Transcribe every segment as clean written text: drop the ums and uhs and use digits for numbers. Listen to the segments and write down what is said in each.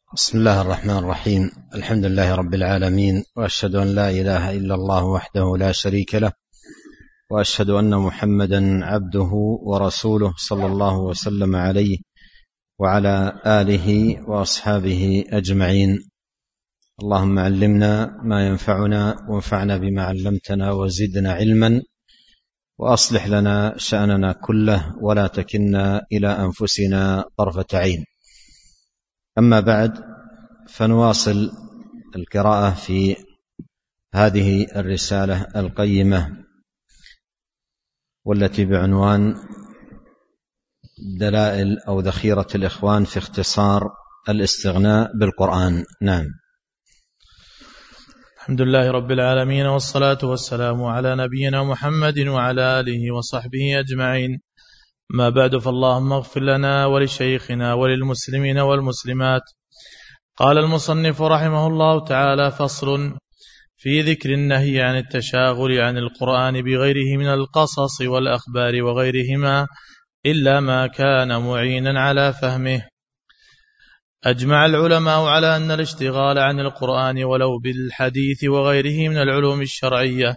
بسم الله الرحمن الرحيم. الحمد لله رب العالمين، وأشهد أن لا إله إلا الله وحده لا شريك له، وأشهد أن محمدا عبده ورسوله صلى الله وسلم عليه وعلى آله وأصحابه أجمعين. اللهم علمنا ما ينفعنا، وانفعنا بما علمتنا، وزدنا علما، وأصلح لنا شأننا كله، ولا تكلنا إلى أنفسنا طرفة عين. أما بعد، فنواصل القراءة في هذه الرسالة القيمة، والتي بعنوان دلائل أو ذخيرة الإخوان في اختصار الاستغناء بالقرآن. نعم. الحمد لله رب العالمين، والصلاة والسلام على نبينا محمد وعلى آله وصحبه أجمعين. ما بعد، فاللهم اغفر لنا ولشيخنا وللمسلمين والمسلمات. قال المصنف رحمه الله تعالى: فصل في ذكر النهي عن التشاغل عن القرآن بغيره من القصص والأخبار وغيرهما إلا ما كان معينا على فهمه. أجمع العلماء على أن الاشتغال عن القرآن ولو بالحديث وغيره من العلوم الشرعية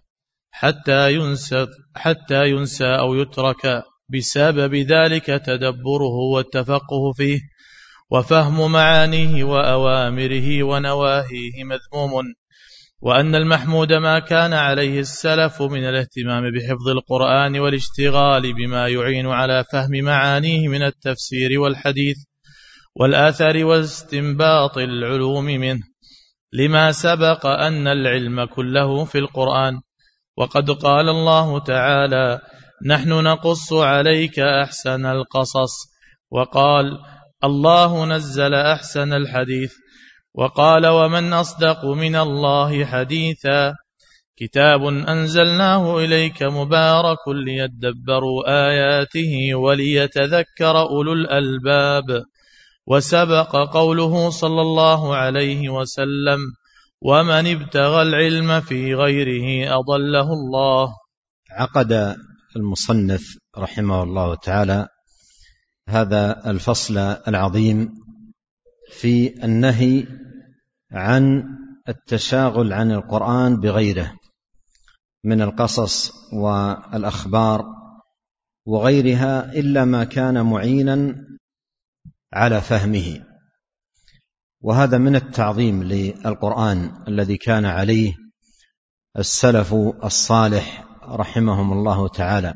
حتى ينسى أو يترك بسبب ذلك تدبره والتفقه فيه وفهم معانيه وأوامره ونواهيه مذموم، وأن المحمود ما كان عليه السلف من الاهتمام بحفظ القرآن والاشتغال بما يعين على فهم معانيه من التفسير والحديث والآثار واستنباط العلوم منه، لما سبق أن العلم كله في القرآن. وقد قال الله تعالى: نحن نقص عليك أحسن القصص، وقال: الله نزل أحسن الحديث، وقال: ومن أصدق من الله حديثا، كتاب أنزلناه إليك مبارك ليدبروا آياته وليتذكر أولو الألباب. وسبق قوله صلى الله عليه وسلم: ومن ابتغى العلم في غيره أضله الله. عقد المصنف رحمه الله تعالى هذا الفصل العظيم في النهي عن التشاغل عن القرآن بغيره من القصص والأخبار وغيرها إلا ما كان معينا على فهمه. وهذا من التعظيم للقرآن الذي كان عليه السلف الصالح رحمهم الله تعالى،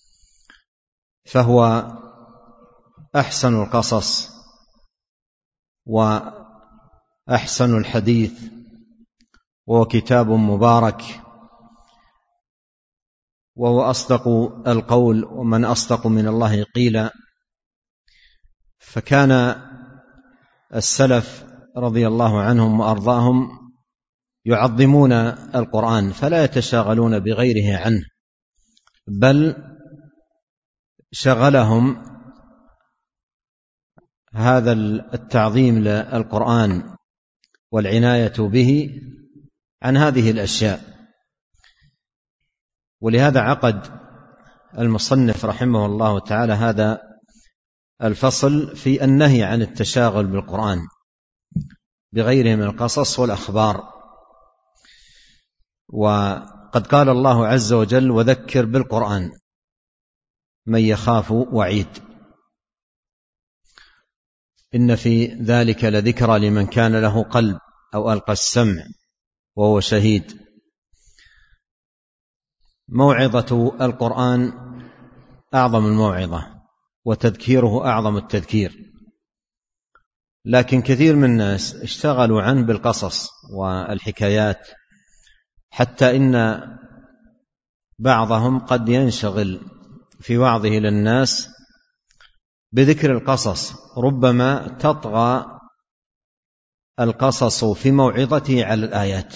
فهو أحسن القصص وأحسن الحديث، وهو كتاب مبارك، وهو أصدق القول، ومن أصدق من الله قيلا. فكان السلف رضي الله عنهم وأرضاهم يعظمون القرآن، فلا يتشاغلون بغيره عنه، بل شغلهم هذا التعظيم للقرآن والعناية به عن هذه الأشياء. ولهذا عقد المصنف رحمه الله تعالى هذا الفصل في النهي عن التشاغل بالقرآن بغيره من القصص والأخبار. وقد قال الله عز وجل: وذكر بالقرآن من يخاف وعيد، إن في ذلك لذكرى لمن كان له قلب أو ألقى السمع وهو شهيد. موعظة القرآن أعظم الموعظة، وتذكيره أعظم التذكير، لكن كثير من الناس اشتغلوا عنه بالقصص والحكايات، حتى إن بعضهم قد ينشغل في وعظه للناس بذكر القصص، ربما تطغى القصص في موعظته على الآيات،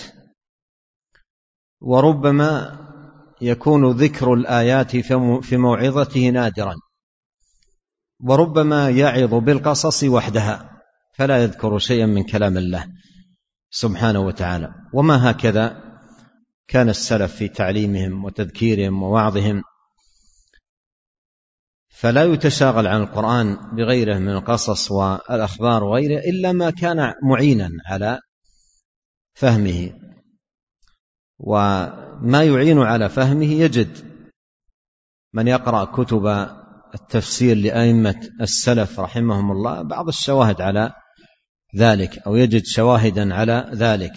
وربما يكون ذكر الآيات في موعظته نادرا، وربما يعظ بالقصص وحدها فلا يذكر شيئا من كلام الله سبحانه وتعالى. وما هكذا كان السلف في تعليمهم وتذكيرهم ووعظهم. فلا يتشاغل عن القرآن بغيره من القصص والأخبار وغيره إلا ما كان معينا على فهمه، وما يعين على فهمه يجد من يقرأ كتب التفسير لأئمة السلف رحمهم الله بعض الشواهد على ذلك، أو يجد شواهدا على ذلك.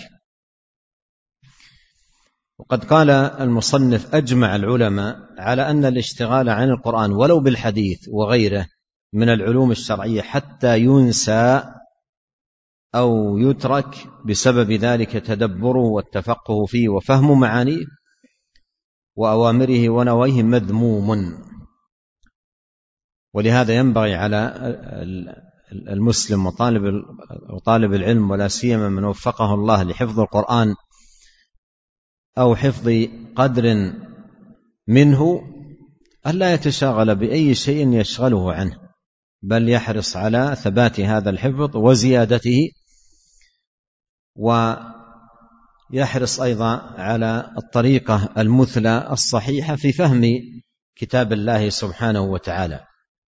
وقد قال المصنف: أجمع العلماء على أن الاشتغال عن القرآن ولو بالحديث وغيره من العلوم الشرعية حتى ينسى أو يترك بسبب ذلك تدبره والتفقه فيه وفهم معانيه وأوامره ونواهيه مذموم. ولهذا ينبغي على المسلم وطالب العلم، ولا سيما من وفقه الله لحفظ القرآن أو حفظ قدر منه، ألا يتشاغل بأي شيء يشغله عنه، بل يحرص على ثبات هذا الحفظ وزيادته، ويحرص أيضا على الطريقة المثلى الصحيحة في فهم كتاب الله سبحانه وتعالى.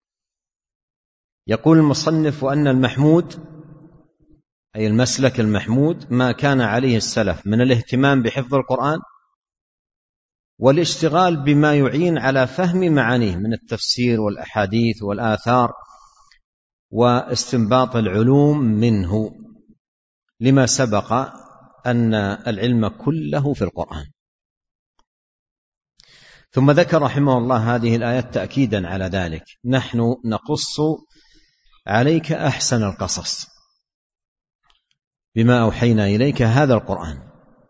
يقول المصنف: وأن المحمود أي المسلك المحمود ما كان عليه السلف من الاهتمام بحفظ القرآن والاشتغال بما يعين على فهم معانيه من التفسير والأحاديث والآثار واستنباط العلوم منه، لما سبق أن العلم كله في القرآن. ثم ذكر رحمه الله هذه الآيات تأكيدا على ذلك: نحن نقص عليك أحسن القصص بما أوحينا إليك هذا القرآن.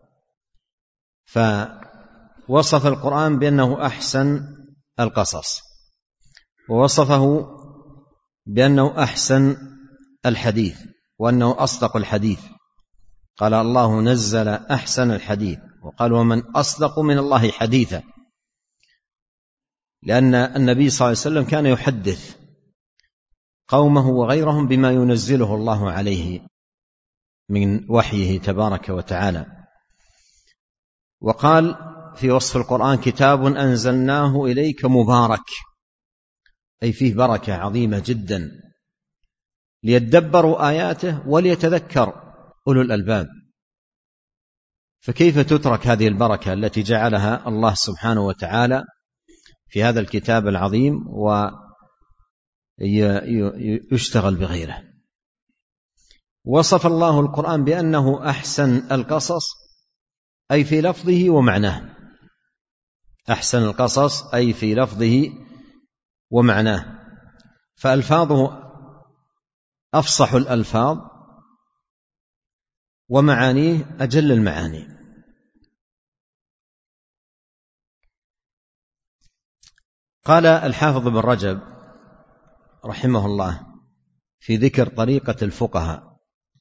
فوصف القرآن بأنه أحسن القصص، ووصفه بأنه أحسن الحديث، وأنه أصدق الحديث. قال: الله نزل أحسن الحديث، وقال: ومن أصدق من الله حديثا، لأن النبي صلى الله عليه وسلم كان يحدث قومه وغيرهم بما ينزله الله عليه من وحيه تبارك وتعالى. وقال في وصف القرآن: كتاب أنزلناه إليك مبارك، أي فيه بركة عظيمة جدا، ليدبروا آياته وليتذكر أولو الألباب. فكيف تترك هذه البركة التي جعلها الله سبحانه وتعالى في هذا الكتاب العظيم ويشتغل بغيره؟ وصف الله القرآن بأنه أحسن القصص، أي في لفظه ومعناه. أحسن القصص أي في لفظه ومعناه، فألفاظه أفصح الألفاظ ومعانيه أجل المعاني. قال الحافظ ابن رجب رحمه الله في ذكر طريقة الفقهاء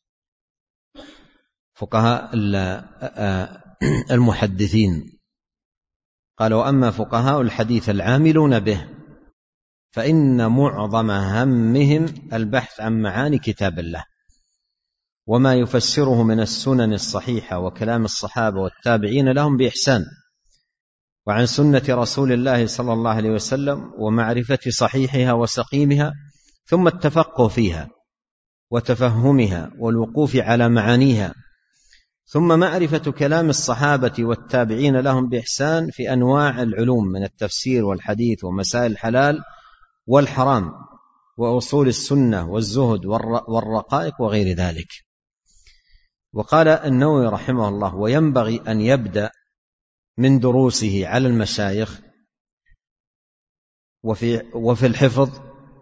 المحدثين، قال: وأما فقهاء الحديث العاملون به فإن معظم همهم البحث عن معاني كتاب الله وما يفسره من السنن الصحيحة وكلام الصحابة والتابعين لهم بإحسان، وعن سنة رسول الله صلى الله عليه وسلم ومعرفة صحيحها وسقيمها، ثم التفقه فيها وتفهمها والوقوف على معانيها، ثم معرفة كلام الصحابة والتابعين لهم بإحسان في أنواع العلوم من التفسير والحديث ومسائل الحلال والحرام وأصول السنة والزهد والرقائق وغير ذلك. وقال النووي رحمه الله: وينبغي أن يبدأ من دروسه على المشايخ وفي الحفظ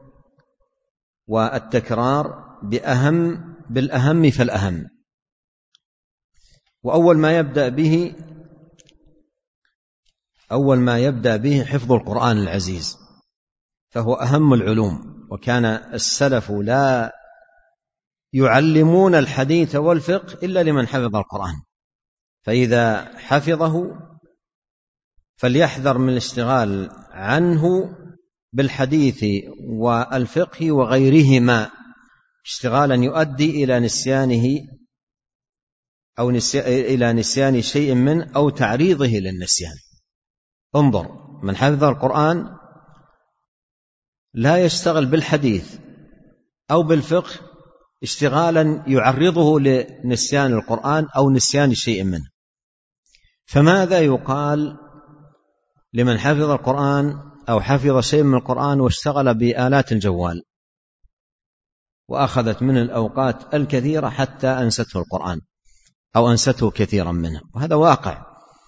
والتكرار بالأهم فالأهم. وأول ما يبدأ به حفظ القرآن العزيز، فهو أهم العلوم. وكان السلف لا يعلمون الحديث والفقه إلا لمن حفظ القرآن، فإذا حفظه فليحذر من الاشتغال عنه بالحديث والفقه وغيرهما اشتغالا يؤدي إلى نسيانه أو إلى نسيان شيء منه أو تعريضه للنسيان. انظر، من حفظ القرآن لا يشتغل بالحديث أو بالفقه اشتغالا يعرضه لنسيان القرآن أو نسيان شيء منه. فماذا يقال لمن حفظ القرآن أو حفظ شيء من القرآن واشتغل بآلات الجوال وأخذت من الأوقات الكثيرة حتى أنسته القرآن أو أنسته كثيرا منه؟ وهذا واقع.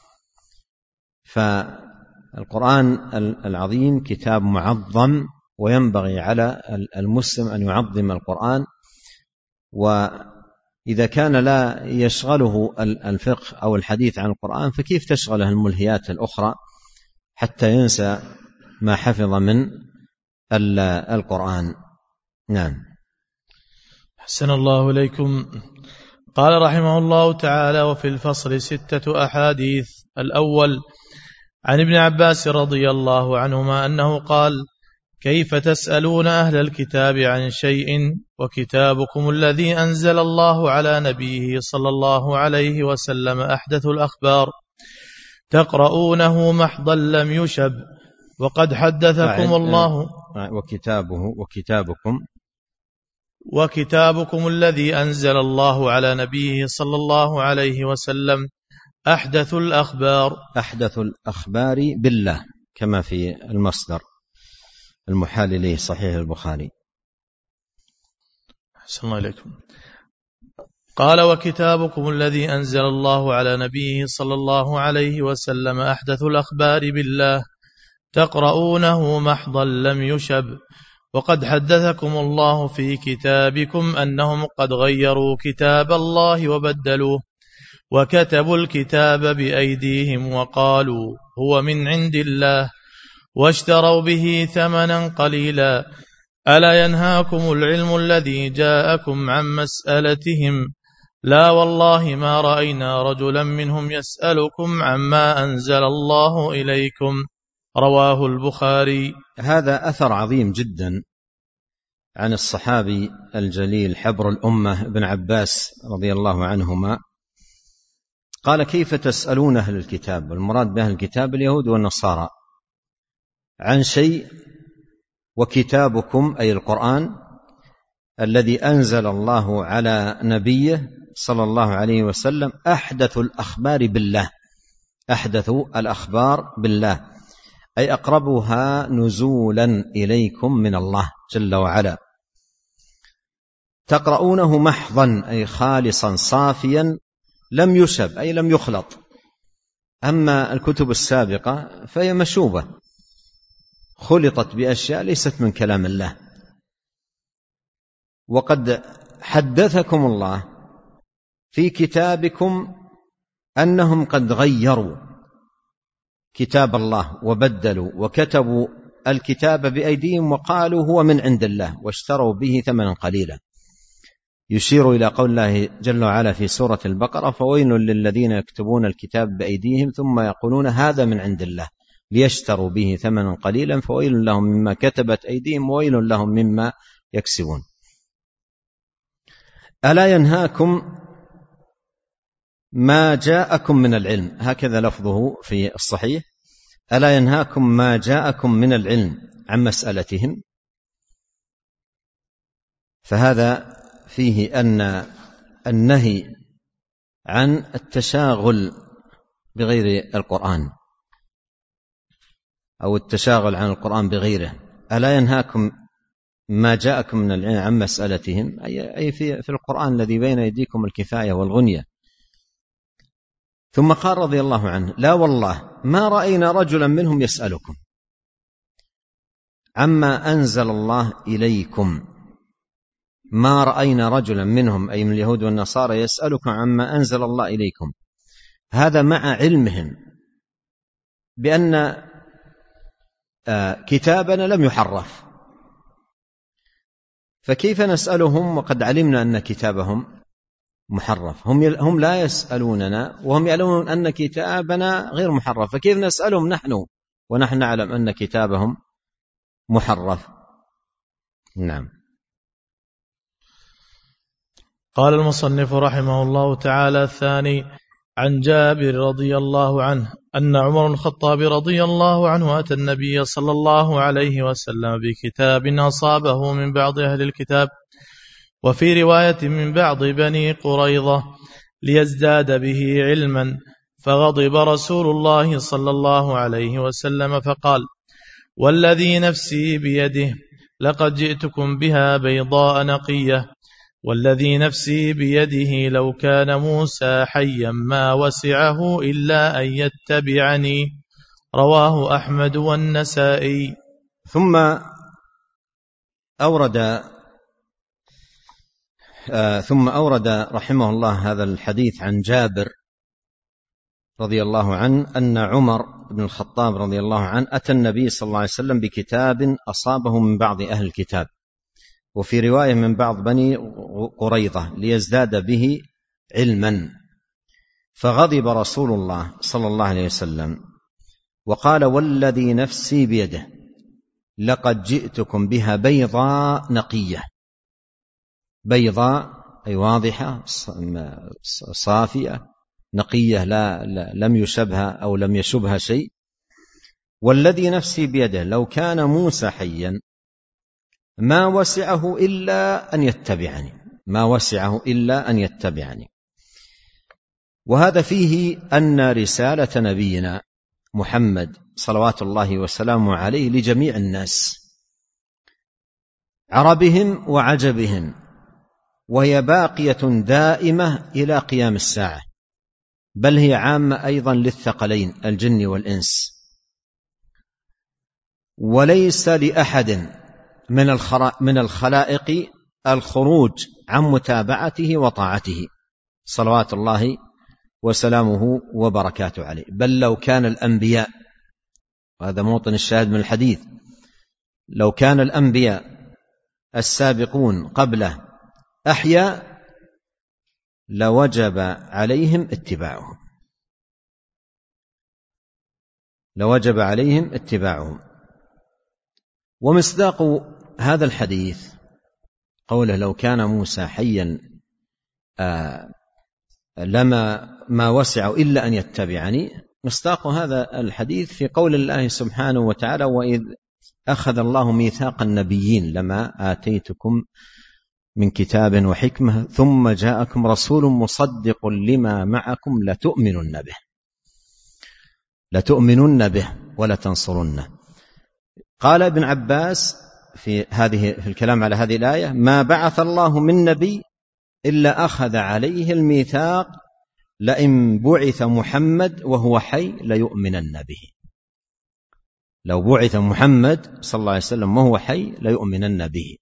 فالقرآن العظيم كتاب معظم، وينبغي على المسلم أن يعظم القرآن. وإذا كان لا يشغله الفقه أو الحديث عن القرآن، فكيف تشغله الملهيات الأخرى حتى ينسى ما حفظ من القرآن؟ نعم. حسن الله إليكم. قال رحمه الله تعالى: وفي الفصل 6 أحاديث. الأول عن ابن عباس رضي الله عنهما أنه قال: كيف تسألون أهل الكتاب عن شيء وكتابكم الذي أنزل الله على نبيه صلى الله عليه وسلم أحدث الأخبار، تقرؤونه محضا لم يشب، وقد حدثكم الله وكتابكم الذي أنزل الله على نبيه صلى الله عليه وسلم أحدث الأخبار. أحدث الأخبار بالله، كما في المصدر المحال إليه صحيح البخاري. أحسن الله إليكم. قال: وكتابكم الذي أنزل الله على نبيه صلى الله عليه وسلم أحدث الأخبار بالله، تقرؤونه محضا لم يشب، وقد حدثكم الله في كتابكم أنهم قد غيروا كتاب الله وبدلوه، وكتبوا الكتاب بأيديهم وقالوا هو من عند الله، واشتروا به ثمنا قليلا. ألا ينهاكم العلم الذي جاءكم عن مسألتهم؟ لا والله ما رأينا رجلا منهم يسألكم عما أنزل الله إليكم. رواه البخاري. هذا أثر عظيم جدا عن الصحابي الجليل حبر الأمة ابن عباس رضي الله عنهما. قال: كيف تسألون أهل الكتاب، والمراد بأهل الكتاب اليهود والنصارى، عن شيء وكتابكم أي القرآن الذي أنزل الله على نبيه صلى الله عليه وسلم أحدث الأخبار بالله. أحدث الأخبار بالله أي أقربها نزولا إليكم من الله جل وعلا. تقرؤونه محضا أي خالصا صافيا، لم يشب أي لم يخلط. أما الكتب السابقة فهي مشوبة، خلطت بأشياء ليست من كلام الله. وقد حدثكم الله في كتابكم أنهم قد غيروا كتاب الله وبدلوا وكتبوا الكتاب بأيديهم وقالوا هو من عند الله، واشتروا به ثمنا قليلا. يشير إلى قول الله جل وعلا في سورة البقرة: فويل للذين يكتبون الكتاب بأيديهم ثم يقولون هذا من عند الله ليشتروا به ثمنا قليلا فويل لهم مما كتبت أيديهم وويل لهم مما يكسبون. ألا ينهاكم ما جاءكم من العلم، هكذا لفظه في الصحيح: ألا ينهاكم ما جاءكم من العلم عن مسألتهم. فهذا فيه أن النهي عن التشاغل بغير القرآن أو التشاغل عن القرآن بغيره. ألا ينهاكم ما جاءكم من العلم عن مسألتهم أي في القرآن الذي بين يديكم الكفاية والغنية. ثم قال رضي الله عنه: لا والله ما رأينا رجلا منهم يسألكم عما أنزل الله إليكم. ما رأينا رجلا منهم أي من اليهود والنصارى يسألكم عما أنزل الله إليكم. هذا مع علمهم بأن كتابنا لم يحرف، فكيف نسألهم وقد علمنا أن كتابهم محرف؟ هم لا يسألوننا وهم يعلمون أن كتابنا غير محرف، فكيف نسألهم نحن ونحن نعلم أن كتابهم محرف؟ نعم. قال المصنف رحمه الله تعالى: الثاني عن جابر رضي الله عنه أن عمر الخطاب رضي الله عنه أتى النبي صلى الله عليه وسلم بكتاب أصابه من بعض أهل الكتاب، وفي رواية من بعض بني قريظة، ليزداد به علما، فغضب رسول الله صلى الله عليه وسلم فقال: والذي نفسي بيده لقد جئتكم بها بيضاء نقية، والذي نفسي بيده لو كان موسى حيا ما وسعه إلا أن يتبعني. رواه أحمد والنسائي. ثم أورد رحمه الله هذا الحديث عن جابر رضي الله عنه أن عمر بن الخطاب رضي الله عنه أتى النبي صلى الله عليه وسلم بكتاب أصابه من بعض أهل الكتاب، وفي رواية من بعض بني قريظة، ليزداد به علما، فغضب رسول الله صلى الله عليه وسلم وقال: والذي نفسي بيده لقد جئتكم بها بيضاء نقية. بيضاء أي واضحة صافية نقية، لم يشبها أو لم يشبها شيء. والذي نفسي بيده لو كان موسى حيا ما وسعه إلا أن يتبعني، ما وسعه إلا أن يتبعني. وهذا فيه أن رسالة نبينا محمد صلوات الله وسلامه عليه لجميع الناس عربهم وعجبهم، وهي باقية دائمة إلى قيام الساعة، بل هي عامة أيضا للثقلين الجن والإنس. وليس لأحد من الخلائق الخروج عن متابعته وطاعته صلوات الله وسلامه وبركاته عليه، بل لو كان الأنبياء، وهذا موطن الشاهد من الحديث، لو كان الأنبياء السابقون قبله أحياء لوجب عليهم اتباعهم، لوجب عليهم اتباعهم. ومصداق هذا الحديث قوله: لو كان موسى حيا لما ما وسع إلا أن يتبعني. مصداق هذا الحديث في قول الله سبحانه وتعالى: وإذ أخذ الله ميثاق النبيين لما آتيتكم من كتاب وحكمة ثم جاءكم رسول مصدق لما معكم لتؤمنن به ولتنصرنه. قال ابن عباس في الكلام على هذه الآية: ما بعث الله من نبي إلا أخذ عليه الميثاق لئن بعث محمد وهو حي ليؤمنن به. لو بعث محمد صلى الله عليه وسلم وهو حي ليؤمنن به.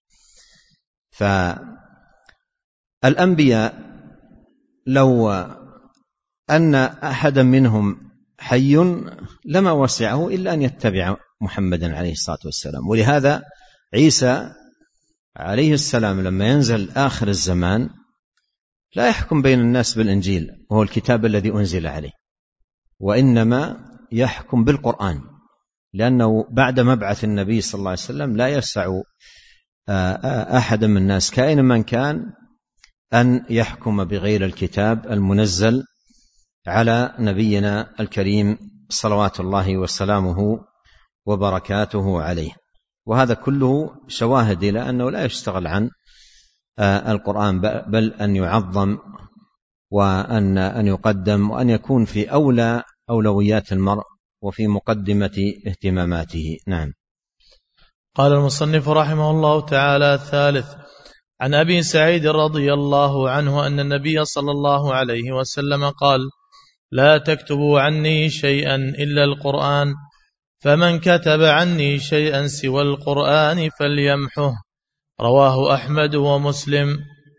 فالأنبياء لو أن أحدا منهم حي لما وسعه إلا أن يتبع محمدا عليه الصلاة والسلام. ولهذا عيسى عليه السلام لما ينزل آخر الزمان لا يحكم بين الناس بالإنجيل وهو الكتاب الذي أنزل عليه، وإنما يحكم بالقرآن، لأنه بعد مبعث النبي صلى الله عليه وسلم لا يسع أحد من الناس كائنا من كان أن يحكم بغير الكتاب المنزل على نبينا الكريم صلوات الله وسلامه وبركاته عليه. وهذا كله شواهد إلى أنه لا يشتغل عن القرآن، بل أن يعظم وأن يقدم وأن يكون في أولويات المرء وفي مقدمة اهتماماته. نعم. قال المصنف رحمه الله تعالى: الثالث، عن أبي سعيد رضي الله عنه أن النبي صلى الله عليه وسلم قال: لا تكتبوا عني شيئا إلا القرآن، فمن كتب عني شيئا سوى القرآن فليمحه. رواه أحمد ومسلم.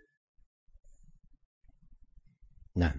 نعم.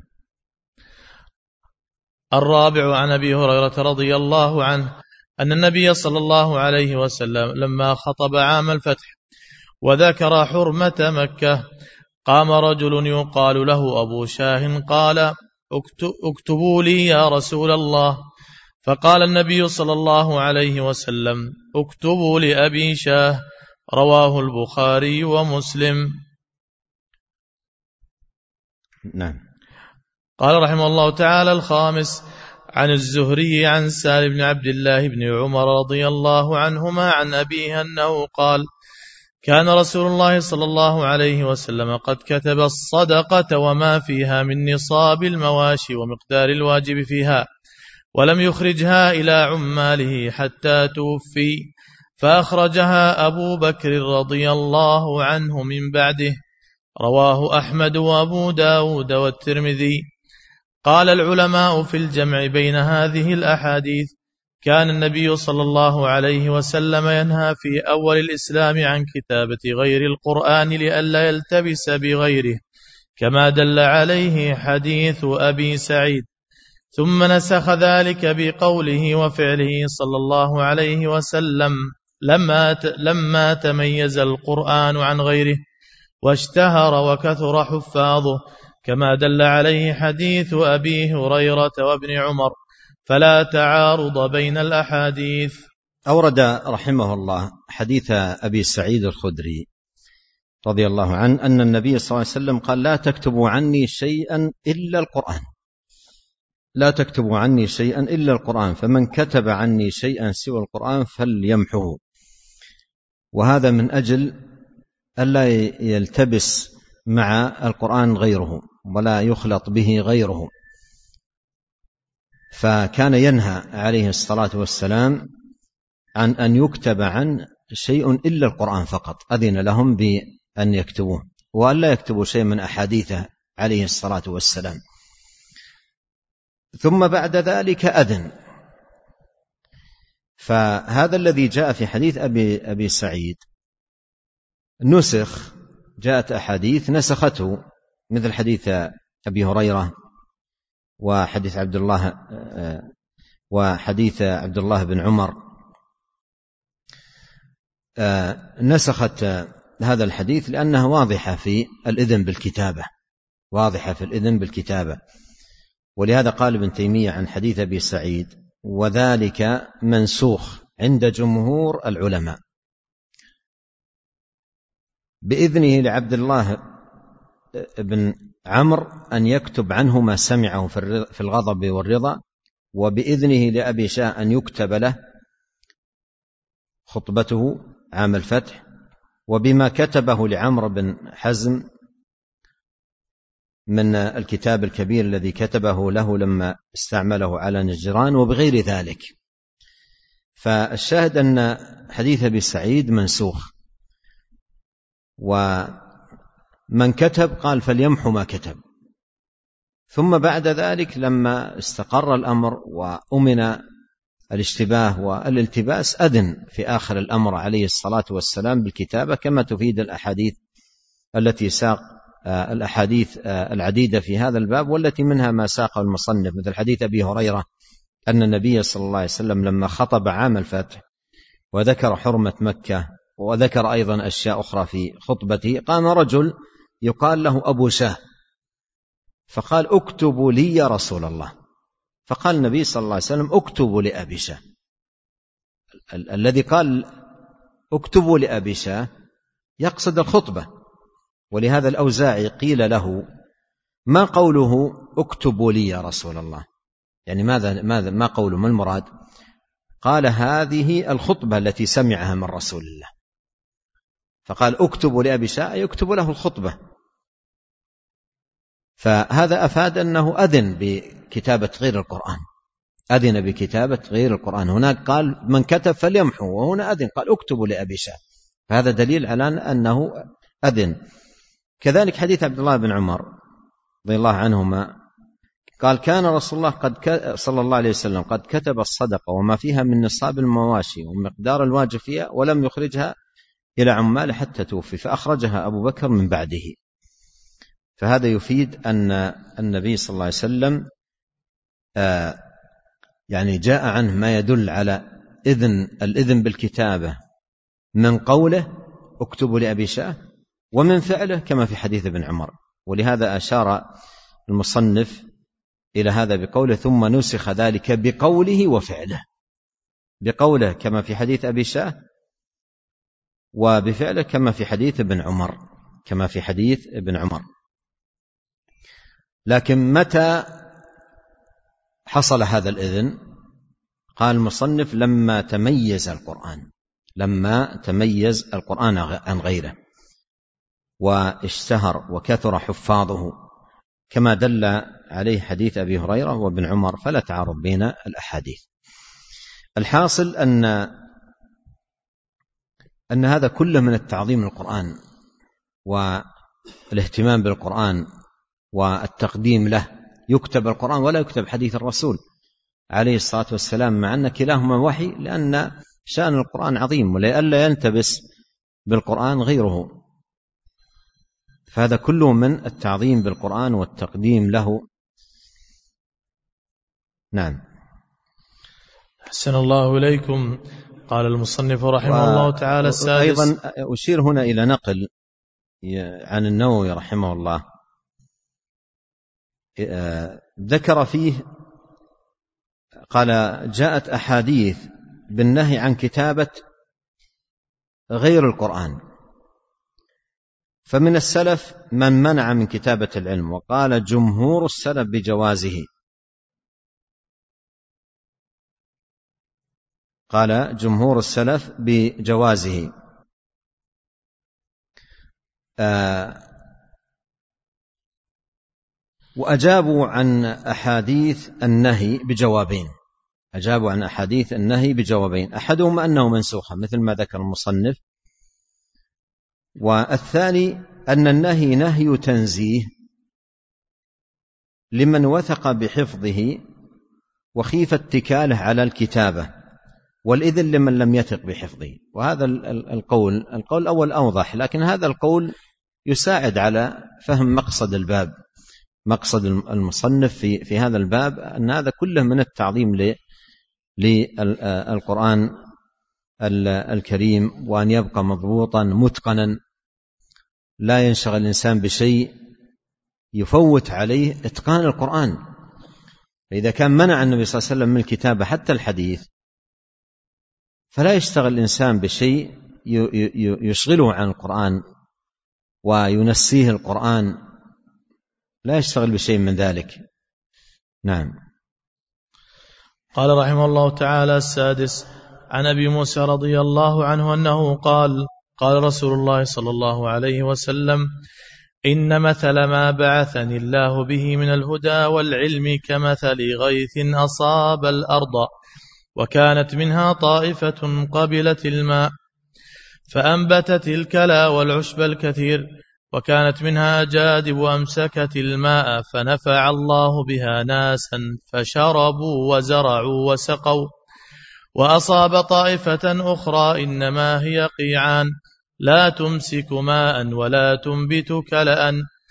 الرابع، عن أبي هريرة رضي الله عنه أن النبي صلى الله عليه وسلم لما خطب عام الفتح وذكر حرمة مكة قام رجل يقال له أبو شاه قال: اكتبوا لي يا رسول الله. فقال النبي صلى الله عليه وسلم: اكتبوا لأبي شاه. رواه البخاري ومسلم. نعم. قال رحمه الله تعالى: الخامس، عن الزهري عن سالم بن عبد الله بن عمر رضي الله عنهما عن أبيه أنه قال: كان رسول الله صلى الله عليه وسلم قد كتب الصدقة وما فيها من نصاب المواشي ومقدار الواجب فيها، ولم يخرجها إلى عماله حتى توفي، فأخرجها أبو بكر رضي الله عنه من بعده. رواه أحمد وأبو داود والترمذي. قال العلماء في الجمع بين هذه الأحاديث: كان النبي صلى الله عليه وسلم ينهى في أول الإسلام عن كتابة غير القرآن لئلا يلتبس بغيره، كما دل عليه حديث أبي سعيد، ثم نسخ ذلك بقوله وفعله صلى الله عليه وسلم لما تميز القرآن عن غيره واشتهر وكثر حفاظه، كما دل عليه حديث أبي هريرة وابن عمر، فلا تعارض بين الأحاديث. أورد رحمه الله حديث أبي سعيد الخدري رضي الله عنه أن النبي صلى الله عليه وسلم قال: لا تكتبوا عني شيئا إلا القرآن، لا تكتبوا عني شيئا إلا القرآن، فمن كتب عني شيئا سوى القرآن فليمحه. وهذا من أجل ألا يلتبس مع القرآن غيره ولا يخلط به غيره، فكان ينهى عليه الصلاة والسلام عن أن يكتب عن شيء إلا القرآن فقط، أذن لهم بأن يكتبوه وأن لا يكتبوا شيء من أحاديثه عليه الصلاة والسلام. ثم بعد ذلك أذن. فهذا الذي جاء في حديث أبي سعيد نسخ، جاءت أحاديث نسخته، مثل حديث أبي هريرة وحديث عبد الله بن عمر، نسخت هذا الحديث لأنها واضحة في الإذن بالكتابة، واضحة في الإذن بالكتابة. ولهذا قال ابن تيمية عن حديث أبي سعيد: وذلك منسوخ عند جمهور العلماء، بإذنه لعبد الله بن عمرو أن يكتب عنه ما سمعه في الغضب والرضا، وبإذنه لأبي شاه أن يكتب له خطبته عام الفتح، وبما كتبه لعمرو بن حزم من الكتاب الكبير الذي كتبه له لما استعمله على نجران، وبغير ذلك. فالشاهد أن حديث أبي سعيد منسوخ، ومن كتب قال فليمحو ما كتب. ثم بعد ذلك لما استقر الأمر وأمن الاشتباه والالتباس أذن في آخر الأمر عليه الصلاة والسلام بالكتابة، كما تفيد الأحاديث التي ساق الأحاديث العديدة في هذا الباب، والتي منها ما ساقه المصنف، مثل حديث أبي هريرة أن النبي صلى الله عليه وسلم لما خطب عام الفتح وذكر حرمة مكة وذكر أيضا أشياء أخرى في خطبته، قام رجل يقال له أبو شاه فقال: اكتبوا لي يا رسول الله. فقال النبي صلى الله عليه وسلم: اكتبوا لأبي شاه. الذي قال اكتبوا لأبي شاه يقصد الخطبة. ولهذا الأوزاعي قيل له: ما قوله اكتبوا لي يا رسول الله؟ يعني ماذا ما قوله، ما المراد؟ قال: هذه الخطبة التي سمعها من رسول الله. فقال: اكتبوا لأبي شاه يكتب له الخطبة. فهذا أفاد أنه أذن بكتابة غير القرآن، أذن بكتابة غير القرآن. هناك قال من كتب فليمحو، وهنا أذن قال اكتبوا لأبي شاه، فهذا دليل على أنه أذن. كذلك حديث عبد الله بن عمر رضي الله عنهما قال: كان رسول الله صلى الله عليه وسلم قد كتب الصدقة وما فيها من نصاب المواشي ومقدار الواجب فيها، ولم يخرجها إلى عماله حتى توفي، فأخرجها أبو بكر من بعده. فهذا يفيد أن النبي صلى الله عليه وسلم يعني جاء عنه ما يدل على الإذن بالكتابة من قوله اكتبوا لأبي شاه، ومن فعله كما في حديث ابن عمر. ولهذا أشار المصنف إلى هذا بقوله: ثم نسخ ذلك بقوله وفعله، بقوله كما في حديث أبي شاه، وبفعله كما في حديث ابن عمر، كما في حديث ابن عمر. لكن متى حصل هذا الإذن؟ قال المصنف: لما تميز القرآن عن غيره واشتهر وكثر حفاظه، كما دل عليه حديث أبي هريرة وابن عمر، فلا تعارض بين الأحاديث. الحاصل أن هذا كله من التعظيم للقرآن والاهتمام بالقرآن والتقديم له. يكتب القرآن ولا يكتب حديث الرسول عليه الصلاة والسلام، مع أن كلاهما وحي، لأن شأن القرآن عظيم ولئلا يلتبس بالقرآن غيره. فهذا كله من التعظيم بالقرآن والتقديم له. نعم. أحسن الله إليكم. قال المصنف رحمه الله تعالى السادس. أيضا أشير هنا إلى نقل عن النووي رحمه الله، ذكر فيه قال: جاءت أحاديث بالنهي عن كتابة غير القرآن، فمن السلف من منع من كتابة العلم، وقال جمهور السلف بجوازه. وأجابوا عن أحاديث النهي بجوابين، أحدهما أنه منسوخة مثل ما ذكر المصنف، والثاني أن النهي نهي تنزيه لمن وثق بحفظه وخيف اتكاله على الكتابة، والإذن لمن لم يثق بحفظه. وهذا القول الأول أوضح، لكن هذا القول يساعد على فهم مقصد المصنف في هذا الباب، أن هذا كله من التعظيم للقرآن الكريم، وأن يبقى مضبوطا متقنا، لا ينشغل الإنسان بشيء يفوت عليه إتقان القرآن. فإذا كان منع النبي صلى الله عليه وسلم من الكتابة حتى الحديث، فلا يشتغل الإنسان بشيء يشغله عن القرآن وينسيه القرآن، لا يشتغل بشيء من ذلك. نعم. قال رحمه الله تعالى السادس. عن أبي موسى رضي الله عنه أنه قال: قال رسول الله صلى الله عليه وسلم: إن مثل ما بعثني الله به من الهدى والعلم كمثل غيث أصاب الأرض، وكانت منها طائفة قبلت الماء فأنبتت الكلى والعشب الكثير، وكانت منها جادب أمسكت الماء فنفع الله بها ناسا فشربوا وزرعوا وسقوا. وأصاب طائفة أخرى إنما هي قيعان لا تمسك ماء ولا تنبت كلأ،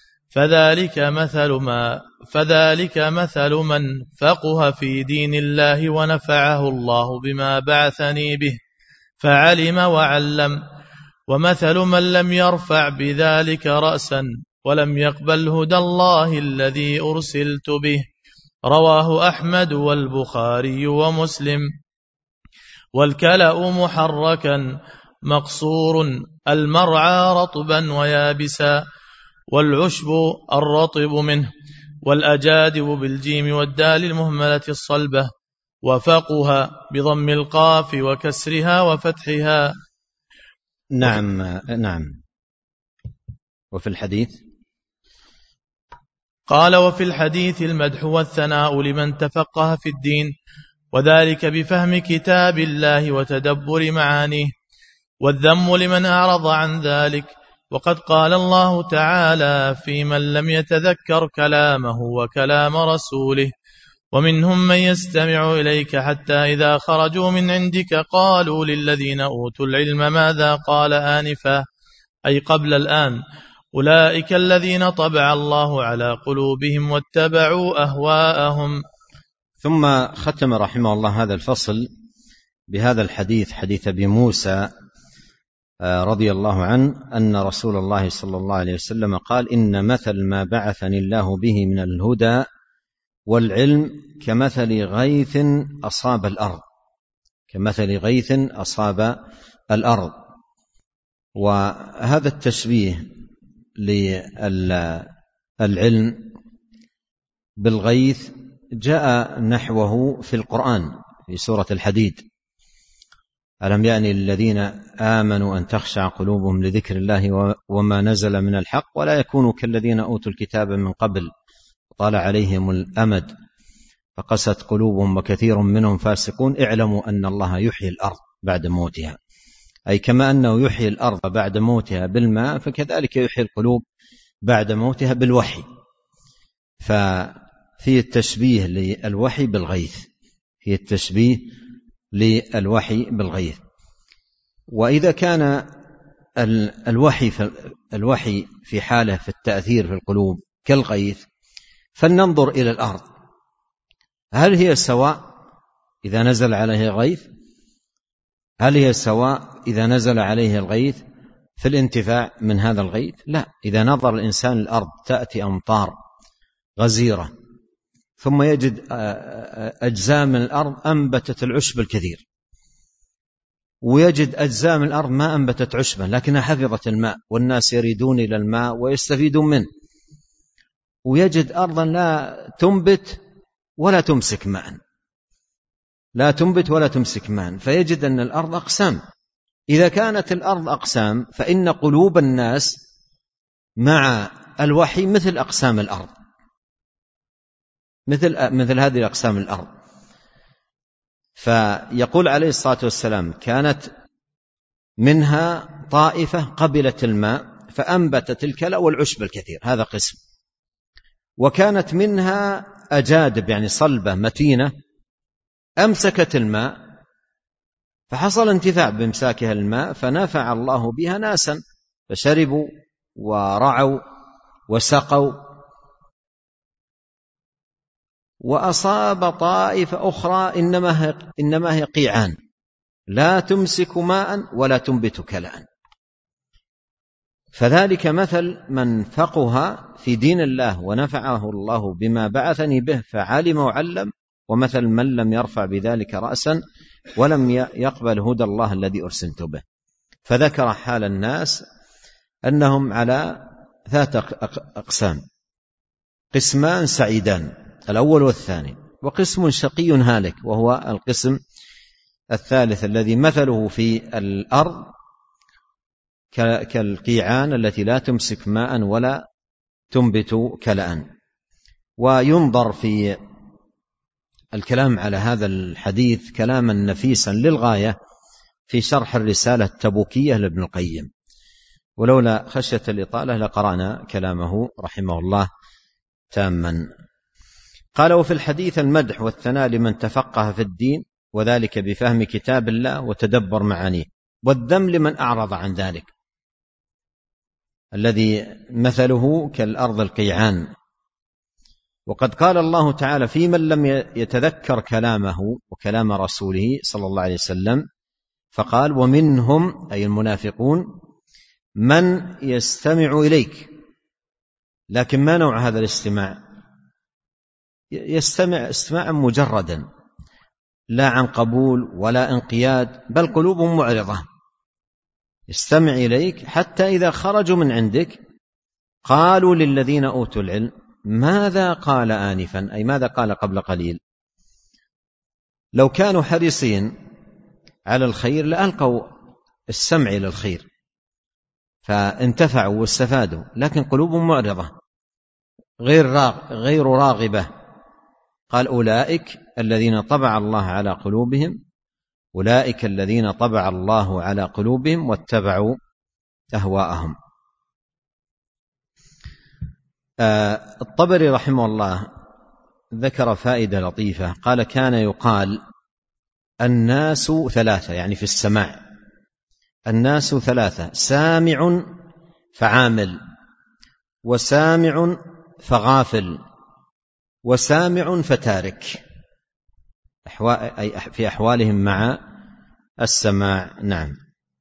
فذلك مثل من فقه في دين الله ونفعه الله بما بعثني به فعلم وعلم، ومثل من لم يرفع بذلك رأسا ولم يقبل هدى الله الذي أرسلت به. رواه أحمد والبخاري ومسلم. والكلأ محركا مقصور المرعى رطبا ويابسا، والعشب الرطب منه، والأجادب بالجيم والدال المهملة الصلبة، وفقها بضم القاف وكسرها وفتحها. نعم. وفي الحديث قال: وفي الحديث المدح والثناء لمن تفقه في الدين، وذلك بفهم كتاب الله وتدبر معانيه، والذم لمن أعرض عن ذلك. وقد قال الله تعالى في من لم يتذكر كلامه وكلام رسوله: ومنهم من يستمع إليك حتى إذا خرجوا من عندك قالوا للذين أوتوا العلم ماذا قال آنفا، أي قبل الآن، أولئك الذين طبع الله على قلوبهم واتبعوا أهواءهم. ثم ختم رحمه الله هذا الفصل بهذا الحديث، حديث أبي موسى رضي الله عنه أن رسول الله صلى الله عليه وسلم قال: إن مثل ما بعثني الله به من الهدى والعلم كمثل غيث أصاب الأرض. وهذا التشبيه للعلم بالغيث جاء نحوه في القرآن في سورة الحديد: ألم يأن للذين آمنوا أن تخشع قلوبهم لذكر الله وما نزل من الحق ولا يكونوا كالذين أوتوا الكتاب من قبل طال عليهم الأمد فقست قلوبهم وكثير منهم فاسقون اعلموا أن الله يحيي الأرض بعد موتها. أي كما أنه يحيي الأرض بعد موتها بالماء فكذلك يحيي القلوب بعد موتها بالوحي. ففي التشبيه للوحي بالغيث، في التشبيه للوحي بالغيث. وإذا كان الوحي في حاله في التأثير في القلوب كالغيث، فلننظر إلى الأرض، هل هي سواء إذا نزل عليه غيث؟ هل هي سواء إذا نزل عليه الغيث في الانتفاع من هذا الغيث؟ لا. إذا نظر الإنسان الأرض تأتي أمطار غزيرة ثم يجد أجزاء من الأرض أنبتت العشب الكثير، ويجد أجزاء من الأرض ما أنبتت عشبا لكنها حفظت الماء والناس يريدون إلى الماء ويستفيدون منه، ويجد أرضا لا تنبت ولا تمسك ماء، لا تنبت ولا تمسك ماء، فيجد أن الأرض أقسام. إذا كانت الأرض أقسام فإن قلوب الناس مع الوحي مثل أقسام الأرض، مثل هذه الأقسام الأرض. فيقول عليه الصلاة والسلام: كانت منها طائفة قبلت الماء فأنبتت الكلأ والعشب الكثير، هذا قسم. وكانت منها أجادب يعني صلبة متينة أمسكت الماء فحصل انتفاع بامساكها الماء فنفع الله بها ناسا فشربوا ورعوا وسقوا. وأصاب طائفة أخرى إنما هي قيعان لا تمسك ماء ولا تنبت كلأ. فذلك مثل من فقه في دين الله ونفعه الله بما بعثني به فعلم وعلم، ومثل من لم يرفع بذلك رأسا ولم يقبل هدى الله الذي أرسلت به. فذكر حال الناس أنهم على 3 أقسام: قسمان سعيدان الأول والثاني، وقسم شقي هالك وهو القسم الثالث الذي مثله في الأرض كالقيعان التي لا تمسك ماء ولا تنبت كلأ. وينظر في الكلام على هذا الحديث كلاما نفيسا للغاية في شرح الرسالة التبوكية لابن القيم، ولولا خشية الإطالة لقرأنا كلامه رحمه الله تاما. قال: وفي الحديث المدح والثناء لمن تفقه في الدين، وذلك بفهم كتاب الله وتدبر معانيه، والذم لمن أعرض عن ذلك، الذي مثله كالأرض القيعان. وقد قال الله تعالى في من لم يتذكر كلامه وكلام رسوله صلى الله عليه وسلم، فقال: ومنهم أي المنافقون من يستمع إليك. لكن ما نوع هذا الاستماع؟ يستمع استماعا مجردا لا عن قبول ولا انقياد، بل قلوبهم معرضة، يستمع إليك حتى إذا خرجوا من عندك قالوا للذين أوتوا العلم ماذا قال آنفا، أي ماذا قال قبل قليل. لو كانوا حريصين على الخير لألقوا السمع إلى الخير فانتفعوا واستفادوا، لكن قلوبهم معرضة غير راغبة. قال: أولئك الذين طبع الله على قلوبهم، أولئك الذين طبع الله على قلوبهم واتبعوا أهواءهم. الطبري رحمه الله ذكر فائدة لطيفة، قال: كان يقال الناس 3، يعني في السماع الناس 3: سامع فعامل، وسامع فغافل، وسامع فتارك، أي في أحوالهم مع السماع. نعم.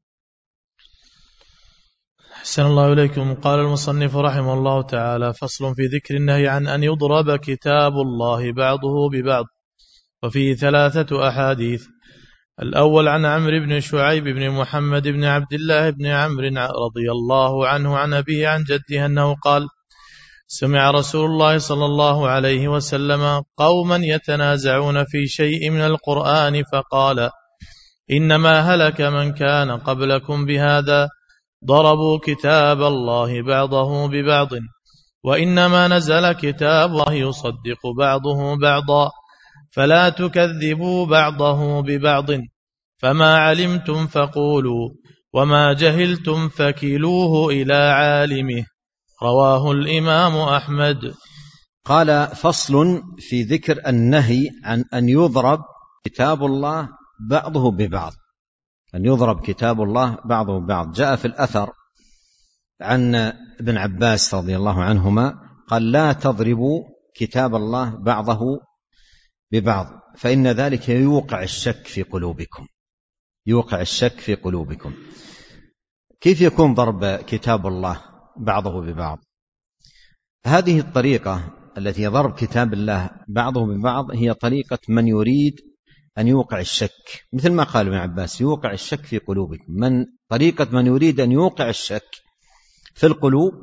أحسن الله إليكم. قال المصنف رحمه الله تعالى: فصل في ذكر النهي عن أن يضرب كتاب الله بعضه ببعض. وفيه 3 أحاديث. الأول عن عمرو بن شعيب بن محمد بن عبد الله بن عمرو رضي الله عنه عن أبيه عن جده أنه قال: سمع رسول الله صلى الله عليه وسلم قوما يتنازعون في شيء من القرآن فقال: إنما هلك من كان قبلكم بهذا، ضربوا كتاب الله بعضه ببعض، وإنما نزل كتاب الله يصدق بعضه بعضا، فلا تكذبوا بعضه ببعض، فما علمتم فقولوا، وما جهلتم فكلوه إلى عالمه. رواه الإمام أحمد. قال: فصل في ذكر النهي عن أن يضرب كتاب الله بعضه ببعض، أن يضرب كتاب الله بعضه ببعض. جاء في الأثر عن ابن عباس رضي الله عنهما قال: لا تضربوا كتاب الله بعضه ببعض، فإن ذلك يوقع الشك في قلوبكم، يوقع الشك في قلوبكم. كيف يكون ضرب كتاب الله بعضه ببعض؟ هذه الطريقة التي ضرب كتاب الله بعضه ببعض هي طريقة من يريد أن يوقع الشك، مثل ما قال ابن عباس: يوقع الشك في قلوبكم. طريقة من يريد أن يوقع الشك في القلوب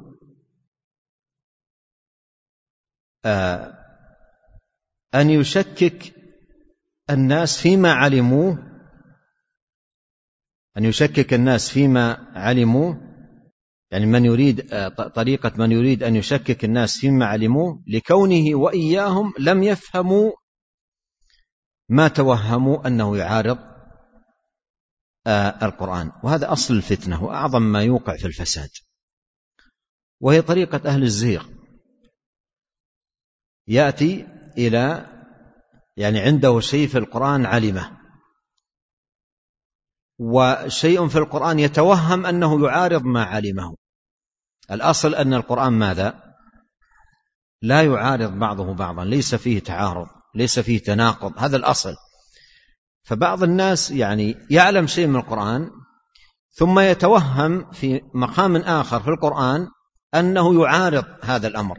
أن يشكك الناس فيما علموه، أن يشكك الناس فيما علموه، يعني من يريد طريقة من يريد أن يشكك الناس فيما علموه لكونه وإياهم لم يفهموا ما توهموا أنه يعارض القرآن. وهذا أصل الفتنة وأعظم ما يوقع في الفساد، وهي طريقة أهل الزيغ. يأتي إلى يعني عنده شيء في القرآن علمه، وشيء في القرآن يتوهم أنه يعارض ما علمه. الأصل أن القرآن ماذا؟ لا يعارض بعضه بعضا، ليس فيه تعارض، ليس فيه تناقض، هذا الأصل. فبعض الناس يعني يعلم شيء من القرآن ثم يتوهم في مقام آخر في القرآن أنه يعارض هذا الأمر،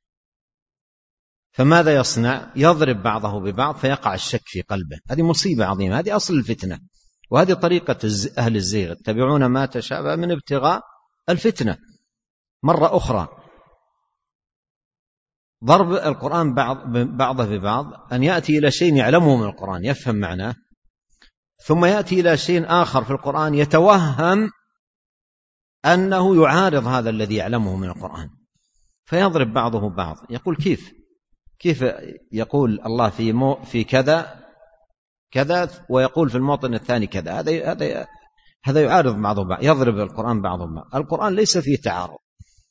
فماذا يصنع؟ يضرب بعضه ببعض فيقع الشك في قلبه. هذه مصيبة عظيمة، هذه أصل الفتنة، وهذه طريقة أهل الزيغ، يتبعون ما تشابه من ابتغاء الفتنة. مرة أخرى ضرب القرآن بعضه ببعض أن يأتي إلى شيء يعلمه من القرآن يفهم معناه، ثم يأتي إلى شيء آخر في القرآن يتوهم أنه يعارض هذا الذي يعلمه من القرآن فيضرب بعضه بعض. يقول: كيف يقول الله في كذا كذا ويقول في الموطن الثاني كذا؟ هذا يعارض بعضه بعض، يضرب القرآن بعضه بعض. القرآن ليس فيه تعارض.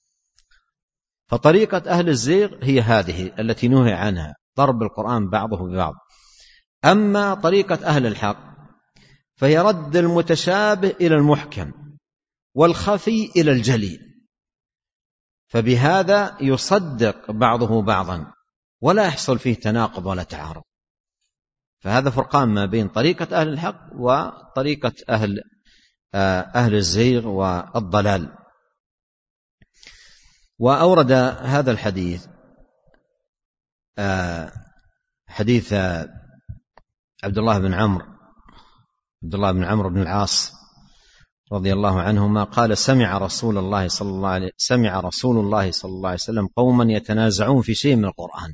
فطريقة أهل الزيغ هي هذه التي نهي عنها، ضرب القرآن بعضه ببعض. أما طريقة أهل الحق فهي رد المتشابه إلى المحكم والخفي إلى الجلي، فبهذا يصدق بعضه بعضا ولا يحصل فيه تناقض ولا تعارض. فهذا فرقان ما بين طريقة أهل الحق وطريقة أهل الزيغ والضلال. وأورد هذا الحديث حديث عبد الله بن عمرو بن العاص رضي الله عنهما قال: سمع رسول الله صلى الله عليه وسلم قوما يتنازعون في شيء من القرآن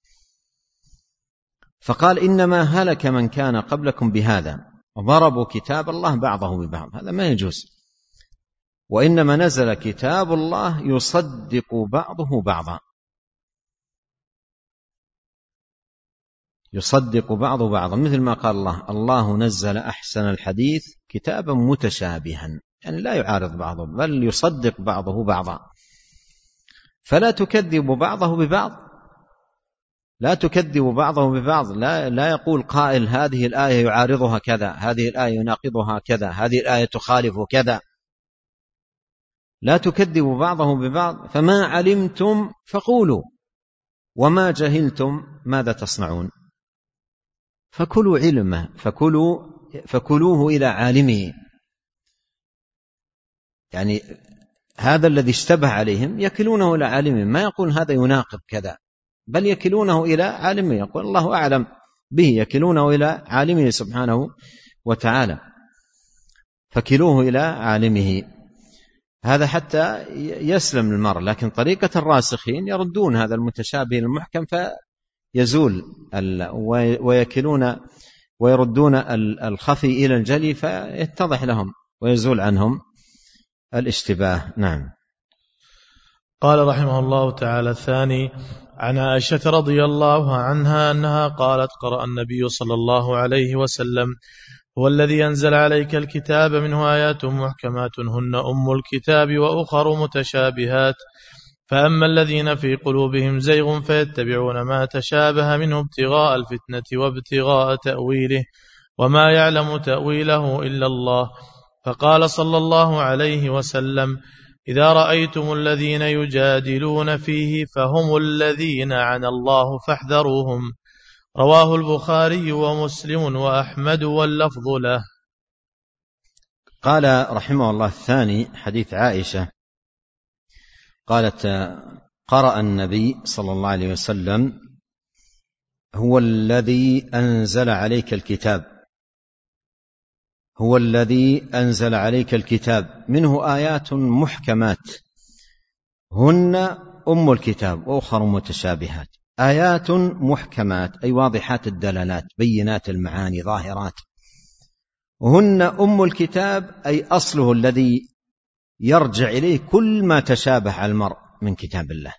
فقال: إنما هلك من كان قبلكم بهذا، ضربوا كتاب الله بعضه ببعض. هذا ما يجوز. وإنما نزل كتاب الله يصدق بعضه بعضا، يصدق بعضه بعضا، مثل ما قال الله نزل أحسن الحديث كتابا متشابها، يعني لا يعارض بعضه بل يصدق بعضه بعضا. فلا تكذبوا بعضه ببعض، لا تكذبوا بعضه ببعض. لا يقول قائل: هذه الآية يعارضها كذا، هذه الآية يناقضها كذا، هذه الآية تخالف كذا. لا تكذبوا بعضه ببعض. فما علمتم فقولوا، وما جهلتم ماذا تصنعون؟ فكلوا علمه، فكلوه إلى عالمه. يعني هذا الذي اشتبه عليهم يكلونه إلى عالمه، ما يقول هذا يناقض كذا، بل يكلونه إلى عالمه، يقول الله أعلم به، يكلونه إلى عالمه سبحانه وتعالى. فكلوه إلى عالمه. هذا حتى يسلم المرء. لكن طريقة الراسخين يردون هذا المتشابه المحكم فيزول ويكلون ويردون الخفي إلى الجلي فيتضح لهم ويزول عنهم الاشتباه. نعم. قال رحمه الله تعالى الثاني: عن عائشة رضي الله عنها أنها قالت: قرأ النبي صلى الله عليه وسلم: هو الذي أنزل عليك الكتاب منه آيات محكمات هن أم الكتاب وأخر متشابهات فأما الذين في قلوبهم زيغ فيتبعون ما تشابه منه ابتغاء الفتنة وابتغاء تأويله وما يعلم تأويله إلا الله. فقال صلى الله عليه وسلم: إذا رأيتم الذين يجادلون فيه فهم الذين عنى الله فاحذروهم. رواه البخاري ومسلم وأحمد واللفظ له. قال رحمه الله الثاني: حديث عائشة قالت: قرأ النبي صلى الله عليه وسلم: هو الذي أنزل عليك الكتاب، هو الذي أنزل عليك الكتاب منه آيات محكمات هن أم الكتاب وأخر متشابهات. آيات محكمات أي واضحات الدلالات بينات المعاني ظاهرات. هن أم الكتاب أي أصله الذي يرجع إليه كل ما تشابه على المرء من كتاب الله.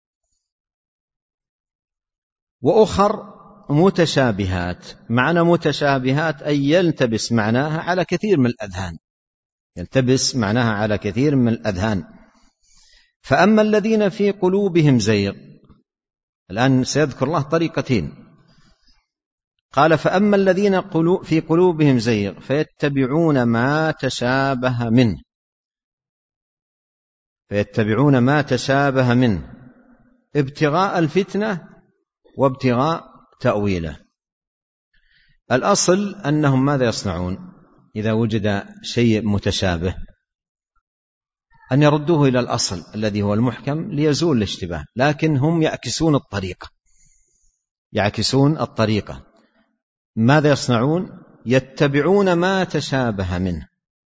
وأخر متشابهات، معنى متشابهات أي يلتبس معناها على كثير من الأذهان، يلتبس معناها على كثير من الأذهان. فأما الذين في قلوبهم زيغ، الآن سيذكر الله طريقتين. قال: فأما الذين في قلوبهم زيغ فيتبعون ما تشابه منه، فيتبعون ما تشابه منه ابتغاء الفتنة وابتغاء تأويله. الأصل أنهم ماذا يصنعون إذا وجد شيء متشابه؟ أن يردوه إلى الأصل الذي هو المحكم ليزول الاشتباه، لكن هم يعكسون الطريقة، يعكسون الطريقة. ماذا يصنعون؟ يتبعون ما تشابه منه،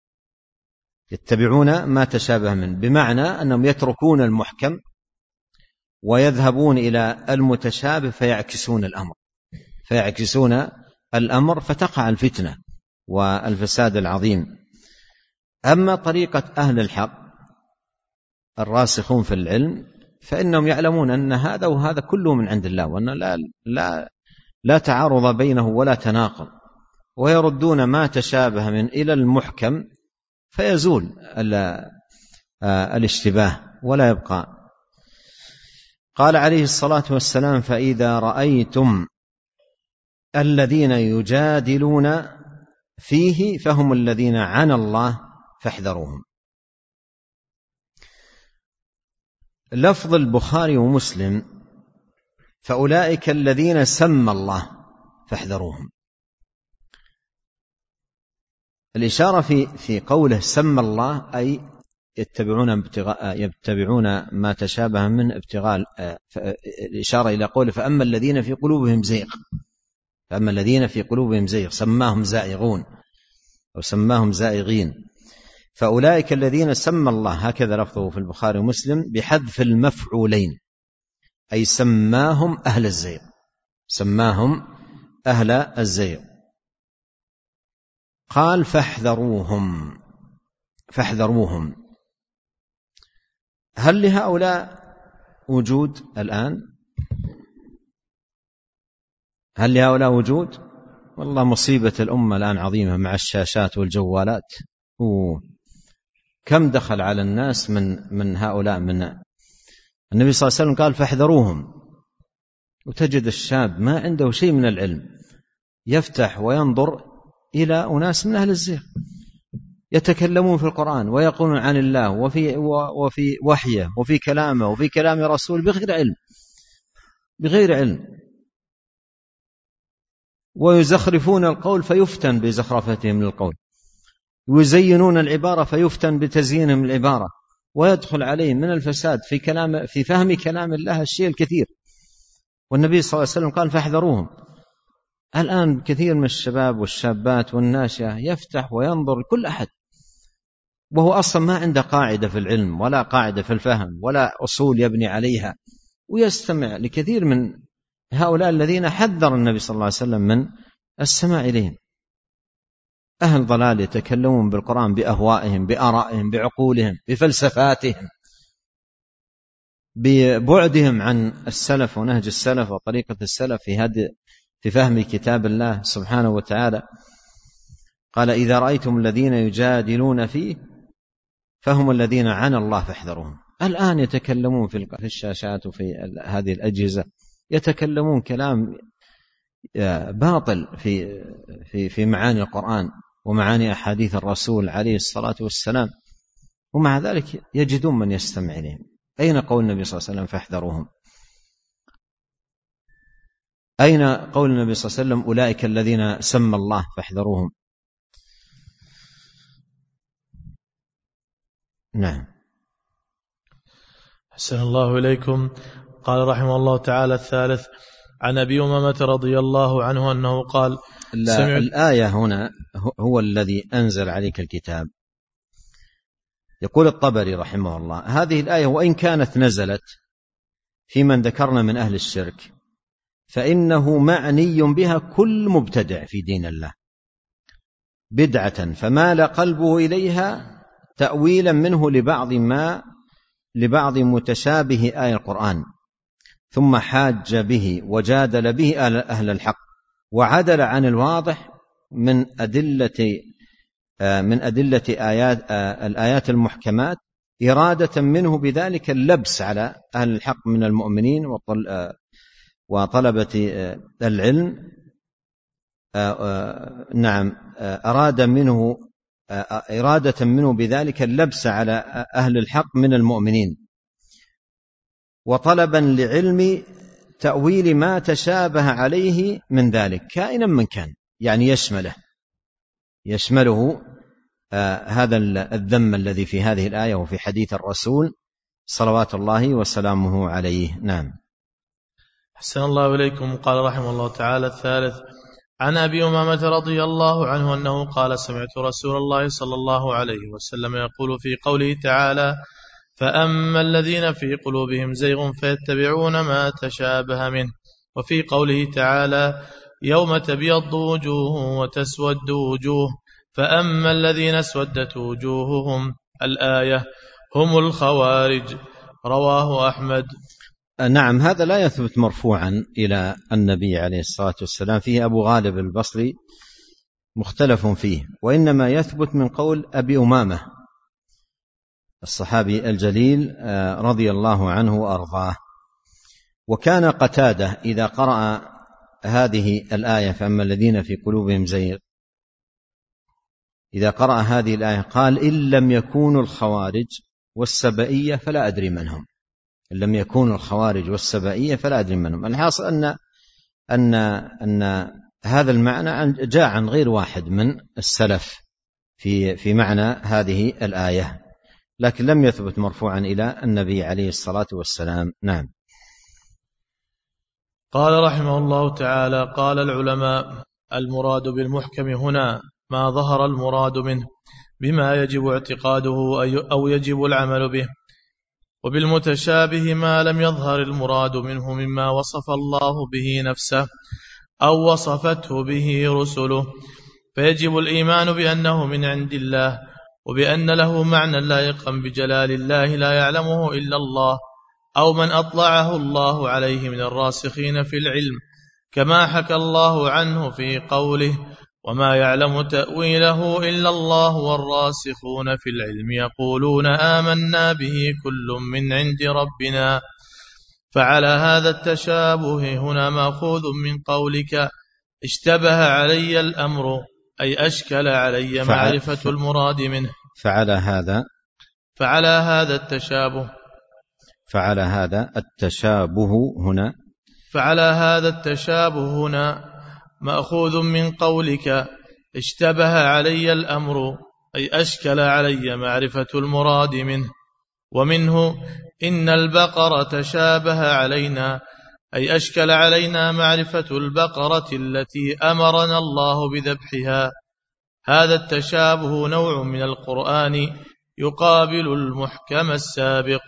يتبعون ما تشابه منه، بمعنى أنهم يتركون المحكم ويذهبون إلى المتشابه فيعكسون الأمر، فيعكسون الأمر فتقع الفتنة والفساد العظيم. أما طريقة أهل الحق الراسخون في العلم فإنهم يعلمون أن هذا وهذا كله من عند الله، وأن لا تعارض بينه ولا تناقض، ويردون ما تشابه من إلى المحكم فيزول الاشتباه ولا يبقى. قال عليه الصلاة والسلام: فإذا رأيتم الذين يجادلون فيه فهم الذين عنى الله فاحذروهم. لفظ البخاري ومسلم: فأولئك الذين سمى الله فاحذروهم. الإشارة في قوله سمى الله أي يتبعون ما تشابه من ابتغاء، الإشارة إلى قوله: فأما الذين في قلوبهم زيغ، فأما الذين في قلوبهم زيغ سماهم زائغون أو سماهم زائغين. فأولئك الذين سمى الله، هكذا لفظه في البخاري ومسلم بحذف المفعولين، أي سماهم أهل الزيغ، سماهم أهل الزيغ. قال: فاحذروهم، فاحذروهم. هل لهؤلاء وجود الآن؟ هل لهؤلاء وجود؟ والله مصيبة الأمة الآن عظيمة مع الشاشات والجوالات. كم دخل على الناس من هؤلاء. من النبي صلى الله عليه وسلم قال: فاحذروهم. وتجد الشاب ما عنده شيء من العلم يفتح وينظر إلى أناس من أهل الزيغ يتكلمون في القرآن ويقولون عن الله وفي وحيه وفي كلامه وفي كلام رسول بغير علم، بغير علم، ويزخرفون القول فيفتن بزخرفتهم للقول، ويزينون العبارة فيفتن بتزيينهم العبارة، ويدخل عليه من الفساد في فهم كلام الله الشيء الكثير. والنبي صلى الله عليه وسلم قال: فاحذروهم. الآن كثير من الشباب والشابات والناشئة يفتح وينظر كل أحد وهو أصلا ما عنده قاعدة في العلم ولا قاعدة في الفهم ولا أصول يبني عليها، ويستمع لكثير من هؤلاء الذين حذر النبي صلى الله عليه وسلم من السماع إليهم. أهل ضلال يتكلمون بالقرآن بأهوائهم، بآرائهم، بعقولهم، بفلسفاتهم، ببعدهم عن السلف ونهج السلف وطريقة السلف في فهم كتاب الله سبحانه وتعالى. قال: إذا رأيتم الذين يجادلون فيه فهم الذين عنى الله فاحذروهم. الآن يتكلمون في الشاشات وفي هذه الأجهزة، يتكلمون كلام باطل في معاني القرآن ومعاني أحاديث الرسول عليه الصلاة والسلام، ومع ذلك يجدون من يستمع إليهم. أين قول النبي صلى الله عليه وسلم فاحذروهم؟ أين قول النبي صلى الله عليه وسلم أولئك الذين سمى الله فاحذروهم؟ نعم. أحسن الله إليكم. قال رحمه الله تعالى: الثالث عن أبي أمامة رضي الله عنه أنه قال: الآية هنا هو الذي أنزل عليك الكتاب. يقول الطبري رحمه الله: هذه الآية وإن كانت نزلت في من ذكرنا من أهل الشرك فإنه معني بها كل مبتدع في دين الله بدعة فمال قلبه إليها تأويلا منه لبعض متشابه آية القرآن، ثم حاج به وجادل به أهل الحق وعدل عن الواضح من أدلة الآيات المحكمات، إرادة منه بذلك اللبس على أهل الحق من المؤمنين وطلبة العلم. نعم، إرادة منه بذلك اللبس على أهل الحق من المؤمنين، وطلبا لعلم تأويل ما تشابه عليه من ذلك كائنا من كان، يعني يشمله هذا الذم الذي في هذه الآية وفي حديث الرسول صلوات الله وسلامه عليه. نعم. أحسن الله إليكم. قال رحمه الله تعالى: الثالث عن أبي أمامة رضي الله عنه أنه قال: سمعت رسول الله صلى الله عليه وسلم يقول في قوله تعالى: فأما الذين في قلوبهم زيغ فيتبعون ما تشابه منه، وفي قوله تعالى: يوم تبيض وجوه وتسود وجوه فأما الذين اسودت وجوههم الآية هم الخوارج. رواه أحمد. نعم، هذا لا يثبت مرفوعا إلى النبي عليه الصلاة والسلام، فيه أبو غالب البصري مختلف فيه، وإنما يثبت من قول أبي أمامة الصحابي الجليل رضي الله عنه وأرضاه. وكان قتادة إذا قرأ هذه الآية فأما الذين في قلوبهم زيغ، إذا قرأ هذه الآية قال: إن لم يكونوا الخوارج والسبئية فلا أدري من هم. إن لم يكونوا الخوارج والسبئية فلا أدري من هم. الحاصل أن هذا المعنى جاء عن غير واحد من السلف في معنى هذه الآية، لكن لم يثبت مرفوعا إلى النبي عليه الصلاة والسلام. نعم. قال رحمه الله تعالى: قال العلماء: المراد بالمحكم هنا ما ظهر المراد منه بما يجب اعتقاده أو يجب العمل به، وبالمتشابه ما لم يظهر المراد منه مما وصف الله به نفسه أو وصفته به رسله، فيجب الإيمان بأنه من عند الله، وبأن له معنى لائقا بجلال الله لا يعلمه إلا الله أو من أطلعه الله عليه من الراسخين في العلم، كما حكى الله عنه في قوله: وما يعلم تأويله إلا الله والراسخون في العلم يقولون آمنا به كل من عند ربنا. فعلى هذا التشابه هنا مأخوذ من قولك: اشتبه علي الأمر، أي أشكل علي معرفة المراد منه. فعلى هذا التشابه هنا مأخوذ من قولك: اشتبه علي الأمر، أي أشكل علي معرفة المراد منه. ومنه: إن البقرة تشابه علينا، أي أشكل علينا معرفة البقرة التي أمرنا الله بذبحها. هذا التشابه نوع من القرآن يقابل المحكم السابق.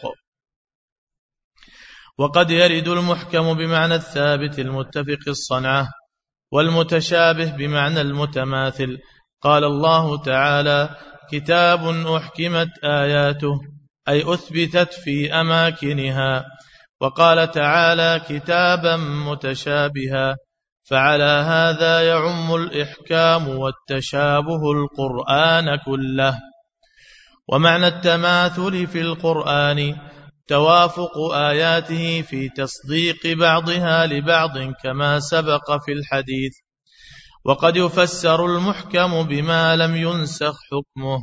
وقد يرد المحكم بمعنى الثابت المتفق الصنعة، والمتشابه بمعنى المتماثل. قال الله تعالى: كتاب أحكمت آياته، أي أثبتت في أماكنها. وقال تعالى: كتابا متشابها، فعلى هذا يعم الإحكام والتشابه القرآن كله. ومعنى التماثل في القرآن توافق آياته في تصديق بعضها لبعض كما سبق في الحديث. وقد يفسر المحكم بما لم ينسخ حكمه.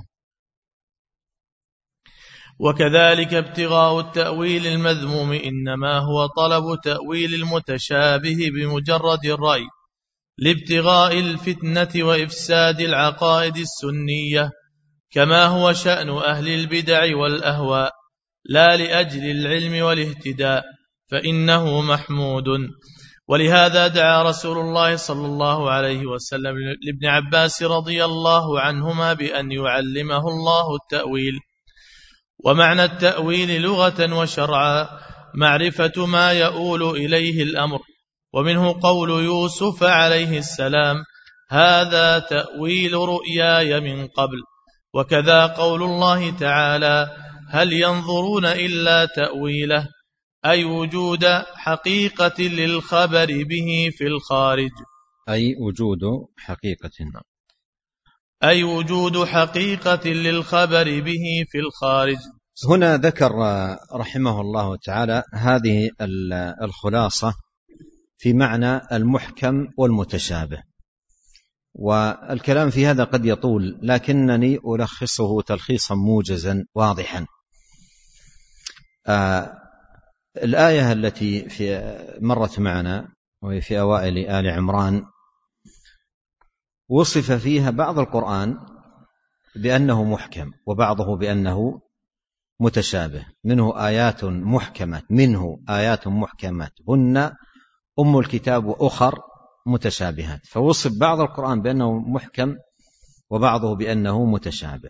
وكذلك ابتغاء التأويل المذموم إنما هو طلب تأويل المتشابه بمجرد الرأي لابتغاء الفتنة وإفساد العقائد السنية، كما هو شأن أهل البدع والأهواء، لا لأجل العلم والاهتداء، فإنه محمود. ولهذا دعا رسول الله صلى الله عليه وسلم لابن عباس رضي الله عنهما بأن يعلمه الله التأويل. ومعنى التأويل لغة وشرعا معرفة ما يؤول إليه الأمر. ومنه قول يوسف عليه السلام: هذا تأويل رؤياي من قبل. وكذا قول الله تعالى: هل ينظرون إلا تأويله، أي وجود حقيقة للخبر به في الخارج، أي وجود حقيقة، أي وجود حقيقة للخبر به في الخارج. هنا ذكر رحمه الله تعالى هذه الخلاصة في معنى المحكم والمتشابه، والكلام في هذا قد يطول، لكنني ألخصه تلخيصا موجزا واضحا. الآية التي مرت معنا وهي في أوائل آل عمران وصف فيها بعض القرآن بأنه محكم وبعضه بأنه متشابه. منه آيات محكمات هن أم الكتاب وأخر متشابهات، فوصف بعض القرآن بأنه محكم وبعضه بأنه متشابه.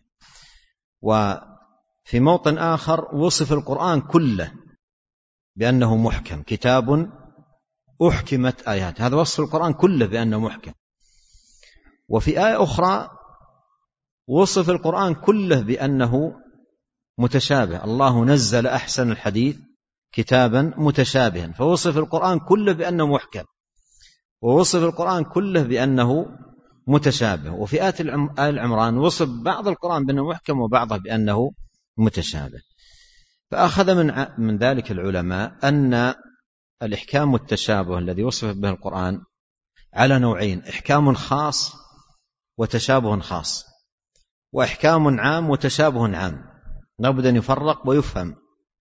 وفي موطن آخر وصف القرآن كله بأنه محكم، كتاب أحكمت آيات، هذا وصف القرآن كله بأنه محكم. وفي آية أخرى وصف القرآن كله بأنه متشابه، الله نزل أحسن الحديث كتابا متشابها، فوصف القرآن كله بأنه محكم، ووصف القرآن كله بأنه متشابه. وفي آل عمران وصف بعض القرآن بأنه محكم وبعضه بأنه متشابه. فأخذ من ذلك العلماء أن الإحكام والتشابه الذي وصف به القرآن على نوعين: إحكام خاص وتشابه خاص، وإحكام عام وتشابه عام، لابد أن يفرق ويفهم.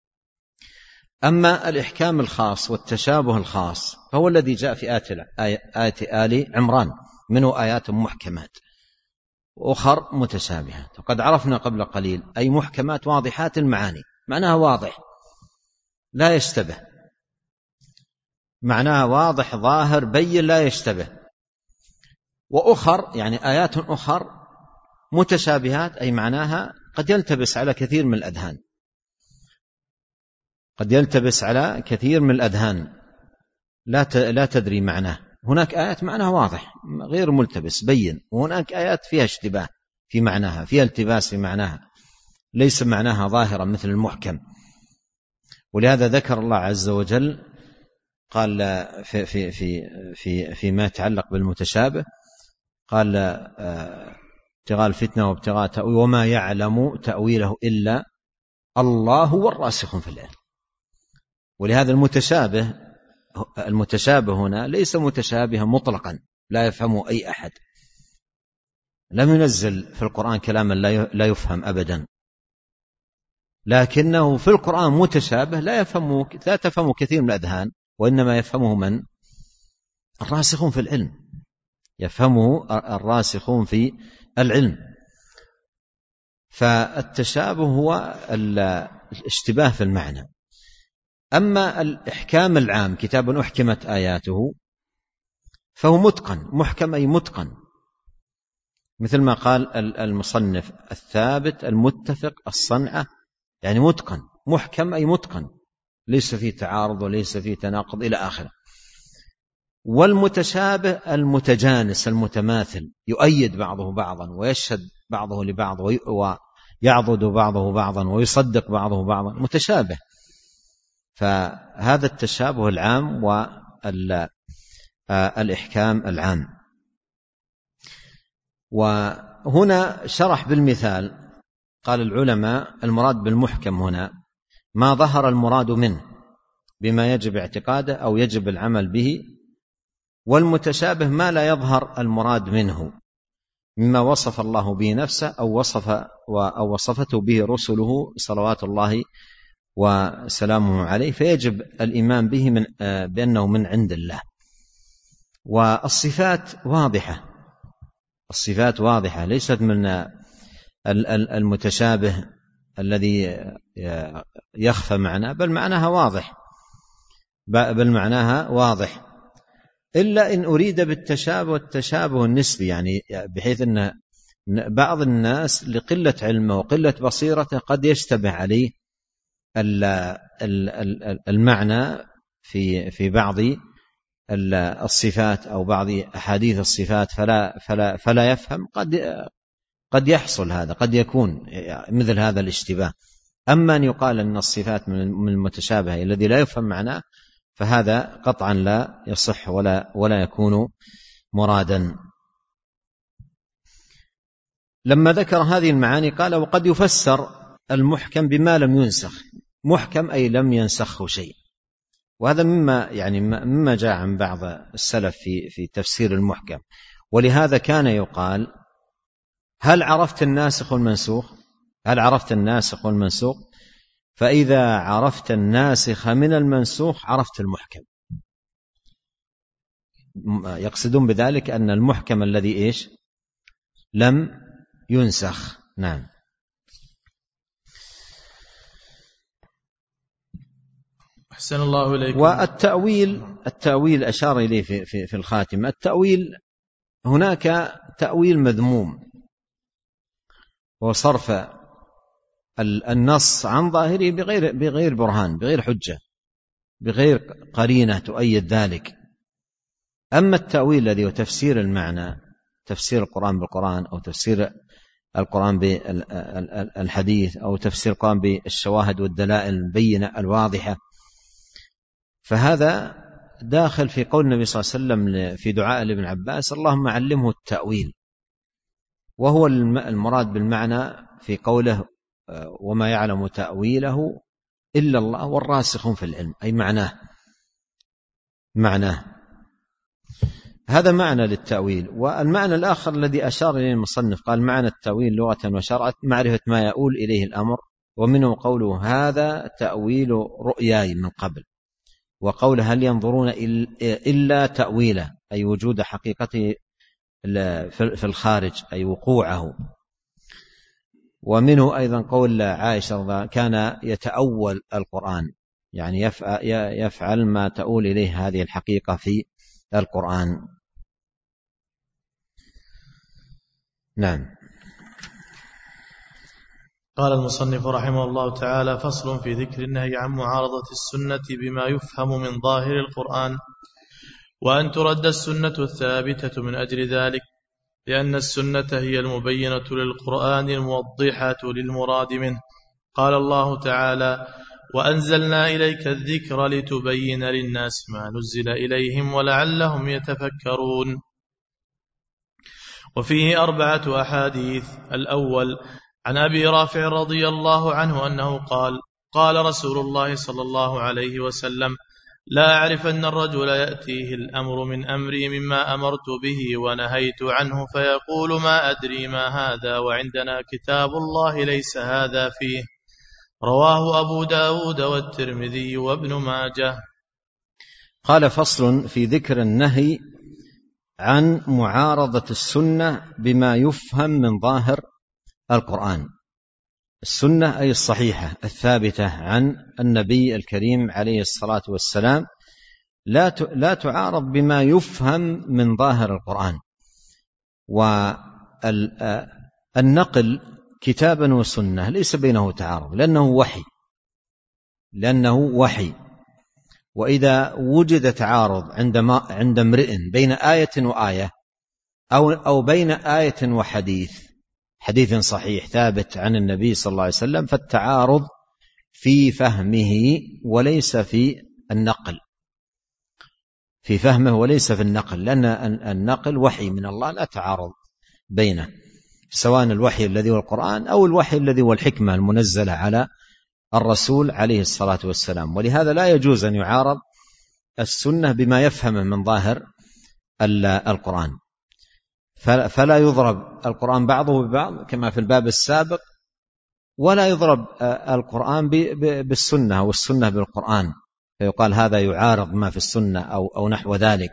أما الإحكام الخاص والتشابه الخاص فهو الذي جاء في آية آل عمران، منه آيات محكمات وأخر متشابهات. وقد عرفنا قبل قليل أي محكمات واضحات المعاني، معناها واضح لا يشتبه، معناها واضح ظاهر بين لا يشتبه. وأخر يعني آيات أخر متشابهات، أي معناها قد يلتبس على كثير من الأذهان، قد يلتبس على كثير من الأذهان، لا تدري معناه. هناك آيات معناها واضح غير ملتبس بين، وهناك آيات فيها اشتباه في معناها، فيها التباس في معناها، ليس معناها ظاهرا مثل المحكم. ولهذا ذكر الله عز وجل قال فيما يتعلق بالمتشابه، قال ابتغاء الفتنة وابتغاء تأويله وما يعلم تأويله إلا الله والراسخون في العلم. ولهذا المتشابه هنا ليس متشابها مطلقا لا يفهمه أي أحد، لم ينزل في القرآن كلاما لا يفهم أبدا، لكنه في القرآن متشابه لا تفهمه كثير من الأذهان، وإنما يفهمه من؟ الراسخون في العلم، يفهمه الراسخون في العلم. فالتشابه هو الاشتباه في المعنى. أما الإحكام العام كتاب أحكمت آياته فهو متقن، محكم أي متقن، مثل ما قال المصنف: الثابت المتفق الصنعة، يعني متقن. محكم أي متقن، ليس فيه تعارض وليس فيه تناقض إلى آخره. والمتشابه المتجانس المتماثل، يؤيد بعضه بعضا ويشهد بعضه لبعض ويعضد بعضه بعضا ويصدق بعضه بعضا، متشابه. فهذا التشابه العام والإحكام العام. وهنا شرح بالمثال، قال العلماء: المراد بالمحكم هنا ما ظهر المراد منه بما يجب اعتقاده أو يجب العمل به، والمتشابه ما لا يظهر المراد منه مما وصف الله به نفسه أو وصفته به رسله صلوات الله وسلامه عليه، فيجب الإيمان به بأنه من عند الله. والصفات واضحة، الصفات واضحة، ليست من المتشابه الذي يخفى معناه، بل معناها واضح، إلا إن أريد بالتشابه التشابه النسبي، يعني بحيث أن بعض الناس لقلة علمه وقلة بصيرته قد يشتبه عليه المعنى في بعض الصفات أو بعض أحاديث الصفات فلا يفهم. قد يحصل هذا، قد يكون مثل هذا الاشتباه. أما أن يقال أن الصفات من المتشابه الذي لا يفهم معناه، فهذا قطعا لا يصح ولا يكون مرادا. لما ذكر هذه المعاني قال: وقد يفسر المحكم بما لم ينسخ. محكم أي لم ينسخه شيء. وهذا مما جاء عن بعض السلف في تفسير المحكم. ولهذا كان يقال: هل عرفت الناسخ والمنسوخ؟ هل عرفت الناسخ والمنسوخ؟ فإذا عرفت الناسخ من المنسوخ عرفت المحكم. يقصدون بذلك أن المحكم الذي لم ينسخ. نعم. أحسن الله إليكم. والتأويل أشار إليه في الخاتمة. التأويل هناك تأويل مذموم، وصرف النص عن ظاهره بغير برهان، بغير حجة، بغير قرينة تؤيد ذلك. أما التأويل الذي هو تفسير المعنى، تفسير القرآن بالقرآن، أو تفسير القرآن بالحديث، أو تفسير القرآن بالشواهد والدلائل البينة الواضحة، فهذا داخل في قول النبي صلى الله عليه وسلم في دعاء لابن عباس: اللهم علمه التأويل. وهو المراد بالمعنى في قوله: وما يعلم تأويله إلا الله والراسخون في العلم، أي معناه. هذا معنى للتأويل. والمعنى الآخر الذي أشار إليه المصنف قال: معنى التأويل لغة وشرعا معرفة ما يؤول إليه الأمر، ومنه قوله: هذا تأويل رؤياي من قبل. وقوله: هل ينظرون إلا تأويله، أي وجود حقيقته في الخارج، أي وقوعه. ومنه أيضا قول عائشة: كان يتأول القرآن، يعني يفعل ما تؤول إليه هذه الحقيقة في القرآن. نعم. قال المصنف رحمه الله تعالى: فصل في ذكر النهي عن معارضة السنة بما يفهم من ظاهر القرآن، وأن ترد السنة الثابتة من أجل ذلك، لأن السنة هي المبينة للقرآن الموضحة للمراد منه. قال الله تعالى: وأنزلنا إليك الذكر لتبين للناس ما نزل إليهم ولعلهم يتفكرون. وفيه 4 أحاديث. الأول عن أبي رافع رضي الله عنه أنه قال: قال رسول الله صلى الله عليه وسلم: لا أعرف أن الرجل يأتيه الأمر من أمري مما أمرت به ونهيت عنه فيقول ما أدري ما هذا وعندنا كتاب الله ليس هذا فيه. رواه أبو داود والترمذي وابن ماجه. قال: فصل في ذكر النهي عن معارضة السنة بما يفهم من ظاهر القرآن. السنة أي الصحيحة الثابتة عن النبي الكريم عليه الصلاة والسلام، لا تعارض بما يفهم من ظاهر القرآن. النقل كتابا وسنة ليس بينه تعارض، لأنه وحي. وإذا وجد تعارض عند امرئ بين آية وآية أو بين آية حديث صحيح ثابت عن النبي صلى الله عليه وسلم، فالتعارض في فهمه وليس في النقل، في فهمه وليس في النقل، لأن النقل وحي من الله لا تعارض بينه، سواء الوحي الذي هو القرآن أو الوحي الذي هو الحكمة المنزلة على الرسول عليه الصلاة والسلام. ولهذا لا يجوز أن يعارض السنة بما يفهمه من ظاهر القرآن، فلا يضرب القرآن بعضه ببعض كما في الباب السابق، ولا يضرب القرآن بالسنة والسنة بالقرآن فيقال هذا يعارض ما في السنة أو نحو ذلك.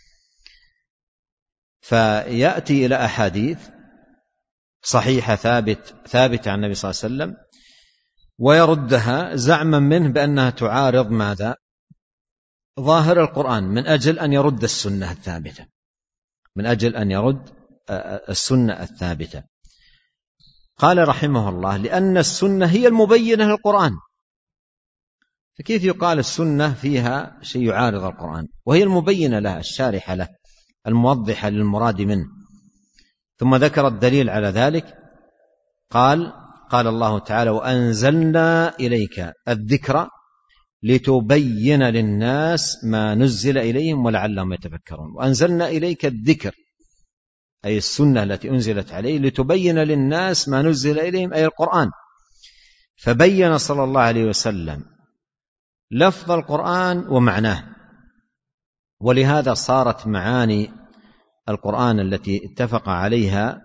فيأتي إلى أحاديث صحيحة ثابتة عن النبي صلى الله عليه وسلم ويردها زعما منه بأنها تعارض ماذا؟ ظاهر القرآن، من أجل أن يرد السنة الثابتة، من أجل أن يرد السنة الثابتة. قال رحمه الله: لأن السنة هي المبينة للقرآن. فكيف يقال السنة فيها شيء يعارض القرآن وهي المبينة له، الشارحة له، الموضحة للمراد منه؟ ثم ذكر الدليل على ذلك، قال الله تعالى: وأنزلنا إليك الذكر لتبين للناس ما نزل إليهم ولعلهم يتفكرون. وأنزلنا إليك الذكر أي السنة التي أنزلت عليه لتبين للناس ما نزل إليهم أي القرآن. فبين صلى الله عليه وسلم لفظ القرآن ومعناه، ولهذا صارت معاني القرآن التي اتفق عليها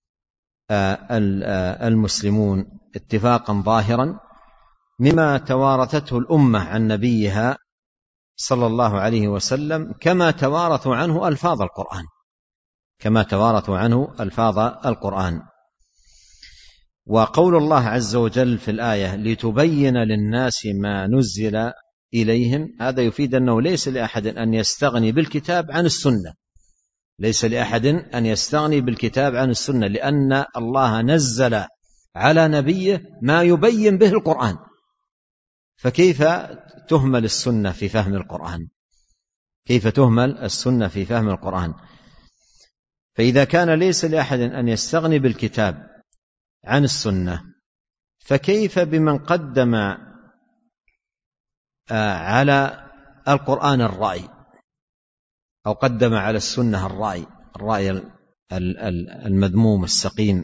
المسلمون اتفاقا ظاهرا مما توارثته الأمة عن نبيها صلى الله عليه وسلم، كما توارثوا عنه ألفاظ القرآن. وقول الله عز وجل في الآية لتبين للناس ما نزل إليهم، هذا يفيد أنه ليس لأحد أن يستغني بالكتاب عن السنة، ليس لأحد أن يستغني بالكتاب عن السنة، لأن الله نزل على نبيه ما يبين به القرآن، فكيف تهمل السنة في فهم القرآن؟ كيف تهمل السنة في فهم القرآن؟ فإذا كان ليس لأحد أن يستغني بالكتاب عن السنة، فكيف بمن قدم على القرآن الرأي، أو قدم على السنة الرأي المذموم السقيم؟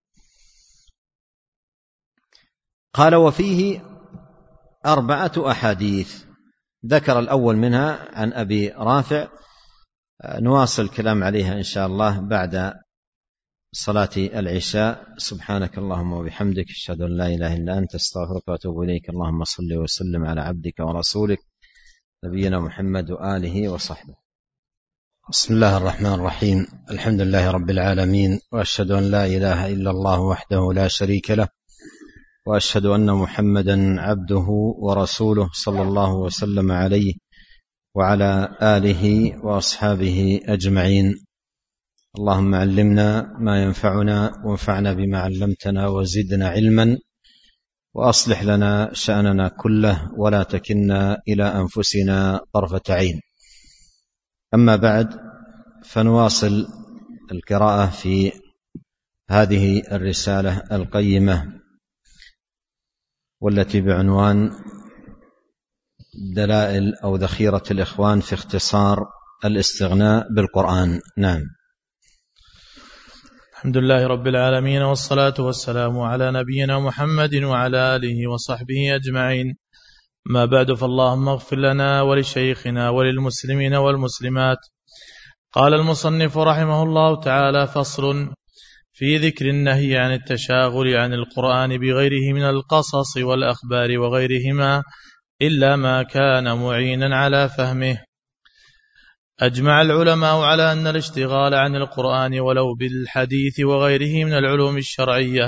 قال: وفيه 4 أحاديث، ذكر الأول منها عن أبي رافع، نواصل الكلام عليها إن شاء الله بعد صلاة العشاء. سبحانك اللهم وبحمدك، أشهد أن لا إله إلا أنت، أستغفرك وأتوب إليك. اللهم صل وسلم على عبدك ورسولك نبينا محمد وآله وصحبه. بسم الله الرحمن الرحيم. الحمد لله رب العالمين، وأشهد أن لا إله إلا الله وحده لا شريك له، وأشهد أن محمدا عبده ورسوله صلى الله وسلم عليه وعلى آله وأصحابه أجمعين. اللهم علمنا ما ينفعنا وانفعنا بما علمتنا وزدنا علما، وأصلح لنا شأننا كله ولا تكلنا إلى أنفسنا طرفة عين. أما بعد، فنواصل القراءة في هذه الرسالة القيمة والتي بعنوان دلائل أو ذخيرة الإخوان في اختصار الاستغناء بالقرآن. نعم. الحمد لله رب العالمين، والصلاة والسلام على نبينا محمد وعلى آله وصحبه أجمعين. ما بعد، فاللهم اغفر لنا ولشيخنا وللمسلمين والمسلمات. قال المصنف رحمه الله تعالى: فصل في ذكر النهي عن التشاغل عن القرآن بغيره من القصص والأخبار وغيرهما إلا ما كان معينا على فهمه. أجمع العلماء على أن الاشتغال عن القرآن ولو بالحديث وغيره من العلوم الشرعية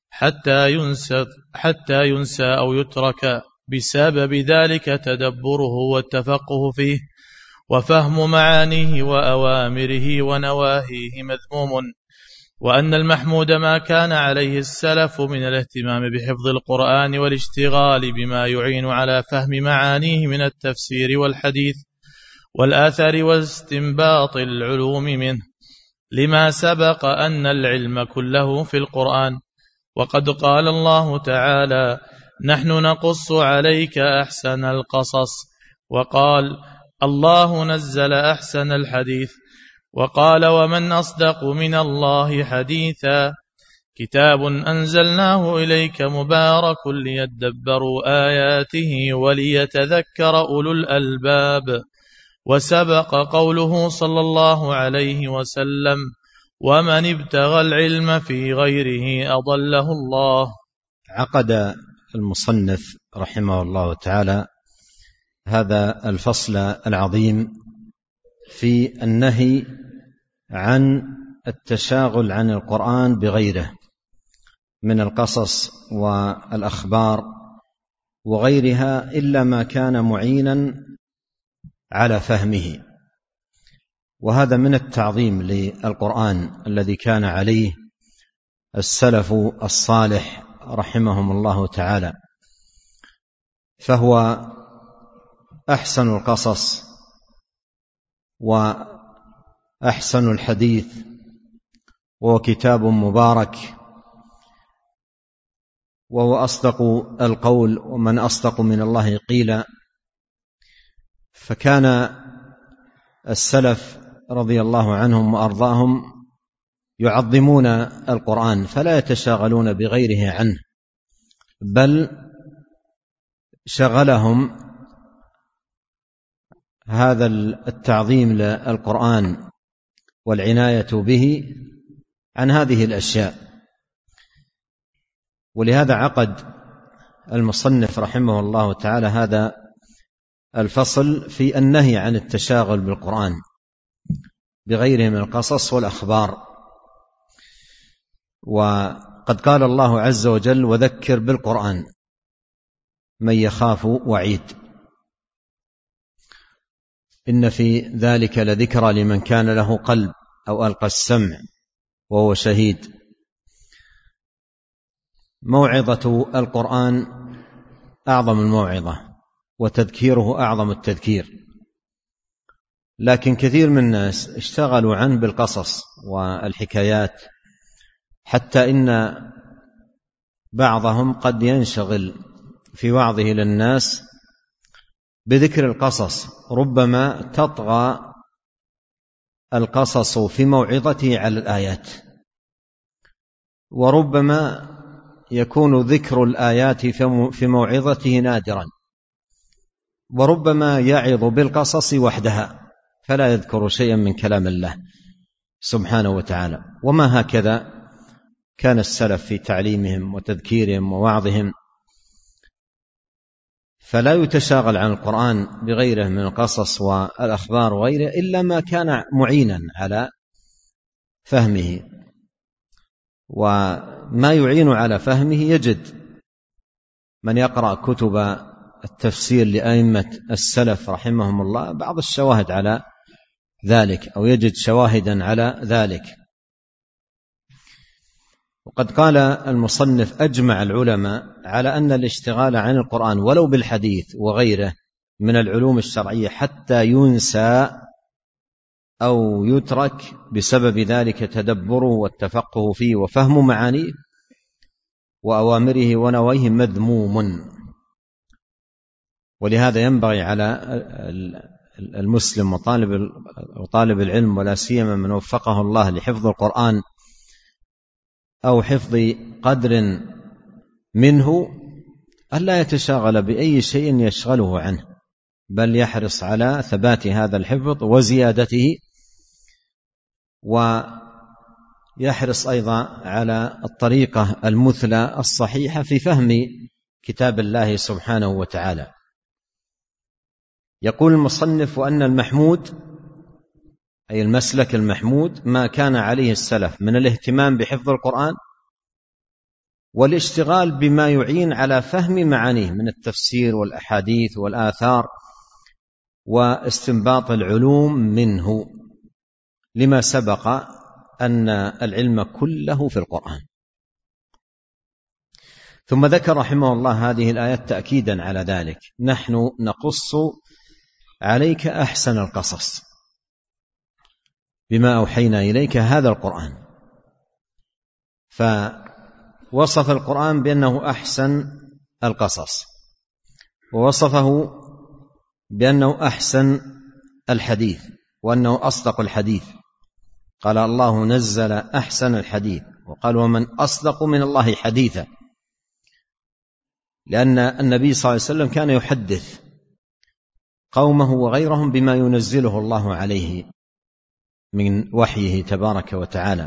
حتى ينسى أو يترك بسبب ذلك تدبره والتفقه فيه وفهم معانيه وأوامره ونواهيه مذموم، وأن المحمود ما كان عليه السلف من الاهتمام بحفظ القرآن والاشتغال بما يعين على فهم معانيه من التفسير والحديث والآثار واستنباط العلوم منه، لما سبق أن العلم كله في القرآن. وقد قال الله تعالى: نحن نقص عليك أحسن القصص، وقال: الله نزل أحسن الحديث، وقال: ومن أصدق من الله حديثا، كتاب أنزلناه إليك مبارك ليدبروا آياته وليتذكر أولو الألباب. وسبق قوله صلى الله عليه وسلم: ومن ابتغى العلم في غيره أضله الله. عقد المصنف رحمه الله تعالى هذا الفصل العظيم في النهي عن التشاغل عن القرآن بغيره من القصص والأخبار وغيرها إلا ما كان معينا على فهمه. وهذا من التعظيم للقرآن الذي كان عليه السلف الصالح رحمهم الله تعالى، فهو أحسن القصص وأحسن الحديث، وهو كتاب مبارك، وهو أصدق القول، ومن أصدق من الله قيلا. فكان السلف رضي الله عنهم وأرضاهم يعظمون القرآن فلا يتشاغلون بغيره عنه، بل شغلهم هذا التعظيم للقرآن والعناية به عن هذه الأشياء. ولهذا عقد المصنف رحمه الله تعالى هذا الفصل في النهي عن التشاغل بالقرآن بغيره من القصص والأخبار. وقد قال الله عز وجل: وذكر بالقرآن من يخاف وعيد، إن في ذلك لذكرى لمن كان له قلب أو ألقى السمع وهو شهيد. موعظة القرآن أعظم الموعظة، وتذكيره أعظم التذكير، لكن كثير من الناس اشتغلوا عنه بالقصص والحكايات، حتى إن بعضهم قد ينشغل في وعظه للناس بذكر القصص، ربما تطغى القصص في موعظته على الآيات، وربما يكون ذكر الآيات في موعظته نادرا، وربما يعظ بالقصص وحدها فلا يذكر شيئا من كلام الله سبحانه وتعالى. وما هكذا كان السلف في تعليمهم وتذكيرهم ووعظهم، فلا يتشاغل عن القرآن بغيره من القصص والأخبار وغيره إلا ما كان معينا على فهمه. وما يعين على فهمه يجد من يقرأ كتب التفسير لأئمة السلف رحمهم الله بعض الشواهد على ذلك، أو يجد شواهدا على ذلك. وقد قال المصنف: أجمع العلماء على أن الاشتغال عن القرآن ولو بالحديث وغيره من العلوم الشرعية حتى ينسى أو يترك بسبب ذلك تدبره والتفقه فيه وفهم معانيه وأوامره ونواهيه مذموم. ولهذا ينبغي على المسلم وطالب العلم، ولا سيما من وفقه الله لحفظ القرآن أو حفظ قدر منه، ألا يتشاغل بأي شيء يشغله عنه، بل يحرص على ثبات هذا الحفظ وزيادته، ويحرص أيضا على الطريقة المثلى الصحيحة في فهم كتاب الله سبحانه وتعالى. يقول المصنف: وأن المحمود، أي المسلك المحمود، ما كان عليه السلف من الاهتمام بحفظ القرآن والاشتغال بما يعين على فهم معانيه من التفسير والأحاديث والآثار واستنباط العلوم منه، لما سبق أن العلم كله في القرآن. ثم ذكر رحمه الله هذه الآيات تأكيدا على ذلك: نحن نقص عليك أحسن القصص بما أوحينا إليك هذا القرآن. فوصف القرآن بأنه أحسن القصص، ووصفه بأنه أحسن الحديث، وأنه أصدق الحديث. قال: الله نزل أحسن الحديث، وقال: ومن أصدق من الله حديثا، لأن النبي صلى الله عليه وسلم كان يحدث قومه وغيرهم بما ينزله الله عليه من وحيه تبارك وتعالى.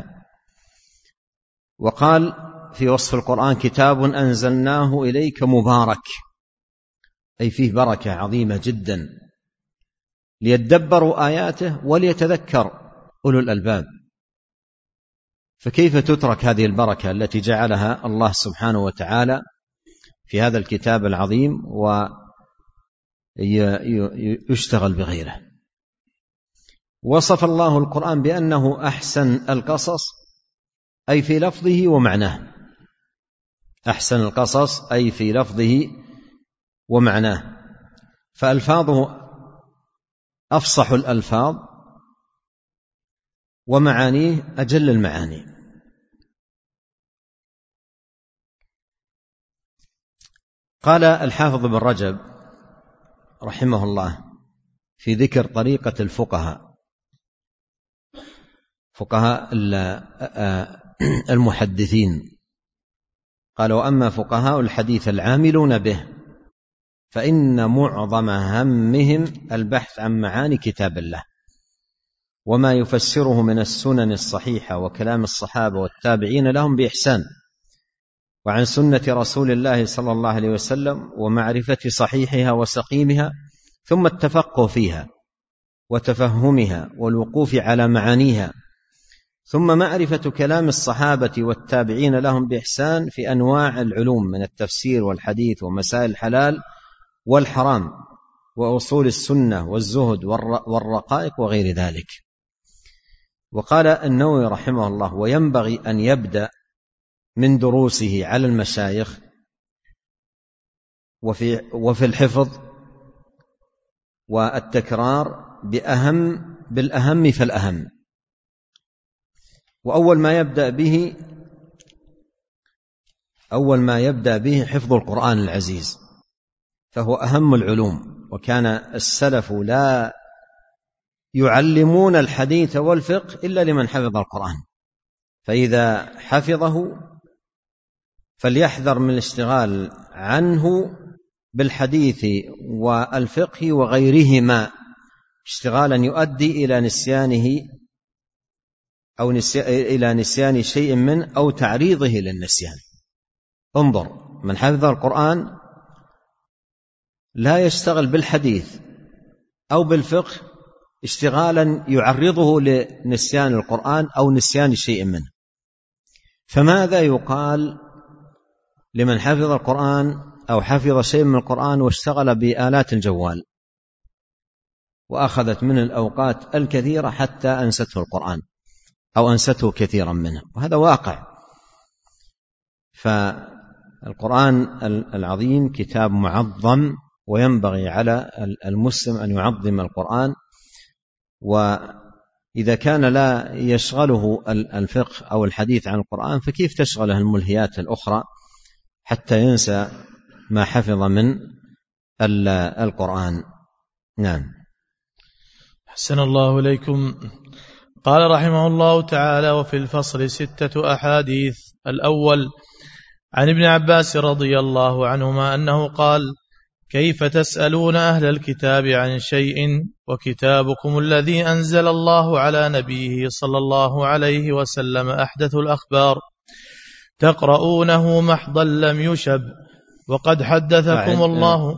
وقال في وصف القرآن: كتاب أنزلناه إليك مبارك، أي فيه بركة عظيمة جدا، ليدبروا آياته وليتذكر أولو الألباب. فكيف تترك هذه البركة التي جعلها الله سبحانه وتعالى في هذا الكتاب العظيم ويشتغل بغيره؟ وصف الله القرآن بأنه أحسن القصص، أي في لفظه ومعناه. أحسن القصص أي في لفظه ومعناه، فألفاظه أفصح الألفاظ، ومعانيه أجل المعاني. قال الحافظ بن رجب رحمه الله في ذكر طريقة الفقهاء، فقهاء المحدثين، قال: وأما فقهاء الحديث العاملون به فإن معظم همهم البحث عن معاني كتاب الله وما يفسره من السنن الصحيحة وكلام الصحابة والتابعين لهم بإحسان، وعن سنة رسول الله صلى الله عليه وسلم، ومعرفة صحيحها وسقيمها، ثم التفقه فيها وتفهمها والوقوف على معانيها، ثم معرفة كلام الصحابة والتابعين لهم بإحسان في أنواع العلوم من التفسير والحديث ومسائل الحلال والحرام وأصول السنة والزهد والرقائق وغير ذلك. وقال النووي رحمه الله: وينبغي أن يبدأ من دروسه على المشايخ وفي الحفظ والتكرار بالأهم فالأهم. وأول ما يبدأ به حفظ القرآن العزيز، فهو أهم العلوم. وكان السلف لا يعلمون الحديث والفقه إلا لمن حفظ القرآن، فإذا حفظه فليحذر من الاشتغال عنه بالحديث والفقه وغيرهما اشتغالا يؤدي إلى نسيانه أو إلى نسيان شيء منه أو تعريضه للنسيان. انظر، من حفظ القرآن لا يشتغل بالحديث أو بالفقه اشتغالا يعرضه لنسيان القرآن أو نسيان شيء منه. فماذا يقال لمن حفظ القرآن أو حفظ شيء من القرآن واشتغل بآلات الجوال وأخذت من الأوقات الكثيرة حتى أنسته القرآن أو أنسته كثيرا منه؟ وهذا واقع. فالقرآن العظيم كتاب معظم، وينبغي على المسلم أن يعظم القرآن. وإذا كان لا يشغله الفقه أو الحديث عن القرآن، فكيف تشغله الملهيات الأخرى حتى ينسى ما حفظ من القرآن؟ نعم. حسن الله إليكم. قال رحمه الله تعالى: وفي الفصل 6 أحاديث. الأول عن ابن عباس رضي الله عنهما أنه قال: كيف تسألون أهل الكتاب عن شيء وكتابكم الذي أنزل الله على نبيه صلى الله عليه وسلم أحدث الأخبار، تقرؤونه محضا لم يشب، وقد حدثكم الله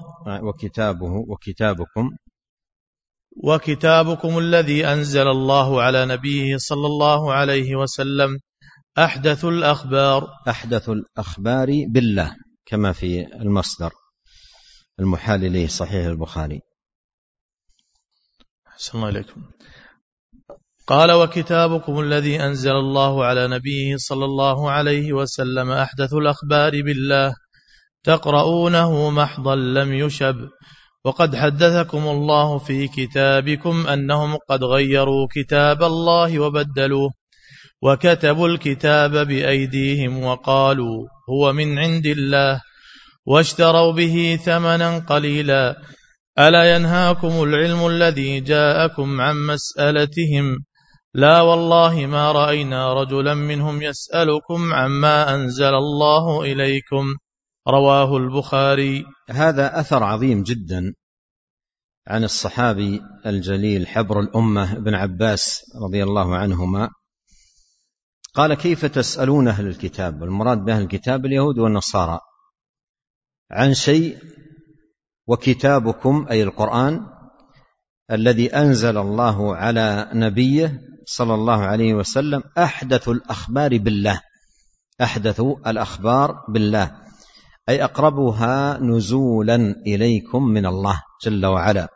وكتابكم الذي أنزل الله على نبيه صلى الله عليه وسلم أحدث الأخبار بالله، كما في المصدر المحال إليه صحيح البخاري. أحسن الله إليكم. قال: وكتابكم الذي أنزل الله على نبيه صلى الله عليه وسلم أحدث الأخبار بالله، تقرؤونه محضا لم يشب، وقد حدثكم الله في كتابكم أنهم قد غيروا كتاب الله وبدلوه، وكتبوا الكتاب بأيديهم وقالوا هو من عند الله، واشتروا به ثمنا قليلا. ألا ينهاكم العلم الذي جاءكم عن مسألتهم؟ لا والله ما رأينا رجلا منهم يسألكم عما أنزل الله إليكم. رواه البخاري. هذا أثر عظيم جدا عن الصحابي الجليل حبر الأمة ابن عباس رضي الله عنهما، قال: كيف تسألون أهل الكتاب، والمراد بأهل الكتاب اليهود والنصارى، عن شيء وكتابكم أي القرآن الذي أنزل الله على نبيه صلى الله عليه وسلم أحدث الأخبار بالله، أحدث الأخبار بالله أي أقربها نزولا إليكم من الله جل وعلا.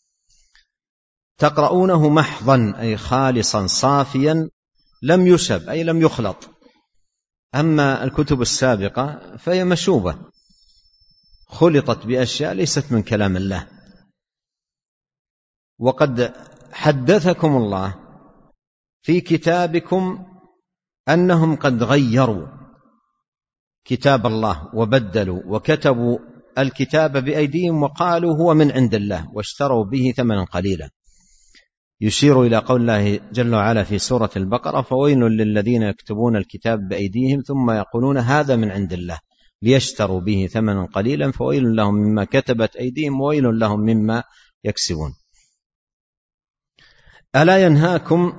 تقرؤونه محضا أي خالصا صافيا، لم يشب أي لم يخلط. أما الكتب السابقة فهي مشوبة، خلطت بأشياء ليست من كلام الله. وقد حدثكم الله في كتابكم أنهم قد غيروا كتاب الله وبدلوا وكتبوا الكتاب بأيديهم وقالوا هو من عند الله، واشتروا به ثمنا قليلا، يشير إلى قول الله جل وعلا في سورة البقرة: فويل للذين يكتبون الكتاب بأيديهم ثم يقولون هذا من عند الله ليشتروا به ثمنا قليلا فويل لهم مما كتبت أيديهم وويل لهم مما يكسبون. ألا ينهاكم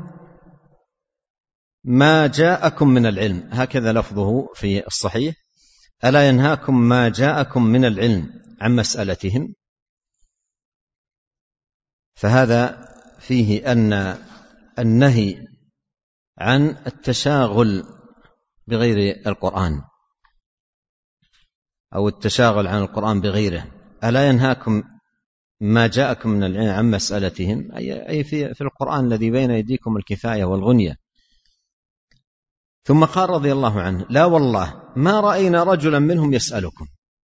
ما جاءكم من العلم، هكذا لفظه في الصحيح: ألا ينهاكم ما جاءكم من العلم عن مسألتهم. فهذا فيه أن النهي عن التشاغل بغير القرآن أو التشاغل عن القرآن بغيره. ألا ينهاكم ما جاءكم من العلم عن مسألتهم أي في القرآن الذي بين يديكم الكفاية والغنية. ثم قال رضي الله عنه: لا والله ما رأينا رجلا منهم يسألكم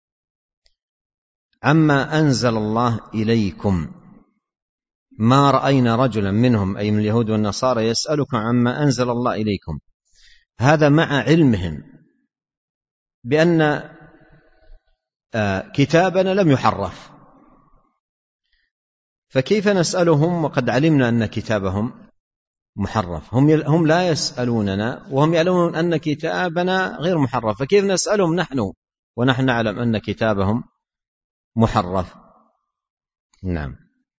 عما أنزل الله إليكم. ما رأينا رجلا منهم أي من اليهود والنصارى يسألكم عما أنزل الله إليكم. هذا مع علمهم بأن كتابنا لم يحرف، فكيف نسألهم وقد علمنا أن كتابهم محرف؟ هم لا يسألوننا وهم يعلمون أن كتابنا غير محرف، فكيف نسألهم نحن ونحن نعلم أن كتابهم محرف؟ نعم.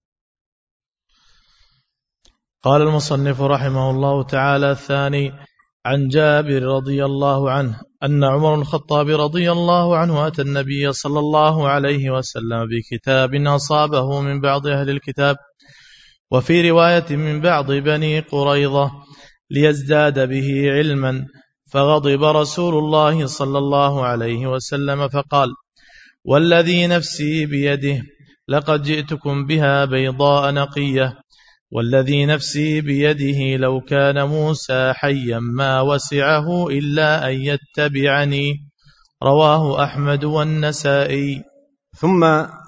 قال المصنف رحمه الله تعالى: الثاني عن جابر رضي الله عنه أن عمر الخطاب رضي الله عنه أتى النبي صلى الله عليه وسلم بكتاب أصابه من بعض أهل الكتاب، وفي رواية من بعض بني قريظة، ليزداد به علما، فغضب رسول الله صلى الله عليه وسلم فقال: والذي نفسي بيده لقد جئتكم بها بيضاء نقية، والذي نفسي بيده لو كان موسى حيا ما وسعه إلا أن يتبعني. رواه أحمد والنسائي. ثم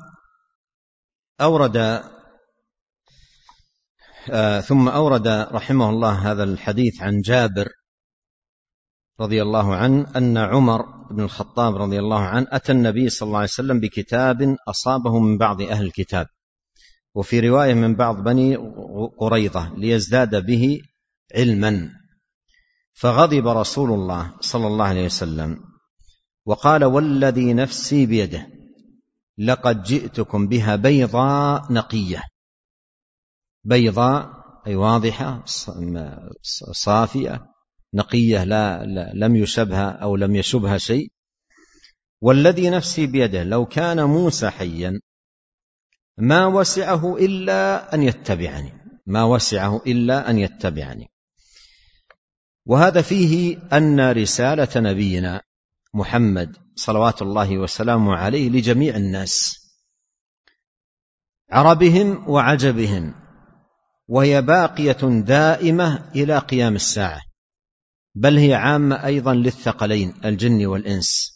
أورد رحمه الله هذا الحديث عن جابر رضي الله عنه أن عمر بن الخطاب رضي الله عنه أتى النبي صلى الله عليه وسلم بكتاب أصابه من بعض أهل الكتاب، وفي رواية من بعض بني قريظة، ليزداد به علما، فغضب رسول الله صلى الله عليه وسلم وقال: والذي نفسي بيده لقد جئتكم بها بيضاء نقية. بيضاء أي واضحة صافية نقية لم يشبها أو لم يشبها شيء. والذي نفسي بيده لو كان موسى حيا ما وسعه إلا أن يتبعني، ما وسعه إلا أن يتبعني. وهذا فيه أن رسالة نبينا محمد صلوات الله وسلامه عليه لجميع الناس، عربهم وعجبهم، وهي باقية دائمة إلى قيام الساعة، بل هي عامة أيضا للثقلين الجن والإنس.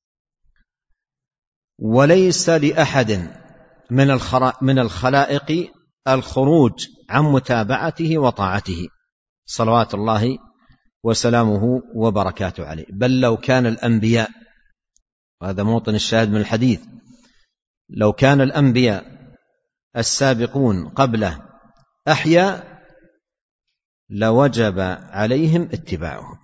وليس لأحد من الخلائق الخروج عن متابعته وطاعته صلوات الله وسلامه وبركاته عليه. بل لو كان الأنبياء، وهذا موطن الشاهد من الحديث، لو كان الأنبياء السابقون قبله أحياء لوجب عليهم اتباعهم،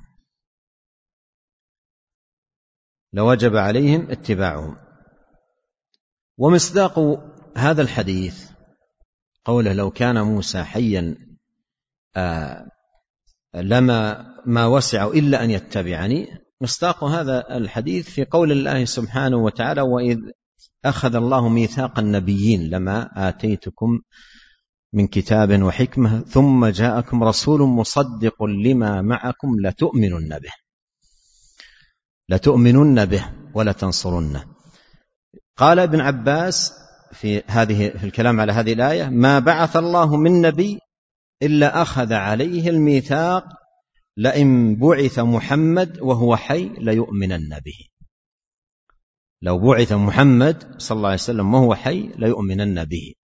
لوجب عليهم اتباعهم. ومصداق هذا الحديث قوله لو كان موسى حيا لما ما وسع إلا أن يتبعني. مصداق هذا الحديث في قول الله سبحانه وتعالى وإذ أخذ الله ميثاق النبيين لما آتيتكم من كتاب وحكمة ثم جاءكم رسول مصدق لما معكم لتؤمنن به ولتنصرنه. قال ابن عباس في الكلام على هذه الآية ما بعث الله من نبي إلا أخذ عليه الميثاق لئن بعث محمد وهو حي ليؤمنن به. لو بعث محمد صلى الله عليه وسلم وهو حي ليؤمنن به.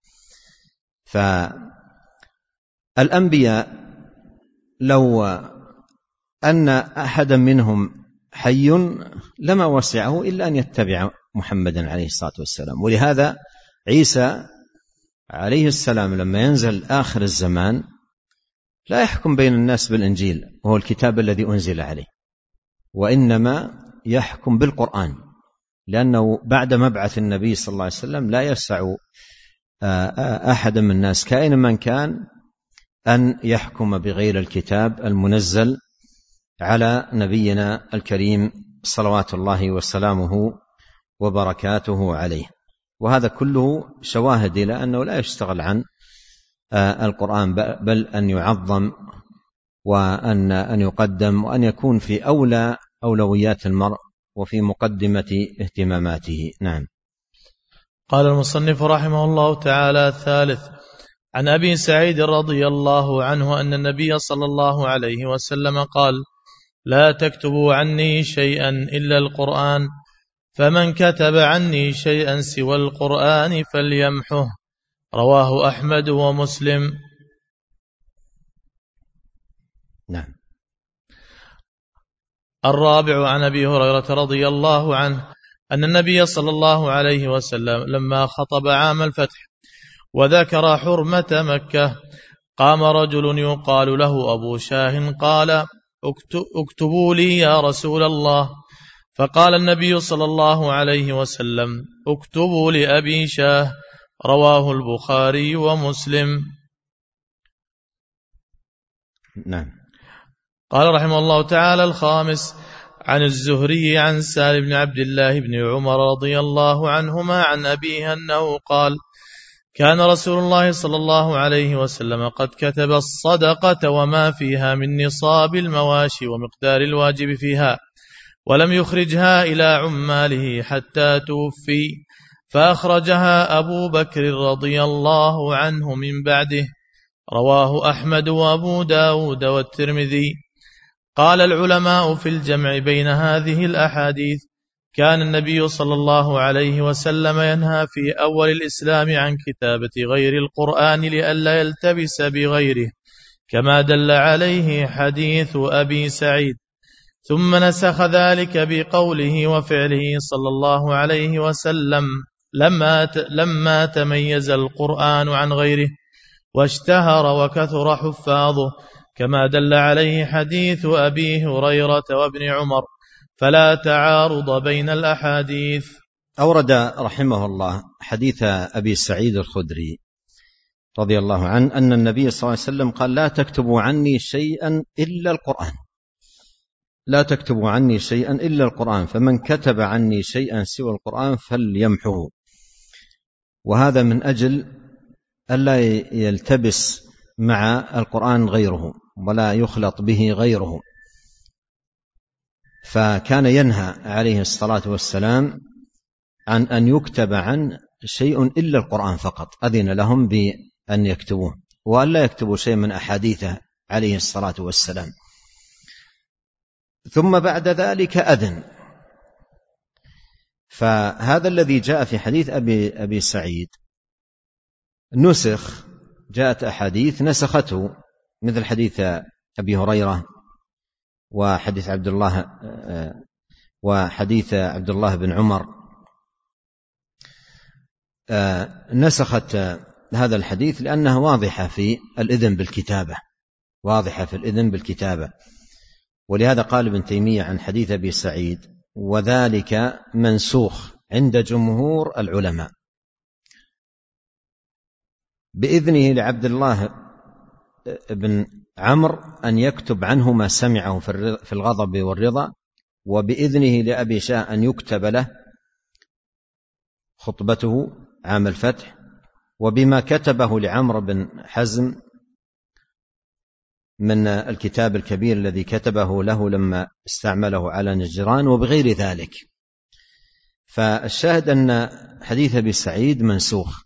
فالأنبياء لو أن أحدا منهم حي لما وسعه إلا أن يتبع محمدا عليه الصلاة والسلام. ولهذا عيسى عليه السلام لما ينزل آخر الزمان لا يحكم بين الناس بالإنجيل وهو الكتاب الذي أنزل عليه، وإنما يحكم بالقرآن، لأنه بعد مبعث النبي صلى الله عليه وسلم لا يسع أحد من الناس كائن من كان أن يحكم بغير الكتاب المنزل على نبينا الكريم صلوات الله وسلامه وبركاته عليه. وهذا كله شواهد إلى أنه لا يشتغل عن القرآن، بل أن يعظم وأن يقدم وأن يكون في أولويات المرء وفي مقدمة اهتماماته. نعم. قال المصنف رحمه الله تعالى الثالث عن أبي سعيد رضي الله عنه أن النبي صلى الله عليه وسلم قال لا تكتبوا عني شيئا إلا القرآن، فمن كتب عني شيئا سوى القرآن فليمحه. رواه أحمد ومسلم. نعم. الرابع عن أبي هريرة رضي الله عنه أن النبي صلى الله عليه وسلم لما خطب عام الفتح وذكر حرمة مكة قام رجل يقال له أبو شاه قال اكتبوا لي يا رسول الله، فقال النبي صلى الله عليه وسلم اكتبوا لأبي شاه. رواه البخاري ومسلم. نعم. قال رحمه الله تعالى الخامس عن الزهري عن سالم بن عبد الله بن عمر رضي الله عنهما عن أبيه أنه قال كان رسول الله صلى الله عليه وسلم قد كتب الصدقة وما فيها من نصاب المواشي ومقدار الواجب فيها، ولم يخرجها إلى عماله حتى توفي، فأخرجها أبو بكر رضي الله عنه من بعده. رواه أحمد وأبو داود والترمذي. قال العلماء في الجمع بين هذه الأحاديث كان النبي صلى الله عليه وسلم ينهى في أول الإسلام عن كتابة غير القرآن لئلا يلتبس بغيره، كما دل عليه حديث أبي سعيد، ثم نسخ ذلك بقوله وفعله صلى الله عليه وسلم لما تميز القرآن عن غيره واشتهر وكثر حفاظه، كما دل عليه حديث أبي هريرة وابن عمر، فلا تعارض بين الأحاديث. أورد رحمه الله حديث أبي سعيد الخدري رضي الله عنه أن النبي صلى الله عليه وسلم قال لا تكتبوا عني شيئا إلا القرآن، لا تكتبوا عني شيئا إلا القرآن، فمن كتب عني شيئا سوى القرآن فليمحه. وهذا من أجل ألا يلتبس مع القرآن غيره ولا يخلط به غيره، فكان ينهى عليه الصلاة والسلام عن أن يكتب عن شيء إلا القرآن فقط، أذن لهم بأن يكتبوه. وأن لا يكتبوا شيء من أحاديثه عليه الصلاة والسلام. ثم بعد ذلك أذن. فهذا الذي جاء في حديث أبي سعيد نسخ، جاءت أحاديث نسخته، مثل حديث أبي هريرة وحديث عبد الله بن عمر، نسخت هذا الحديث لأنها واضحة في الإذن بالكتابة، ولهذا قال ابن تيمية عن حديث أبي سعيد: وذلك منسوخ عند جمهور العلماء، بإذنه لعبد الله بن عمرو أن يكتب عنه ما سمعه في الغضب والرضا، وبإذنه لأبي شاه أن يكتب له خطبته عام الفتح، وبما كتبه لعمرو بن حزم من الكتاب الكبير الذي كتبه له لما استعمله على نجران، وبغير ذلك. فالشاهد أن حديث أبي سعيد منسوخ،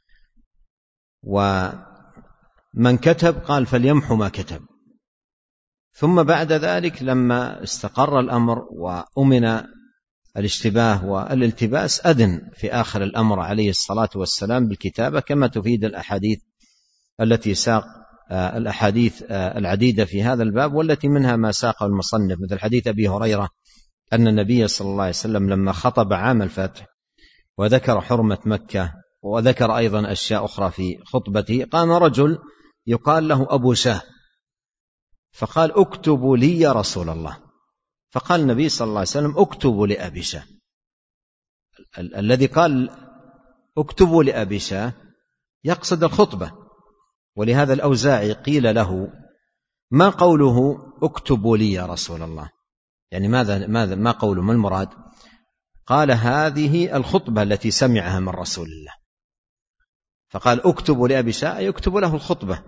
ومن كتب قال فليمحو ما كتب. ثم بعد ذلك لما استقر الأمر وأمن الاشتباه والالتباس أذن في آخر الأمر عليه الصلاة والسلام بالكتابة، كما تفيد الأحاديث التي ساق الأحاديث العديدة في هذا الباب، والتي منها ما ساقه المصنف، مثل حديث أبي هريرة أن النبي صلى الله عليه وسلم لما خطب عام الفتح وذكر حرمة مكة وذكر أيضا أشياء أخرى في خطبته، قام رجل يقال له أبو شاه فقال: اكتبوا لي يا رسول الله. فقال النبي صلى الله عليه وسلم: اكتبوا لأبي شاه. الذي قال اكتبوا لأبي شاه يقصد الخطبة، ولهذا الأوزاعي قيل له: ما قوله اكتبوا لي يا رسول الله؟ يعني ماذا ما قوله، ما المراد؟ قال: هذه الخطبة التي سمعها من رسول الله. فقال: اكتبوا لأبي شاه يكتب له الخطبة.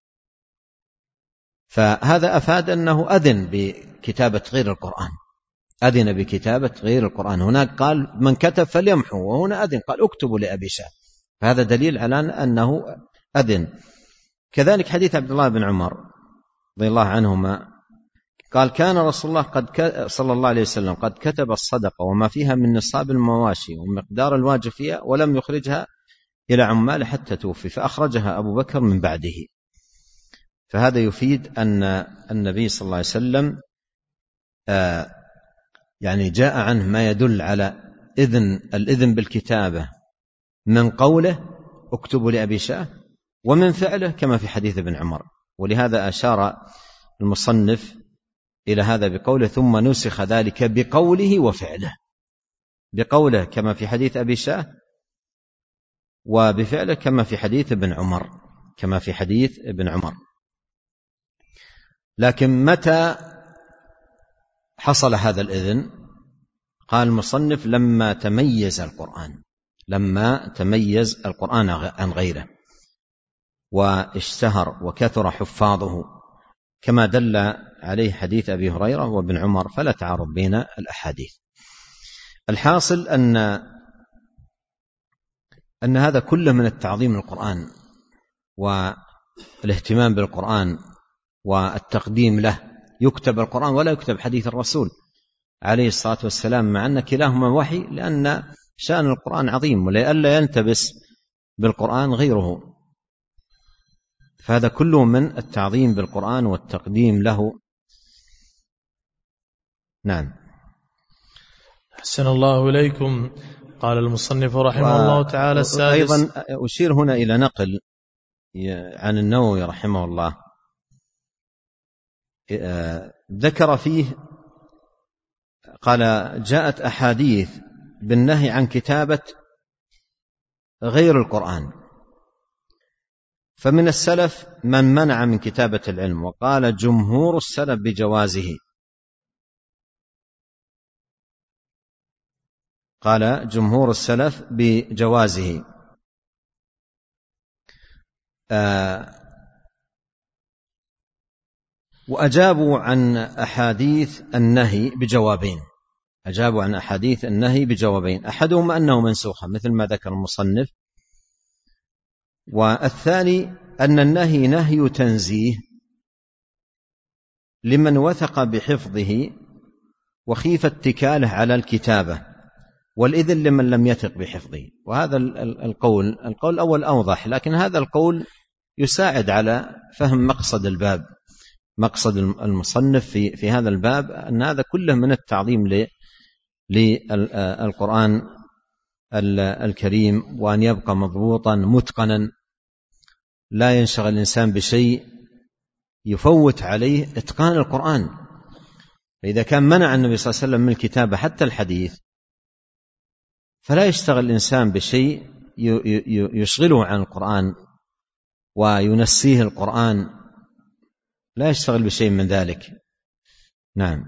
فهذا أفاد أنه أذن بكتابة غير القرآن، أذن بكتابة غير القرآن. هناك قال من كتب فليمحو، وهنا أذن قال اكتبوا لأبي شاه، فهذا دليل على أنه أذن. كذلك حديث عبد الله بن عمر رضي الله عنهما قال: كان رسول الله صلى الله عليه وسلم قد كتب الصدقة وما فيها من نصاب المواشي ومقدار الواجب فيها، ولم يخرجها إلى عماله حتى توفي، فأخرجها أبو بكر من بعده. فهذا يفيد أن النبي صلى الله عليه وسلم يعني جاء عنه ما يدل على الإذن بالكتابة من قوله اكتبوا لأبي شاه، ومن فعله كما في حديث ابن عمر. ولهذا أشار المصنف إلى هذا بقوله: ثم نسخ ذلك بقوله وفعله، بقوله كما في حديث أبي شاه، وبفعله كما في حديث ابن عمر. لكن متى حصل هذا الإذن؟ قال المصنف: لما تميز القرآن عن غيره واشتهر وكثر حفاظه، كما دل عليه حديث أبي هريرة وابن عمر، فلا تعارض بين الأحاديث. الحاصل أن هذا كله من التعظيم للقرآن والاهتمام بالقرآن والتقديم له. يكتب القرآن ولا يكتب حديث الرسول عليه الصلاة والسلام، مع أن كلاهما وحي، لأن شأن القرآن عظيم، ولئلا يلتبس بالقرآن غيره. فهذا كله من التعظيم بالقرآن والتقديم له. نعم. أحسن الله إليكم. قال المصنف رحمه الله تعالى السادس. أيضا أشير هنا إلى نقل عن النووي رحمه الله، ذكر فيه قال: جاءت أحاديث بالنهي عن كتابة غير القرآن، فمن السلف من منع من كتابة العلم، وقال جمهور السلف بجوازه. وأجابوا عن أحاديث النهي بجوابين، أحدهما أنه منسوخة مثل ما ذكر المصنف، والثاني أن النهي نهي تنزيه لمن وثق بحفظه وخيف اتكاله على الكتابة، والإذن لمن لم يثق بحفظه. وهذا القول الأول أوضح، لكن هذا القول يساعد على فهم مقصد الباب، مقصد المصنف في هذا الباب، أن هذا كله من التعظيم للقرآن الكريم، وأن يبقى مضبوطا متقنا، لا ينشغل الإنسان بشيء يفوت عليه إتقان القرآن. فإذا كان منع النبي صلى الله عليه وسلم من الكتابة حتى الحديث، فلا يشتغل الإنسان بشيء يشغله عن القرآن وينسيه القرآن، لا يشتغل بشيء من ذلك. نعم.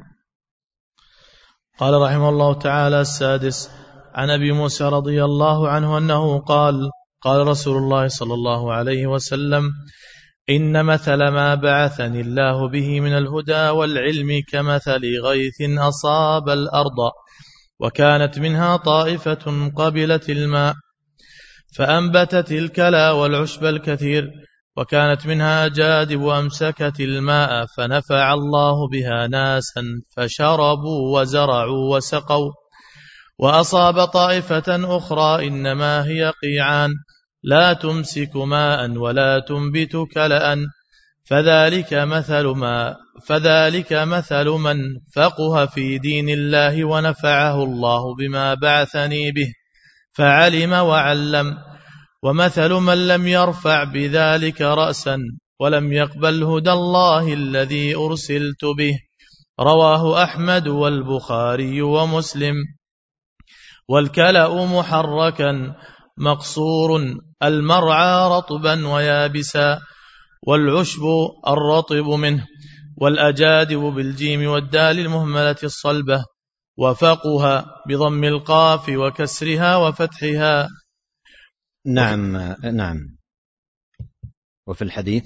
قال رحمه الله تعالى: السادس، عن أبي موسى رضي الله عنه أنه قال: قال رسول الله صلى الله عليه وسلم: إن مثل ما بعثني الله به من الهدى والعلم كمثل غيث أصاب الأرض، وكانت منها طائفة قبلت الماء فأنبتت الكلى والعشب الكثير، وكانت منها أجادب أمسكت الماء فنفع الله بها ناسا فشربوا وزرعوا وسقوا. وأصاب طائفة أخرى إنما هي قيعان لا تمسك ماء ولا تنبت كلأ، فذلك مثل من فقه في دين الله ونفعه الله بما بعثني به فعلم وعلم، ومثل من لم يرفع بذلك رأسا ولم يقبل هدى الله الذي أرسلت به. رواه أحمد والبخاري ومسلم. والكلأ محركا مقصور المرعى رطبا ويابسا، والعشب الرطب منه، والأجادب بالجيم والدال المهملة الصلبة، وفقها بضم القاف وكسرها وفتحها. نعم. نعم. وفي الحديث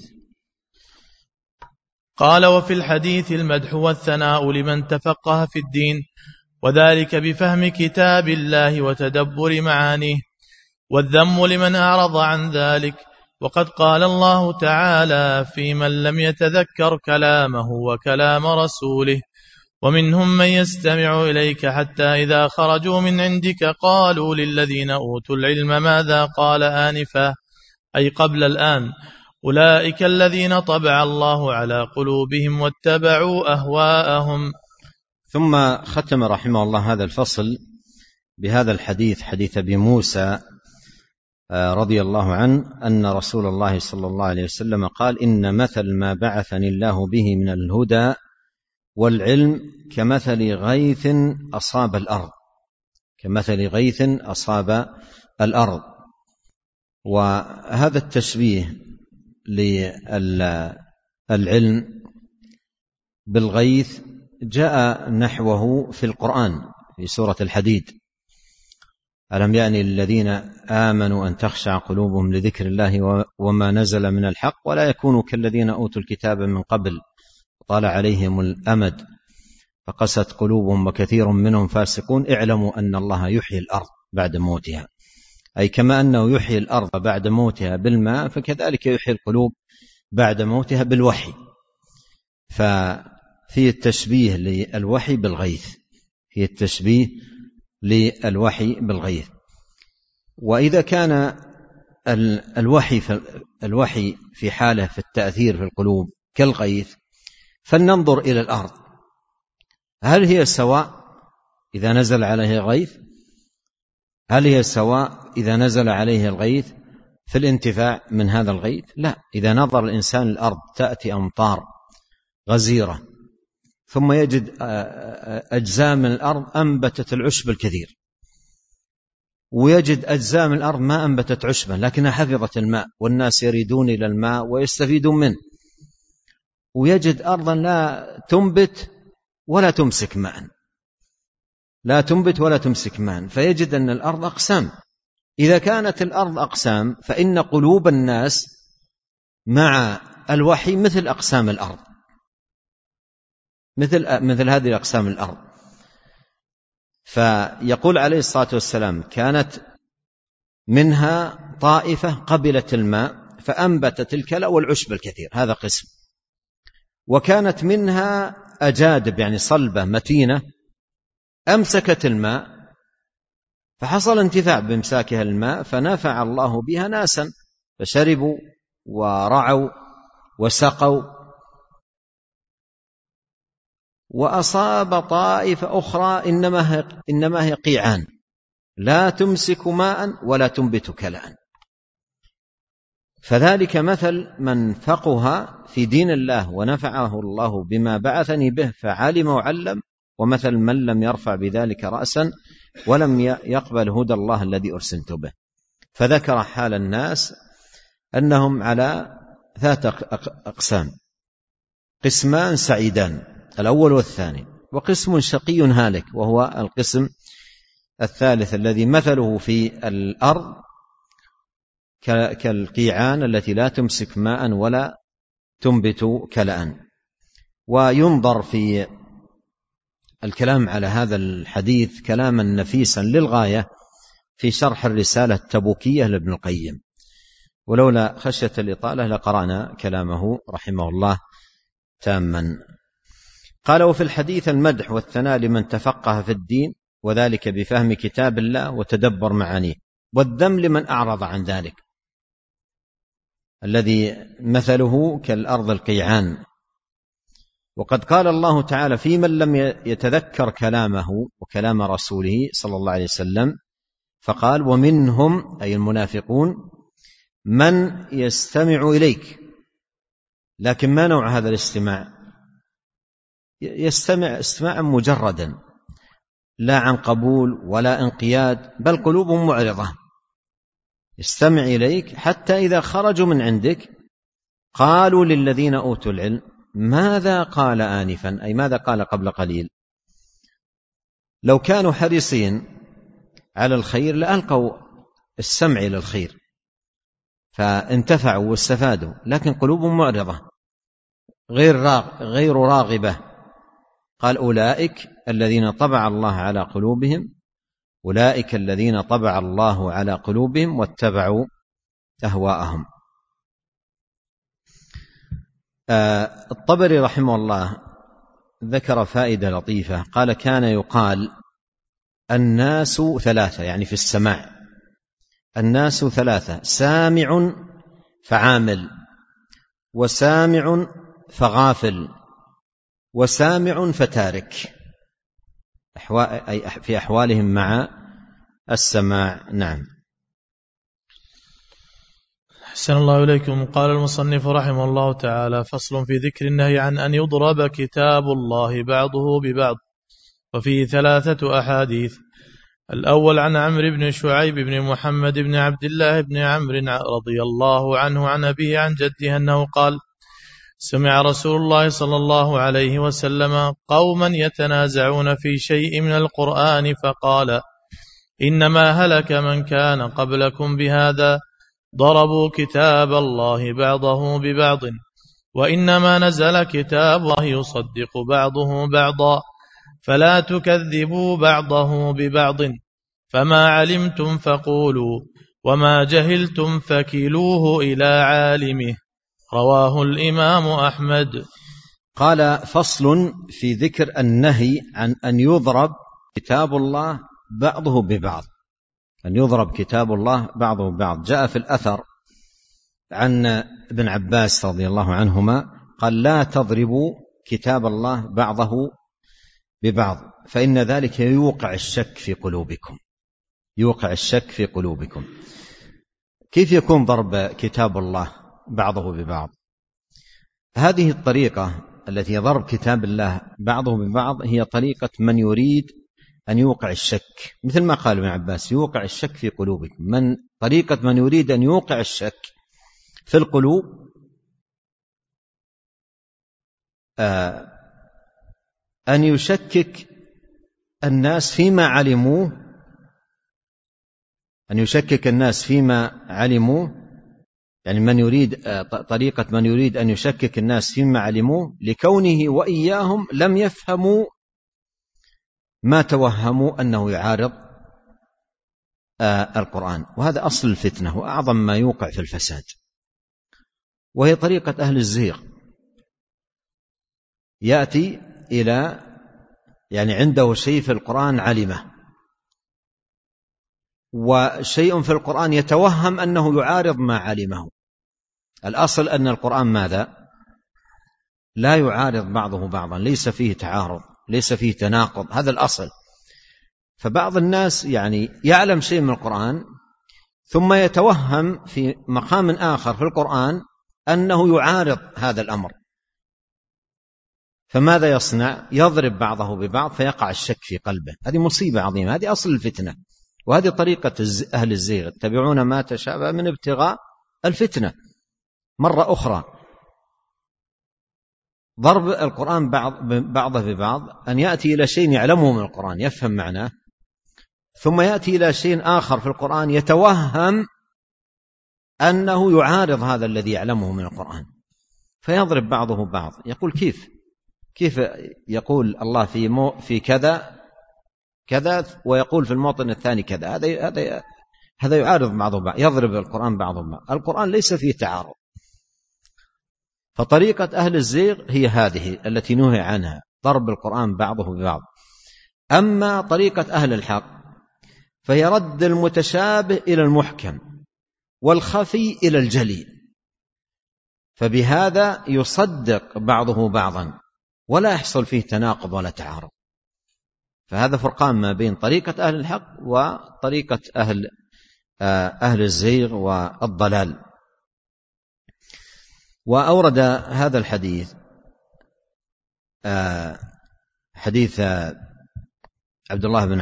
قال: وفي الحديث المدح والثناء لمن تفقه في الدين، وذلك بفهم كتاب الله وتدبر معانيه، والذم لمن أعرض عن ذلك. وقد قال الله تعالى في من لم يتذكر كلامه وكلام رسوله: ومنهم من يستمع إليك حتى إذا خرجوا من عندك قالوا للذين أوتوا العلم ماذا قال آنفا، أي قبل الآن، أولئك الذين طبع الله على قلوبهم واتبعوا أهواءهم. ثم ختم رحمه الله هذا الفصل بهذا الحديث، حديث أبي موسى رضي الله عنه أن رسول الله صلى الله عليه وسلم قال: إن مثل ما بعثني الله به من الهدى والعلم كمثل غيث أصاب الأرض، كمثل غيث أصاب الأرض. وهذا التشبيه للعلم بالغيث جاء نحوه في القرآن في سورة الحديد: ألم يعني للذين آمنوا أن تخشع قلوبهم لذكر الله وما نزل من الحق ولا يكونوا كالذين أوتوا الكتاب من قبل طال عليهم الأمد فقست قلوبهم وكثير منهم فاسقون اعلموا أن الله يحيي الأرض بعد موتها، أي كما أنه يحيي الأرض بعد موتها بالماء فكذلك يحيي القلوب بعد موتها بالوحي. ففي التشبيه للوحي بالغيث، في التشبيه للوحي بالغيث. وإذا كان الوحي في حاله في التأثير في القلوب كالغيث، فلننظر إلى الأرض، هل هي سواء إذا نزل عليه غيث؟ هل هي سواء إذا نزل عليه الغيث في الانتفاع من هذا الغيث؟ لا. إذا نظر الإنسان الأرض تأتي أمطار غزيرة ثم يجد أجزاء من الأرض أنبتت العشب الكثير، ويجد أجزاء من الأرض ما أنبتت عشبا لكنها حفظت الماء والناس يريدون إلى الماء ويستفيدون منه، ويجد أرضا لا تنبت ولا تمسك ماء، لا تنبت ولا تمسك ماء، فيجد أن الأرض أقسام. إذا كانت الأرض أقسام فإن قلوب الناس مع الوحي مثل أقسام الأرض، مثل هذه الأقسام الأرض. فيقول عليه الصلاة والسلام: كانت منها طائفة قبلت الماء فأنبتت الكلأ والعشب الكثير، هذا قسم. وكانت منها أجادب يعني صلبة متينة أمسكت الماء فحصل انتفاع بامساكها الماء، فنفع الله بها ناسا فشربوا ورعوا وسقوا. وأصاب طائفة أخرى إنما هي قيعان لا تمسك ماء ولا تنبت كلأ. فذلك مثل من فقه في دين الله ونفعه الله بما بعثني به فعلم وعلم، ومثل من لم يرفع بذلك رأسا ولم يقبل هدى الله الذي أرسلت به. فذكر حال الناس أنهم على 3 أقسام: قسمان سعيدان الأول والثاني، وقسم شقي هالك وهو القسم الثالث الذي مثله في الأرض كالقيعان التي لا تمسك ماء ولا تنبت كلأ. وينظر في الكلام على هذا الحديث كلاما نفيسا للغاية في شرح الرسالة التبوكية لابن القيم، ولولا خشية الإطالة لقرأنا كلامه رحمه الله تاما. قال: وفي الحديث المدح والثناء لمن تفقه في الدين، وذلك بفهم كتاب الله وتدبر معانيه، والذم لمن أعرض عن ذلك، الذي مثله كالأرض القيعان. وقد قال الله تعالى في من لم يتذكر كلامه وكلام رسوله صلى الله عليه وسلم، فقال: ومنهم أي المنافقون من يستمع إليك. لكن ما نوع هذا الاستماع؟ يستمع استماعا مجردا لا عن قبول ولا انقياد، بل قلوبهم معرضة، يستمع إليك حتى إذا خرجوا من عندك قالوا للذين أوتوا العلم ماذا قال آنفا، أي ماذا قال قبل قليل. لو كانوا حريصين على الخير لألقوا السمع إلى الخير فانتفعوا واستفادوا، لكن قلوبهم معرضة غير راغبة. قال: أولئك الذين طبع الله على قلوبهم، أولئك الذين طبع الله على قلوبهم واتبعوا أهواءهم. الطبري رحمه الله ذكر فائدة لطيفة، قال: كان يقال الناس 3، يعني في السماع الناس 3: سامع فعامل، وسامع فغافل، وسامع فتارك، أي في أحوالهم مع السماع. نعم. أحسن الله إليكم. قال المصنف رحمه الله تعالى: فصل في ذكر النهي عن أن يضرب كتاب الله بعضه ببعض، وفيه 3 أحاديث. الأول عن عمرو بن شعيب بن محمد بن عبد الله بن عمرو رضي الله عنه عن أبيه عن جده أنه قال: سمع رسول الله صلى الله عليه وسلم قوما يتنازعون في شيء من القرآن فقال: إنما هلك من كان قبلكم بهذا، ضربوا كتاب الله بعضه ببعض، وإنما نزل كتاب الله يصدق بعضه بعضا، فلا تكذبوا بعضه ببعض، فما علمتم فقولوا، وما جهلتم فكلوه إلى عالمه. رواه الإمام أحمد. قال: فصل في ذكر النهي عن أن يضرب كتاب الله بعضه ببعض، أن يضرب كتاب الله بعضه ببعض. جاء في الأثر عن ابن عباس رضي الله عنهما قال: لا تضربوا كتاب الله بعضه ببعض، فإن ذلك يوقع الشك في قلوبكم، يوقع الشك في قلوبكم. كيف يكون ضرب كتاب الله بعضه ببعض؟ هذه الطريقة التي ضرب كتاب الله بعضه ببعض هي طريقة من يريد أن يوقع الشك، مثل ما قال ابن عباس: يوقع الشك في قلوبكم. طريقة من يريد أن يوقع الشك في القلوب أن يشكك الناس فيما علموه، أن يشكك الناس فيما علموه، يعني من يريد طريقة من يريد أن يشكك الناس فيما علموه لكونه وإياهم لم يفهموا ما توهموا أنه يعارض القرآن. وهذا أصل الفتنة وأعظم ما يوقع في الفساد. وهي طريقة أهل الزيغ. يأتي إلى يعني عنده شيء في القرآن علمه، وشيء في القرآن يتوهم أنه يعارض ما علمه. الأصل أن القرآن ماذا؟ لا يعارض بعضه بعضا، ليس فيه تعارض، ليس فيه تناقض، هذا الأصل. فبعض الناس يعني يعلم شيء من القرآن ثم يتوهم في مقام آخر في القرآن أنه يعارض هذا الأمر، فماذا يصنع؟ يضرب بعضه ببعض فيقع الشك في قلبه. هذه مصيبة عظيمة، هذه أصل الفتنة، وهذه طريقة أهل الزيغ، يتبعون ما تشابه من ابتغاء الفتنة. مرة أخرى ضرب القرآن بعضه ببعض، أن يأتي إلى شيء يعلمه من القرآن يفهم معناه، ثم يأتي إلى شيء آخر في القرآن يتوهم أنه يعارض هذا الذي يعلمه من القرآن، فيضرب بعضه بعض. يقول كيف يقول الله في كذا كذا ويقول في الموطن الثاني كذا؟ هذا يعارض بعضه بعض، يضرب القرآن بعضه بعض. القرآن ليس فيه تعارض. فطريقة أهل الزيغ هي هذه التي نهي عنها، ضرب القرآن بعضه ببعض. أما طريقة أهل الحق فهي رد المتشابه إلى المحكم والخفي إلى الجلي، فبهذا يصدق بعضه بعضا ولا يحصل فيه تناقض ولا تعارض. فهذا فرقان ما بين طريقة أهل الحق وطريقة أهل الزيغ والضلال. وأورد هذا الحديث حديث عبد الله بن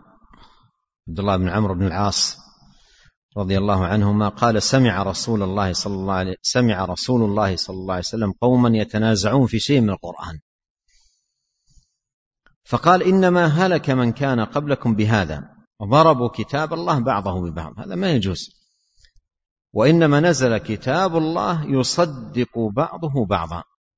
عمرو بن العاص رضي الله عنهما قال: سمع رسول الله صلى الله عليه وسلم قوما يتنازعون في شيء من القرآن، فقال: إنما هلك من كان قبلكم بهذا، ضربوا كتاب الله بعضه ببعض. هذا ما يجوز. وإنما نزل كتاب الله يصدق بعضه بعضا،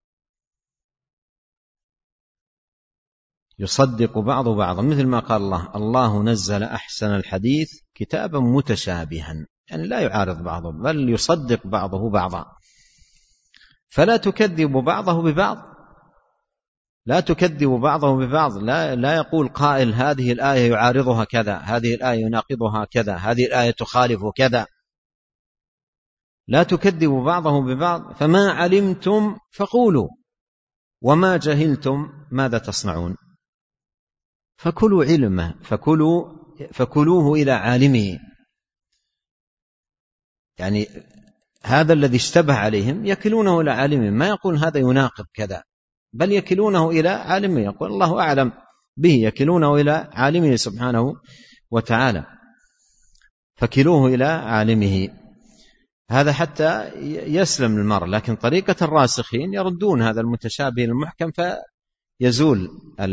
يصدق بعضه بعضا، مثل ما قال الله نزل أحسن الحديث كتابا متشابها، يعني لا يعارض بعضه بل يصدق بعضه بعضا. فلا تكذب بعضه ببعض، لا تكذب بعضه ببعض. لا يقول قائل هذه الآية يعارضها كذا، هذه الآية يناقضها كذا، هذه الآية تخالف كذا. لا تكذب بعضه ببعض. فما علمتم فقولوا، وما جهلتم ماذا تصنعون؟ فكلوا علمه، فكلوه إلى عالمه. يعني هذا الذي اشتبه عليهم يكلونه إلى عالمه، ما يقول هذا يناقض كذا، بل يكلونه إلى عالمه، يقول الله أعلم به، يكلونه إلى عالمه سبحانه وتعالى. فكلوه إلى عالمه، هذا حتى يسلم المرء. لكن طريقة الراسخين يردون هذا المتشابه المحكم فيزول،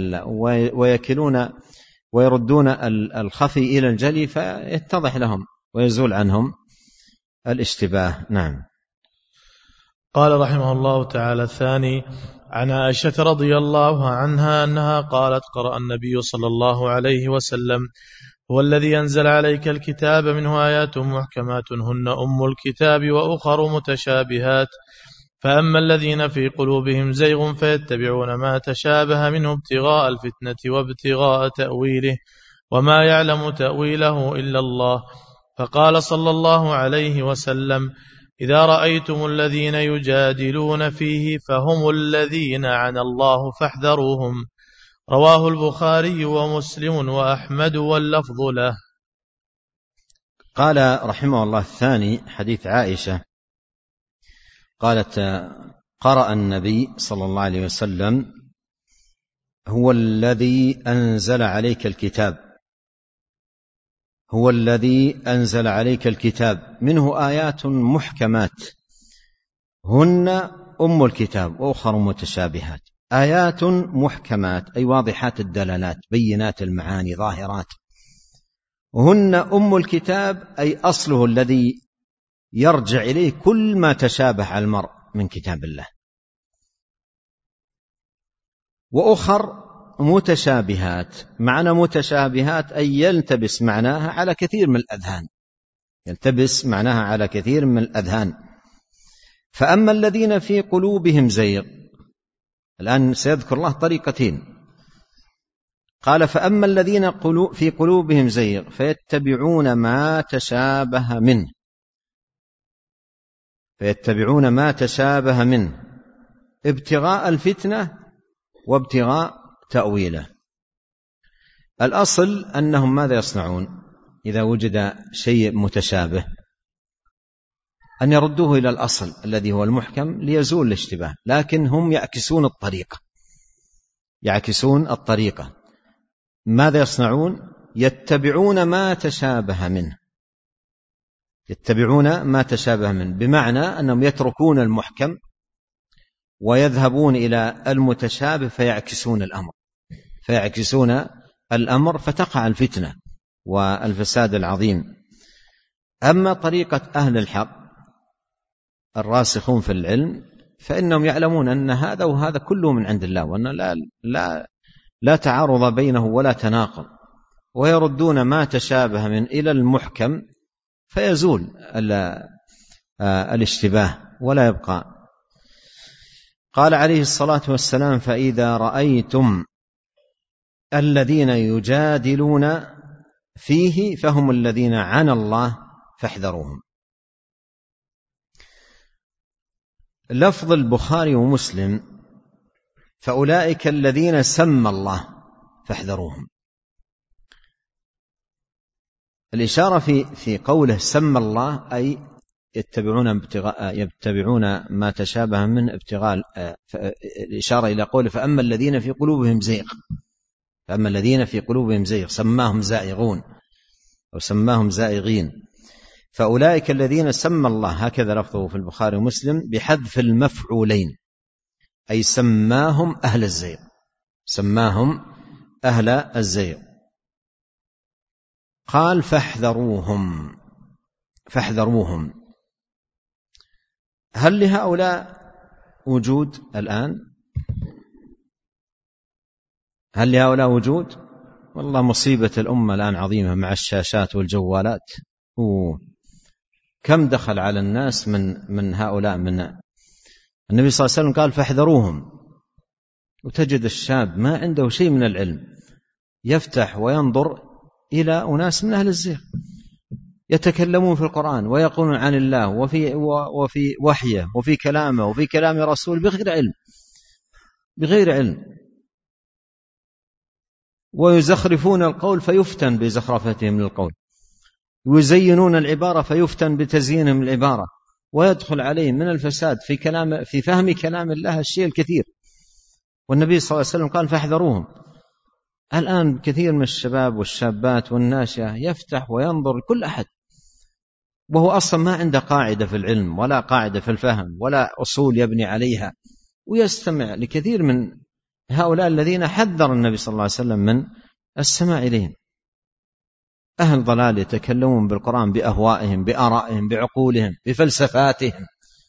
ويردون الخفي إلى الجلي فيتضح لهم ويزول عنهم الاشتباه. نعم. قال رحمه الله تعالى: الثاني عن عائشة رضي الله عنها أنها قالت: قرأ النبي صلى الله عليه وسلم: هو الذي أنزل عليك الكتاب منه آيات محكمات هن أم الكتاب وأخر متشابهات، فأما الذين في قلوبهم زيغ فيتبعون ما تشابه منه ابتغاء الفتنة وابتغاء تأويله وما يعلم تأويله إلا الله. فقال صلى الله عليه وسلم: إذا رأيتم الذين يجادلون فيه فهم الذين عنى الله فاحذروهم. رواه البخاري ومسلم وأحمد واللفظ له. قال رحمه الله: الثاني حديث عائشة قالت: قرأ النبي صلى الله عليه وسلم: هو الذي أنزل عليك الكتاب، هو الذي أنزل عليك الكتاب منه آيات محكمات هن أم الكتاب وأخر متشابهات. آيات محكمات أي واضحات الدلالات بينات المعاني ظاهرات، هن أم الكتاب أي أصله الذي يرجع إليه كل ما تشابه على المرء من كتاب الله. وأخر متشابهات، معنى متشابهات أي يلتبس معناها على كثير من الأذهان، يلتبس معناها على كثير من الأذهان. فأما الذين في قلوبهم زيغ، الآن سيذكر الله طريقتين. قال فأما الذين في قلوبهم زيغ فيتبعون ما تشابه منه، فيتبعون ما تشابه منه ابتغاء الفتنة وابتغاء تأويله. الأصل أنهم ماذا يصنعون إذا وجد شيء متشابه؟ أن يردوه إلى الأصل الذي هو المحكم ليزول الاشتباه، لكن هم يعكسون الطريقة. ماذا يصنعون؟ يتبعون ما تشابه منه، بمعنى أنهم يتركون المحكم ويذهبون إلى المتشابه فيعكسون الأمر فتقع الفتنة والفساد العظيم. أما طريقة أهل الحق الراسخون في العلم فإنهم يعلمون أن هذا وهذا كله من عند الله، وأن لا تعارض بينه ولا تناقض، ويردون ما تشابه من إلى المحكم فيزول الاشتباه ولا يبقى. قال عليه الصلاة والسلام فإذا رأيتم الذين يجادلون فيه فهم الذين عنى الله فاحذروهم. لفظ البخاري ومسلم فأولئك الذين سمى الله فاحذروهم. الإشارة في قوله سمى الله أي يتبعون ما تشابه من ابتغاء، الإشارة إلى قوله فأما الذين في قلوبهم زيغ سماهم زائغون أو سماهم زائغين. فأولئك الذين سمى الله، هكذا لفظه في البخاري ومسلم بحذف المفعولين، أي سماهم أهل الزيغ. قال فاحذروهم. هل لهؤلاء وجود الآن؟ والله مصيبة الأمة الآن عظيمة مع الشاشات والجوالات. كم دخل على الناس من هؤلاء. من النبي صلى الله عليه وسلم قال فاحذروهم، وتجد الشاب ما عنده شيء من العلم يفتح وينظر إلى أناس من أهل الزيغ يتكلمون في القرآن ويقولون عن الله وفي وحيه وفي كلامه وفي كلام رسول بغير علم، ويزخرفون القول فيفتن بزخرفتهم للقول، ويزينون العبارة فيفتن بتزيينهم العبارة، ويدخل عليه من الفساد في فهم كلام الله الشيء الكثير. والنبي صلى الله عليه وسلم قال فاحذروهم. الآن كثير من الشباب والشابات والناشئة يفتح وينظر كل أحد وهو أصلا ما عنده قاعدة في العلم ولا قاعدة في الفهم ولا أصول يبني عليها، ويستمع لكثير من هؤلاء الذين حذر النبي صلى الله عليه وسلم من السماع إليهم. أهل ضلال يتكلمون بالقرآن بأهوائهم، بآرائهم، بعقولهم، بفلسفاتهم،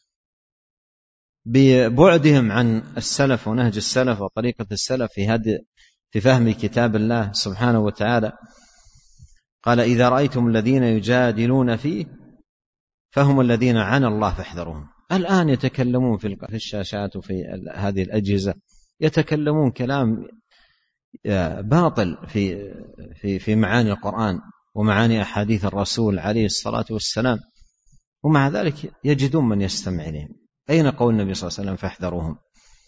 ببعدهم عن السلف ونهج السلف وطريقة السلف في فهم كتاب الله سبحانه وتعالى. قال إذا رأيتم الذين يجادلون فيه فهم الذين عنى الله فاحذروهم. الآن يتكلمون في الشاشات وفي هذه الأجهزة يتكلمون كلام باطل في معاني القرآن ومعاني أحاديث الرسول عليه الصلاة والسلام، ومع ذلك يجدون من يستمع إليهم. أين قول النبي صلى الله عليه وسلم فاحذروهم؟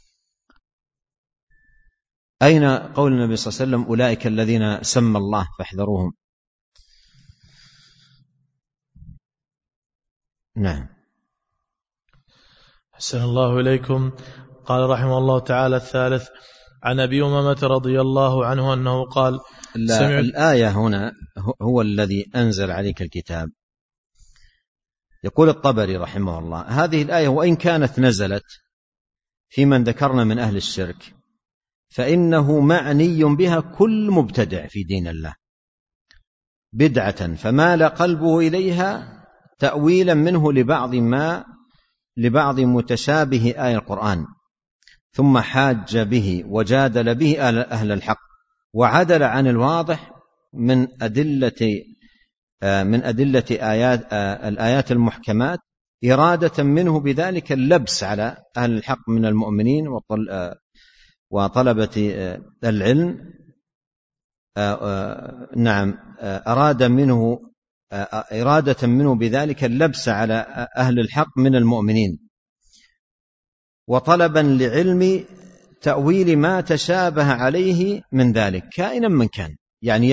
أين قول النبي صلى الله عليه وسلم أولئك الذين سمى الله فاحذروهم؟ نعم. حسن الله إليكم. قال رحمه الله تعالى الثالث عن أبي أمامة رضي الله عنه أنه قال الآية هنا هو الذي أنزل عليك الكتاب. يقول الطبري رحمه الله هذه الآية وإن كانت نزلت في من ذكرنا من أهل الشرك فإنه معني بها كل مبتدع في دين الله بدعة فمال قلبه إليها تأويلا منه لبعض متشابه آية القرآن، ثم حاج به وجادل به أهل الحق وعدل عن الواضح من أدلة الآيات المحكمات إرادة منه بذلك اللبس على أهل الحق من المؤمنين وطلبة العلم. نعم، أراد منه إرادة منه بذلك اللبس على أهل الحق من المؤمنين، وطلبا لعلم تأويل ما تشابه عليه من ذلك كائنا من كان، يعني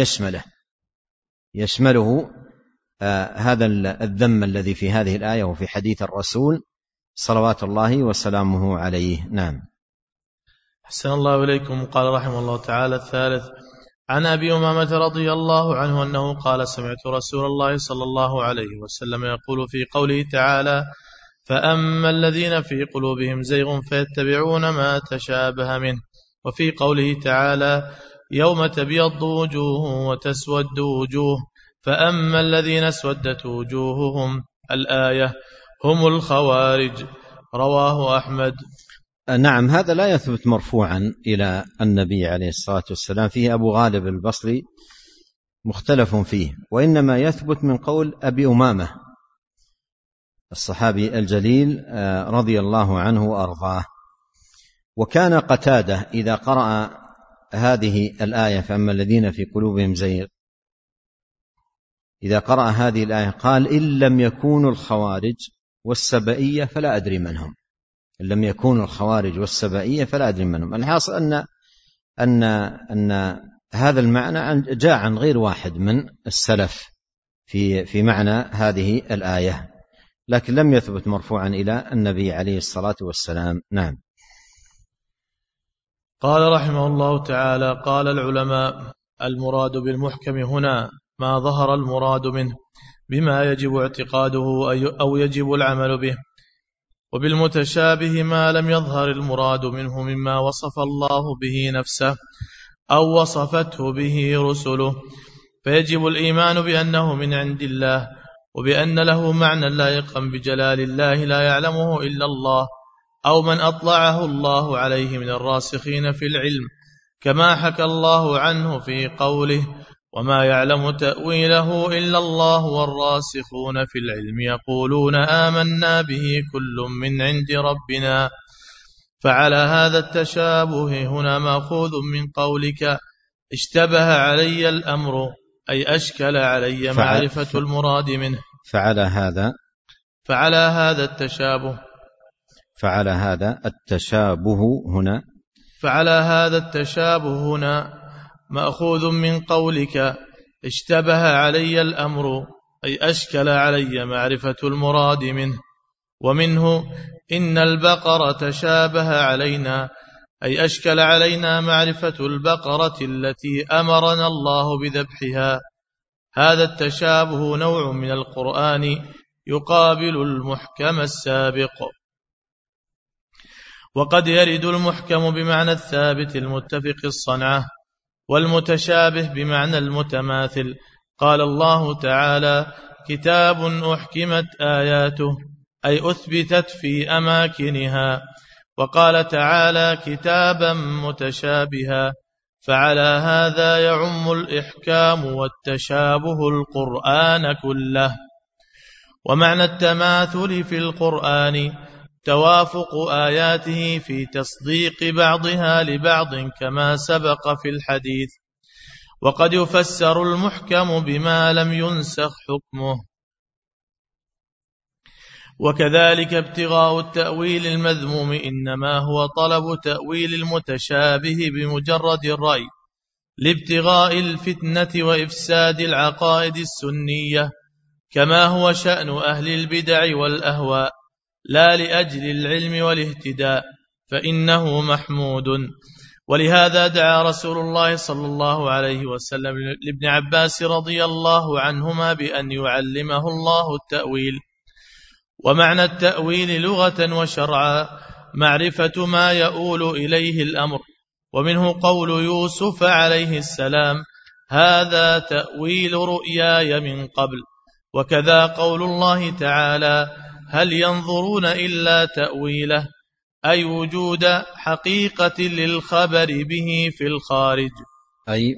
يشمله هذا الذم الذي في هذه الآية وفي حديث الرسول صلوات الله وسلامه عليه. نعم. أحسن الله إليكم. قال رحمه الله تعالى: الثالث، عن أبي أمامة رضي الله عنه أنه قال: سمعت رسول الله صلى الله عليه وسلم يقول في قوله تعالى: فأما الذين في قلوبهم زيغ فيتبعون ما تشابه منه، وفي قوله تعالى: يوم تبيض وجوه وتسود وجوه، فأما الذين اسودت وجوههم، الآية، هم الخوارج. رواه أحمد. نعم، هذا لا يثبت مرفوعا إلى النبي عليه الصلاة والسلام، فيه أبو غالب البصري مختلف فيه، وإنما يثبت من قول أبي أمامة الصحابي الجليل رضي الله عنه وأرضاه. وكان قتادة إذا قرأ هذه الآية فأما الذين في قلوبهم زيغ، إذا قرأ هذه الآية قال: إن لم يكونوا الخوارج والسبئية فلا أدري من هم. إن لم يكونوا الخوارج والسبئية فلا أدري من هم. الحاصل أن هذا المعنى جاء عن غير واحد من السلف في معنى هذه الآية، لكن لم يثبت مرفوعا إلى النبي عليه الصلاة والسلام. نعم. قال رحمه الله تعالى: قال العلماء: المراد بالمحكم هنا ما ظهر المراد منه بما يجب اعتقاده أو يجب العمل به، وبالمتشابه ما لم يظهر المراد منه مما وصف الله به نفسه أو وصفته به رسله، فيجب الإيمان بأنه من عند الله، وبأن له معنى لائقا بجلال الله لا يعلمه إلا الله أو من أطلعه الله عليه من الراسخين في العلم، كما حكى الله عنه في قوله: وما يعلم تأويله إلا الله والراسخون في العلم يقولون آمنا به كل من عند ربنا. فعلى هذا التشابه هنا مأخوذ من قولك: اشتبه علي الأمر، أي أشكل علي معرفة المراد منه. فعلى هذا التشابه هنا مأخوذ من قولك: اشتبه علي الأمر، أي أشكل علي معرفة المراد منه. ومنه: إن البقرة تشابه علينا، أي أشكل علينا معرفة البقرة التي أمرنا الله بذبحها. هذا التشابه نوع من القرآن يقابل المحكم السابق. وقد يرد المحكم بمعنى الثابت المتفق الصنعة، والمتشابه بمعنى المتماثل. قال الله تعالى: كتاب أحكمت آياته، أي أثبتت في أماكنها. وقال تعالى: كتابا متشابها. فعلى هذا يعم الإحكام والتشابه القرآن كله. ومعنى التماثل في القرآن توافق آياته في تصديق بعضها لبعض كما سبق في الحديث. وقد يفسر المحكم بما لم ينسخ حكمه. وكذلك ابتغاء التأويل المذموم إنما هو طلب تأويل المتشابه بمجرد الرأي لابتغاء الفتنة وإفساد العقائد السنية، كما هو شأن أهل البدع والأهواء، لا لأجل العلم والاهتداء، فإنه محمود. ولهذا دعا رسول الله صلى الله عليه وسلم لابن عباس رضي الله عنهما بأن يعلمه الله التأويل. ومعنى التأويل لغة وشرعا معرفة ما يؤول إليه الأمر. ومنه قول يوسف عليه السلام: هذا تأويل رؤياي من قبل. وكذا قول الله تعالى: هل ينظرون إلا تأويله، أي وجود حقيقة للخبر به في الخارج، أي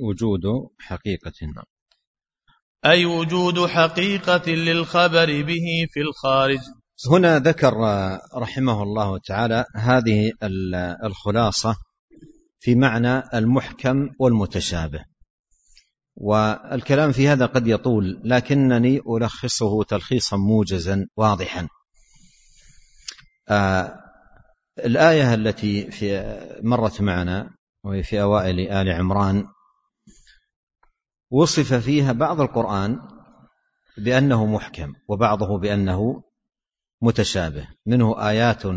وجود حقيقة للخبر به في الخارج. هنا ذكر رحمه الله تعالى هذه الخلاصة في معنى المحكم والمتشابه، والكلام في هذا قد يطول، لكنني ألخصه تلخيصا موجزا واضحا. الآية التي مرت معنا وهي في أوائل آل عمران وصف فيها بعض القرآن بأنه محكم وبعضه بأنه متشابه، منه آيات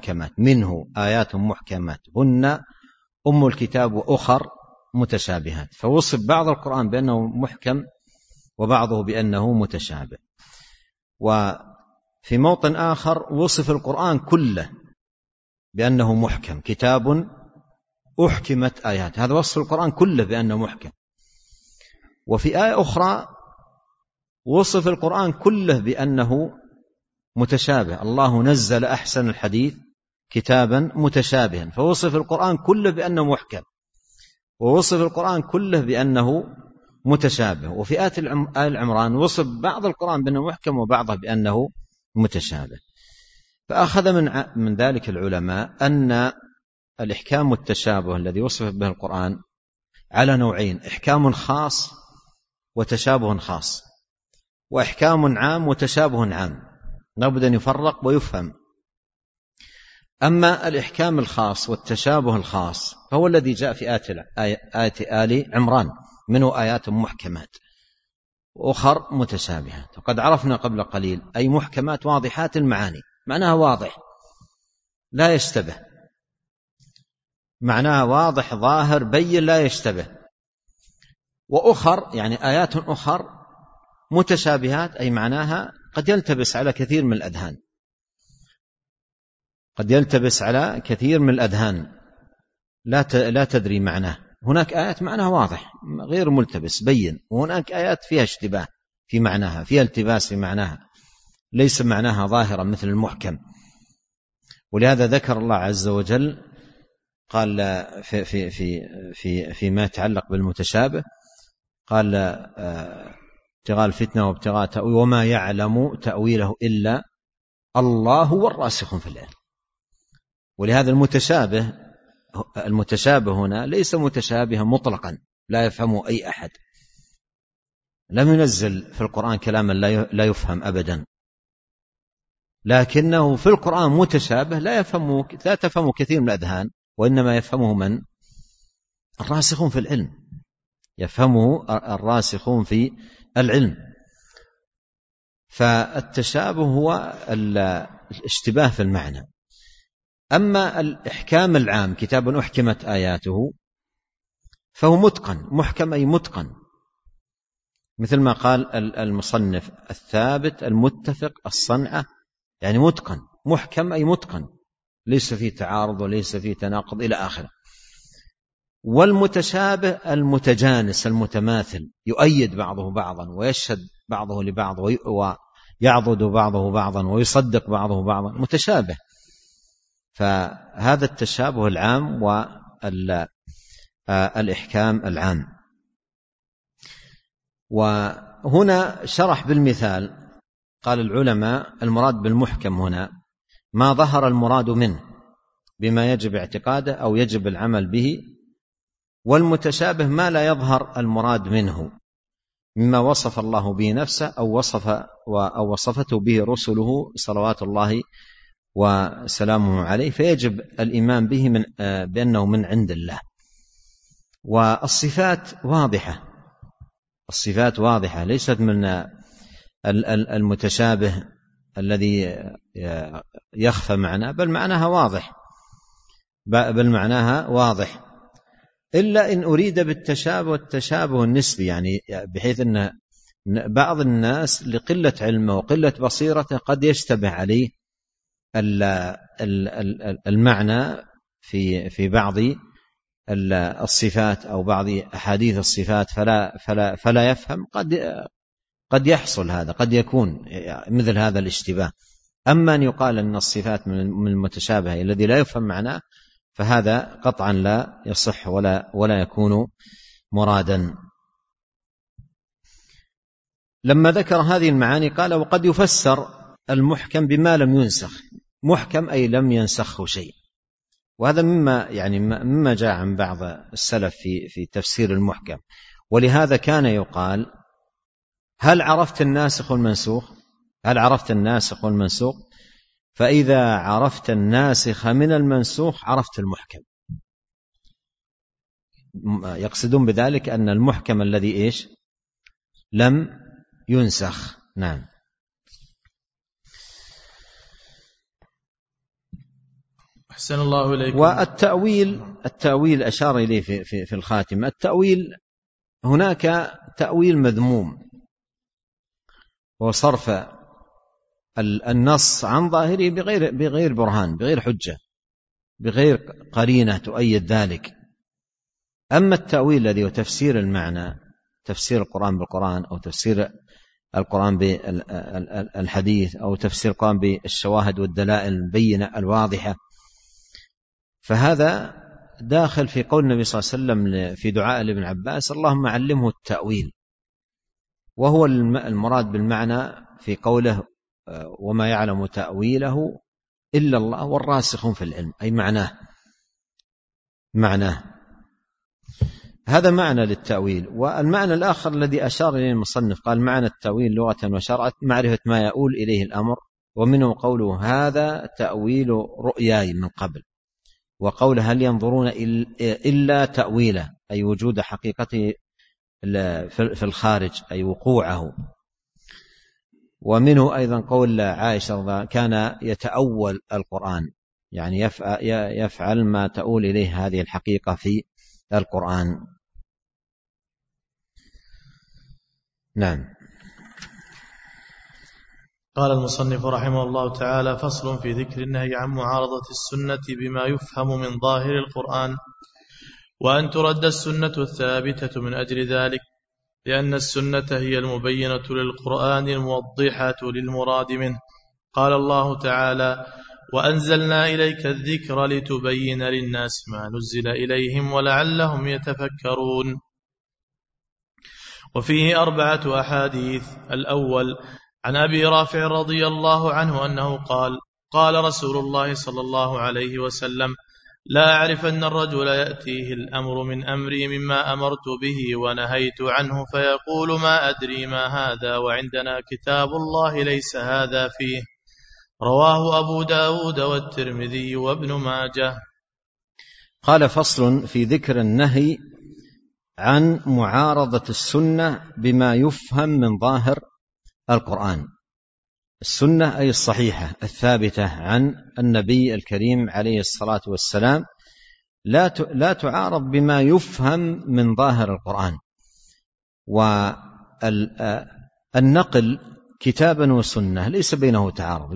محكمات هن أم الكتاب وأخر متشابهات، فوصف بعض القرآن بأنه محكم وبعضه بأنه متشابه. وفي موطن آخر وصف القرآن كله بأنه محكم، كتاب أحكمت آيات، هذا وصف القرآن كله بأنه محكم. وفي آية أخرى وصف القرآن كله بأنه متشابه، الله نزل أحسن الحديث كتابا متشابها، فوصف القرآن كله بأنه محكم، ووصف القرآن كله بأنه متشابه. وفي آل عمران وصف بعض القرآن بأنه محكم وبعضه بأنه متشابه. فأخذ من ذلك العلماء أن الإحكام والتشابه الذي وصف به القرآن على نوعين: إحكام خاص وتشابه خاص، وإحكام عام وتشابه عام، لابد أن يفرق ويفهم. أما الإحكام الخاص والتشابه الخاص فهو الذي جاء في آية آل عمران، منه آيات محكمات وأخر متشابهات. وقد عرفنا قبل قليل أي محكمات واضحات المعاني، معناها واضح لا يشتبه، معناها واضح ظاهر بين لا يشتبه. وأخر يعني آيات أخر متشابهات، أي معناها قد يلتبس على كثير من الأذهان، قد يلتبس على كثير من الأذهان لا تدري معناه. هناك آيات معناها واضح غير ملتبس بين، وهناك آيات فيها اشتباه في معناها، فيها التباس في معناها، ليس معناها ظاهرا مثل المحكم. ولهذا ذكر الله عز وجل قال فيما يتعلق بالمتشابه، قال ابتغاء الفتنة وابتغاء تأويله وما يعلم تأويله إلا الله والراسخون في العلم. ولهذا المتشابه هنا ليس متشابها مطلقا لا يفهمه أي أحد، لم ينزل في القرآن كلاما لا يفهم أبدا، لكنه في القرآن متشابه لا تفهمه كثير من الأذهان، وإنما يفهمه من؟ الراسخون في العلم، يفهمه الراسخون في العلم. فالتشابه هو الاشتباه في المعنى. أما الإحكام العام كتاب أحكمت آياته فهو متقن، محكم أي متقن، مثل ما قال المصنف الثابت المتفق الصنعة، يعني متقن، محكم أي متقن، ليس فيه تعارض وليس فيه تناقض إلى آخره. والمتشابه المتجانس المتماثل، يؤيد بعضه بعضا ويشهد بعضه لبعض ويعضد بعضه بعضا ويصدق بعضه بعضا، متشابه. فهذا التشابه العام والإحكام العام. وهنا شرح بالمثال، قال العلماء المراد بالمحكم هنا ما ظهر المراد منه بما يجب اعتقاده أو يجب العمل به، والمتشابه ما لا يظهر المراد منه مما وصف الله به نفسه أو وصفته به رسله صلوات الله وسلامه عليه، فيجب الإيمان به بأنه من عند الله. والصفات واضحة، الصفات واضحة، ليست من المتشابه الذي يخفى معناه، بل معناها واضح، إلا إن أريد بالتشابه التشابه النسبي، يعني بحيث أن بعض الناس لقلة علمه وقلة بصيرته قد يشتبه عليه المعنى في بعض الصفات أو بعض أحاديث الصفات فلا يفهم، قد يحصل هذا، قد يكون مثل هذا الاشتباه. أما أن يقال أن الصفات من المتشابه الذي لا يفهم معناه فهذا قطعا لا يصح ولا يكون مرادا. لما ذكر هذه المعاني قال وقد يفسر المحكم بما لم ينسخ، محكم أي لم ينسخه شيء. وهذا مما جاء عن بعض السلف في تفسير المحكم. ولهذا كان يقال: هل عرفت الناسخ والمنسوخ؟ هل عرفت الناسخ والمنسوخ؟ فإذا عرفت الناسخ من المنسوخ عرفت المحكم. يقصدون بذلك أن المحكم الذي لم ينسخ. نعم. أحسن الله إليكم. والتأويل أشار إليه في الخاتمة. التأويل هناك تأويل مذموم، وصرف النص عن ظاهره بغير برهان، بغير حجة، بغير قرينة تؤيد ذلك. أما التأويل الذي هو تفسير المعنى، تفسير القرآن بالقرآن، أو تفسير القرآن بالحديث، أو تفسير القرآن بالشواهد والدلائل البينة الواضحة، فهذا داخل في قول النبي صلى الله عليه وسلم في دعاء لابن عباس: اللهم علمه التأويل. وهو المراد بالمعنى في قوله: وما يعلم تأويله إلا الله والراسخون في العلم، أي معناه. هذا معنى للتأويل. والمعنى الآخر الذي أشار إليه المصنف قال: معنى التأويل لغة وشرعا معرفة ما يؤول إليه الأمر، ومنه قوله: هذا تأويل رؤياي من قبل. وقول: هل ينظرون إلا تأويله، أي وجود حقيقته في الخارج، أي وقوعه. ومنه أيضا قول عائشة: كان يتأول القرآن، يعني يفعل ما تؤول إليه هذه الحقيقة في القرآن. نعم. قال المصنف رحمه الله تعالى: فصل في ذكر النهي عن معارضة السنة بما يفهم من ظاهر القرآن، وأن ترد السنة الثابتة من أجل ذلك، لأن السنة هي المبينة للقرآن الموضحة للمراد منه. قال الله تعالى: وأنزلنا إليك الذكر لتبين للناس ما نزل إليهم ولعلهم يتفكرون. وفيه 4 أحاديث. الأول عن أبي رافع رضي الله عنه أنه قال: قال رسول الله صلى الله عليه وسلم: لا أعرف أن الرجل يأتيه الأمر من أمري مما أمرت به ونهيت عنه، فيقول: ما أدري ما هذا، وعندنا كتاب الله ليس هذا فيه. رواه أبو داود والترمذي وابن ماجه. قال: فصل في ذكر النهي عن معارضة السنة بما يفهم من ظاهر القرآن. السنة أي الصحيحة الثابتة عن النبي الكريم عليه الصلاة والسلام، لا تعارض بما يفهم من ظاهر القرآن. والنقل كتابا وسنة ليس بينه تعارض،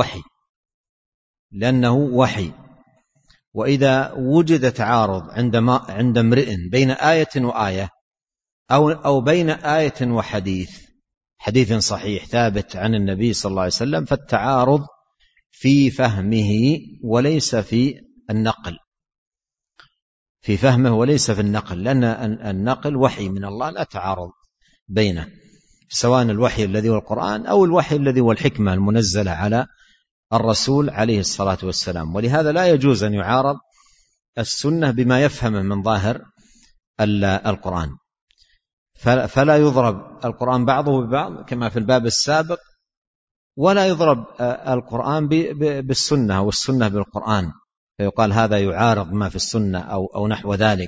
لأنه وحي. وإذا وجد تعارض عند امرئ بين آية وآية، أو بين آية وحديث صحيح ثابت عن النبي صلى الله عليه وسلم، فالتعارض في فهمه وليس في النقل، في فهمه وليس في النقل، لأن النقل وحي من الله لا تعارض بينه، سواء الوحي الذي هو القرآن أو الوحي الذي هو الحكمة المنزلة على الرسول عليه الصلاة والسلام. ولهذا لا يجوز أن يعارض السنة بما يفهمه من ظاهر القرآن، فلا يضرب القرآن بعضه ببعض كما في الباب السابق، ولا يضرب القرآن بالسنة والسنة بالقرآن، فيقال هذا يعارض ما في السنة أو نحو ذلك.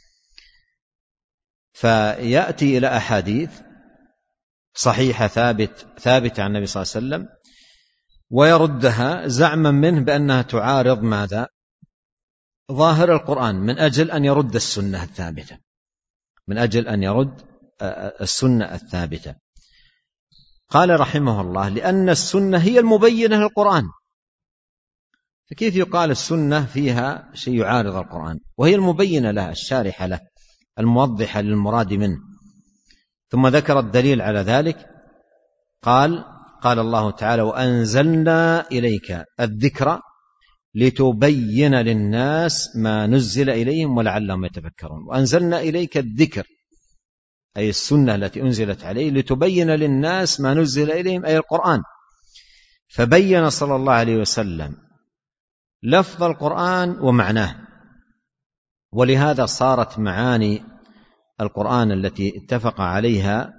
فيأتي إلى أحاديث صحيحة ثابتة عن النبي صلى الله عليه وسلم ويردها زعما منه بأنها تعارض ماذا؟ ظاهر القرآن، من أجل أن يرد السنة الثابتة، من أجل أن يرد السنة الثابتة. قال رحمه الله: لأن السنة هي المبينة للقرآن. فكيف يقال السنة فيها شيء يعارض القرآن وهي المبينة له، الشارحة له، الموضحة للمراد منه؟ ثم ذكر الدليل على ذلك، قال الله تعالى: وأنزلنا إليك الذكر لتبين للناس ما نزل إليهم ولعلهم يتفكرون. وأنزلنا إليك الذكر أي السنة التي أنزلت عليه لتبين للناس ما نزل إليهم، أي القرآن. فبين صلى الله عليه وسلم لفظ القرآن ومعناه، ولهذا صارت معاني القرآن التي اتفق عليها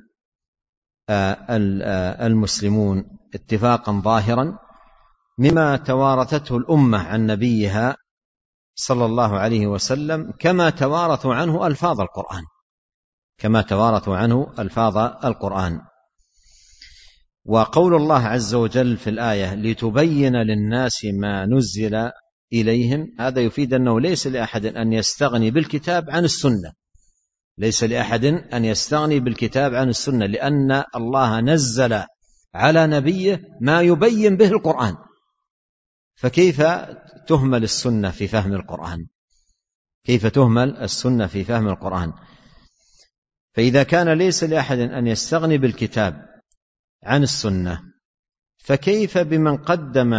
المسلمون اتفاقا ظاهرا مما توارثته الأمة عن نبيها صلى الله عليه وسلم، كما توارثوا عنه ألفاظ القرآن. وقول الله عز وجل في الآية لتبين للناس ما نزل إليهم، هذا يفيد أنه ليس لأحد أن يستغني بالكتاب عن السنة، لأن الله نزل على نبيه ما يبين به القرآن، فكيف تهمل السنة في فهم القرآن؟ فإذا كان ليس لأحد أن يستغني بالكتاب عن السنة، فكيف بمن قدم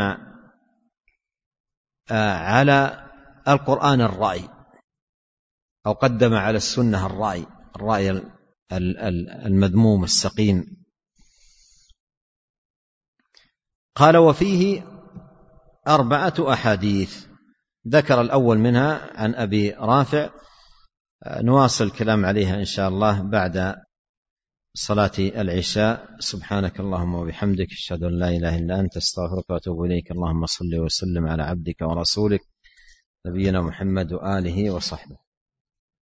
على القرآن الرأي، أو قدم على السنة الرأي المذموم السقيم؟ قال وفيه 4 أحاديث، ذكر الأول منها عن أبي رافع، نواصل الكلام عليها إن شاء الله بعد صلاة العشاء. سبحانك اللهم وبحمدك، أشهد أن لا إله إلا أنت، أستغفرك وأتوب إليك. اللهم صل وسلم على عبدك ورسولك نبينا محمد وآله وصحبه.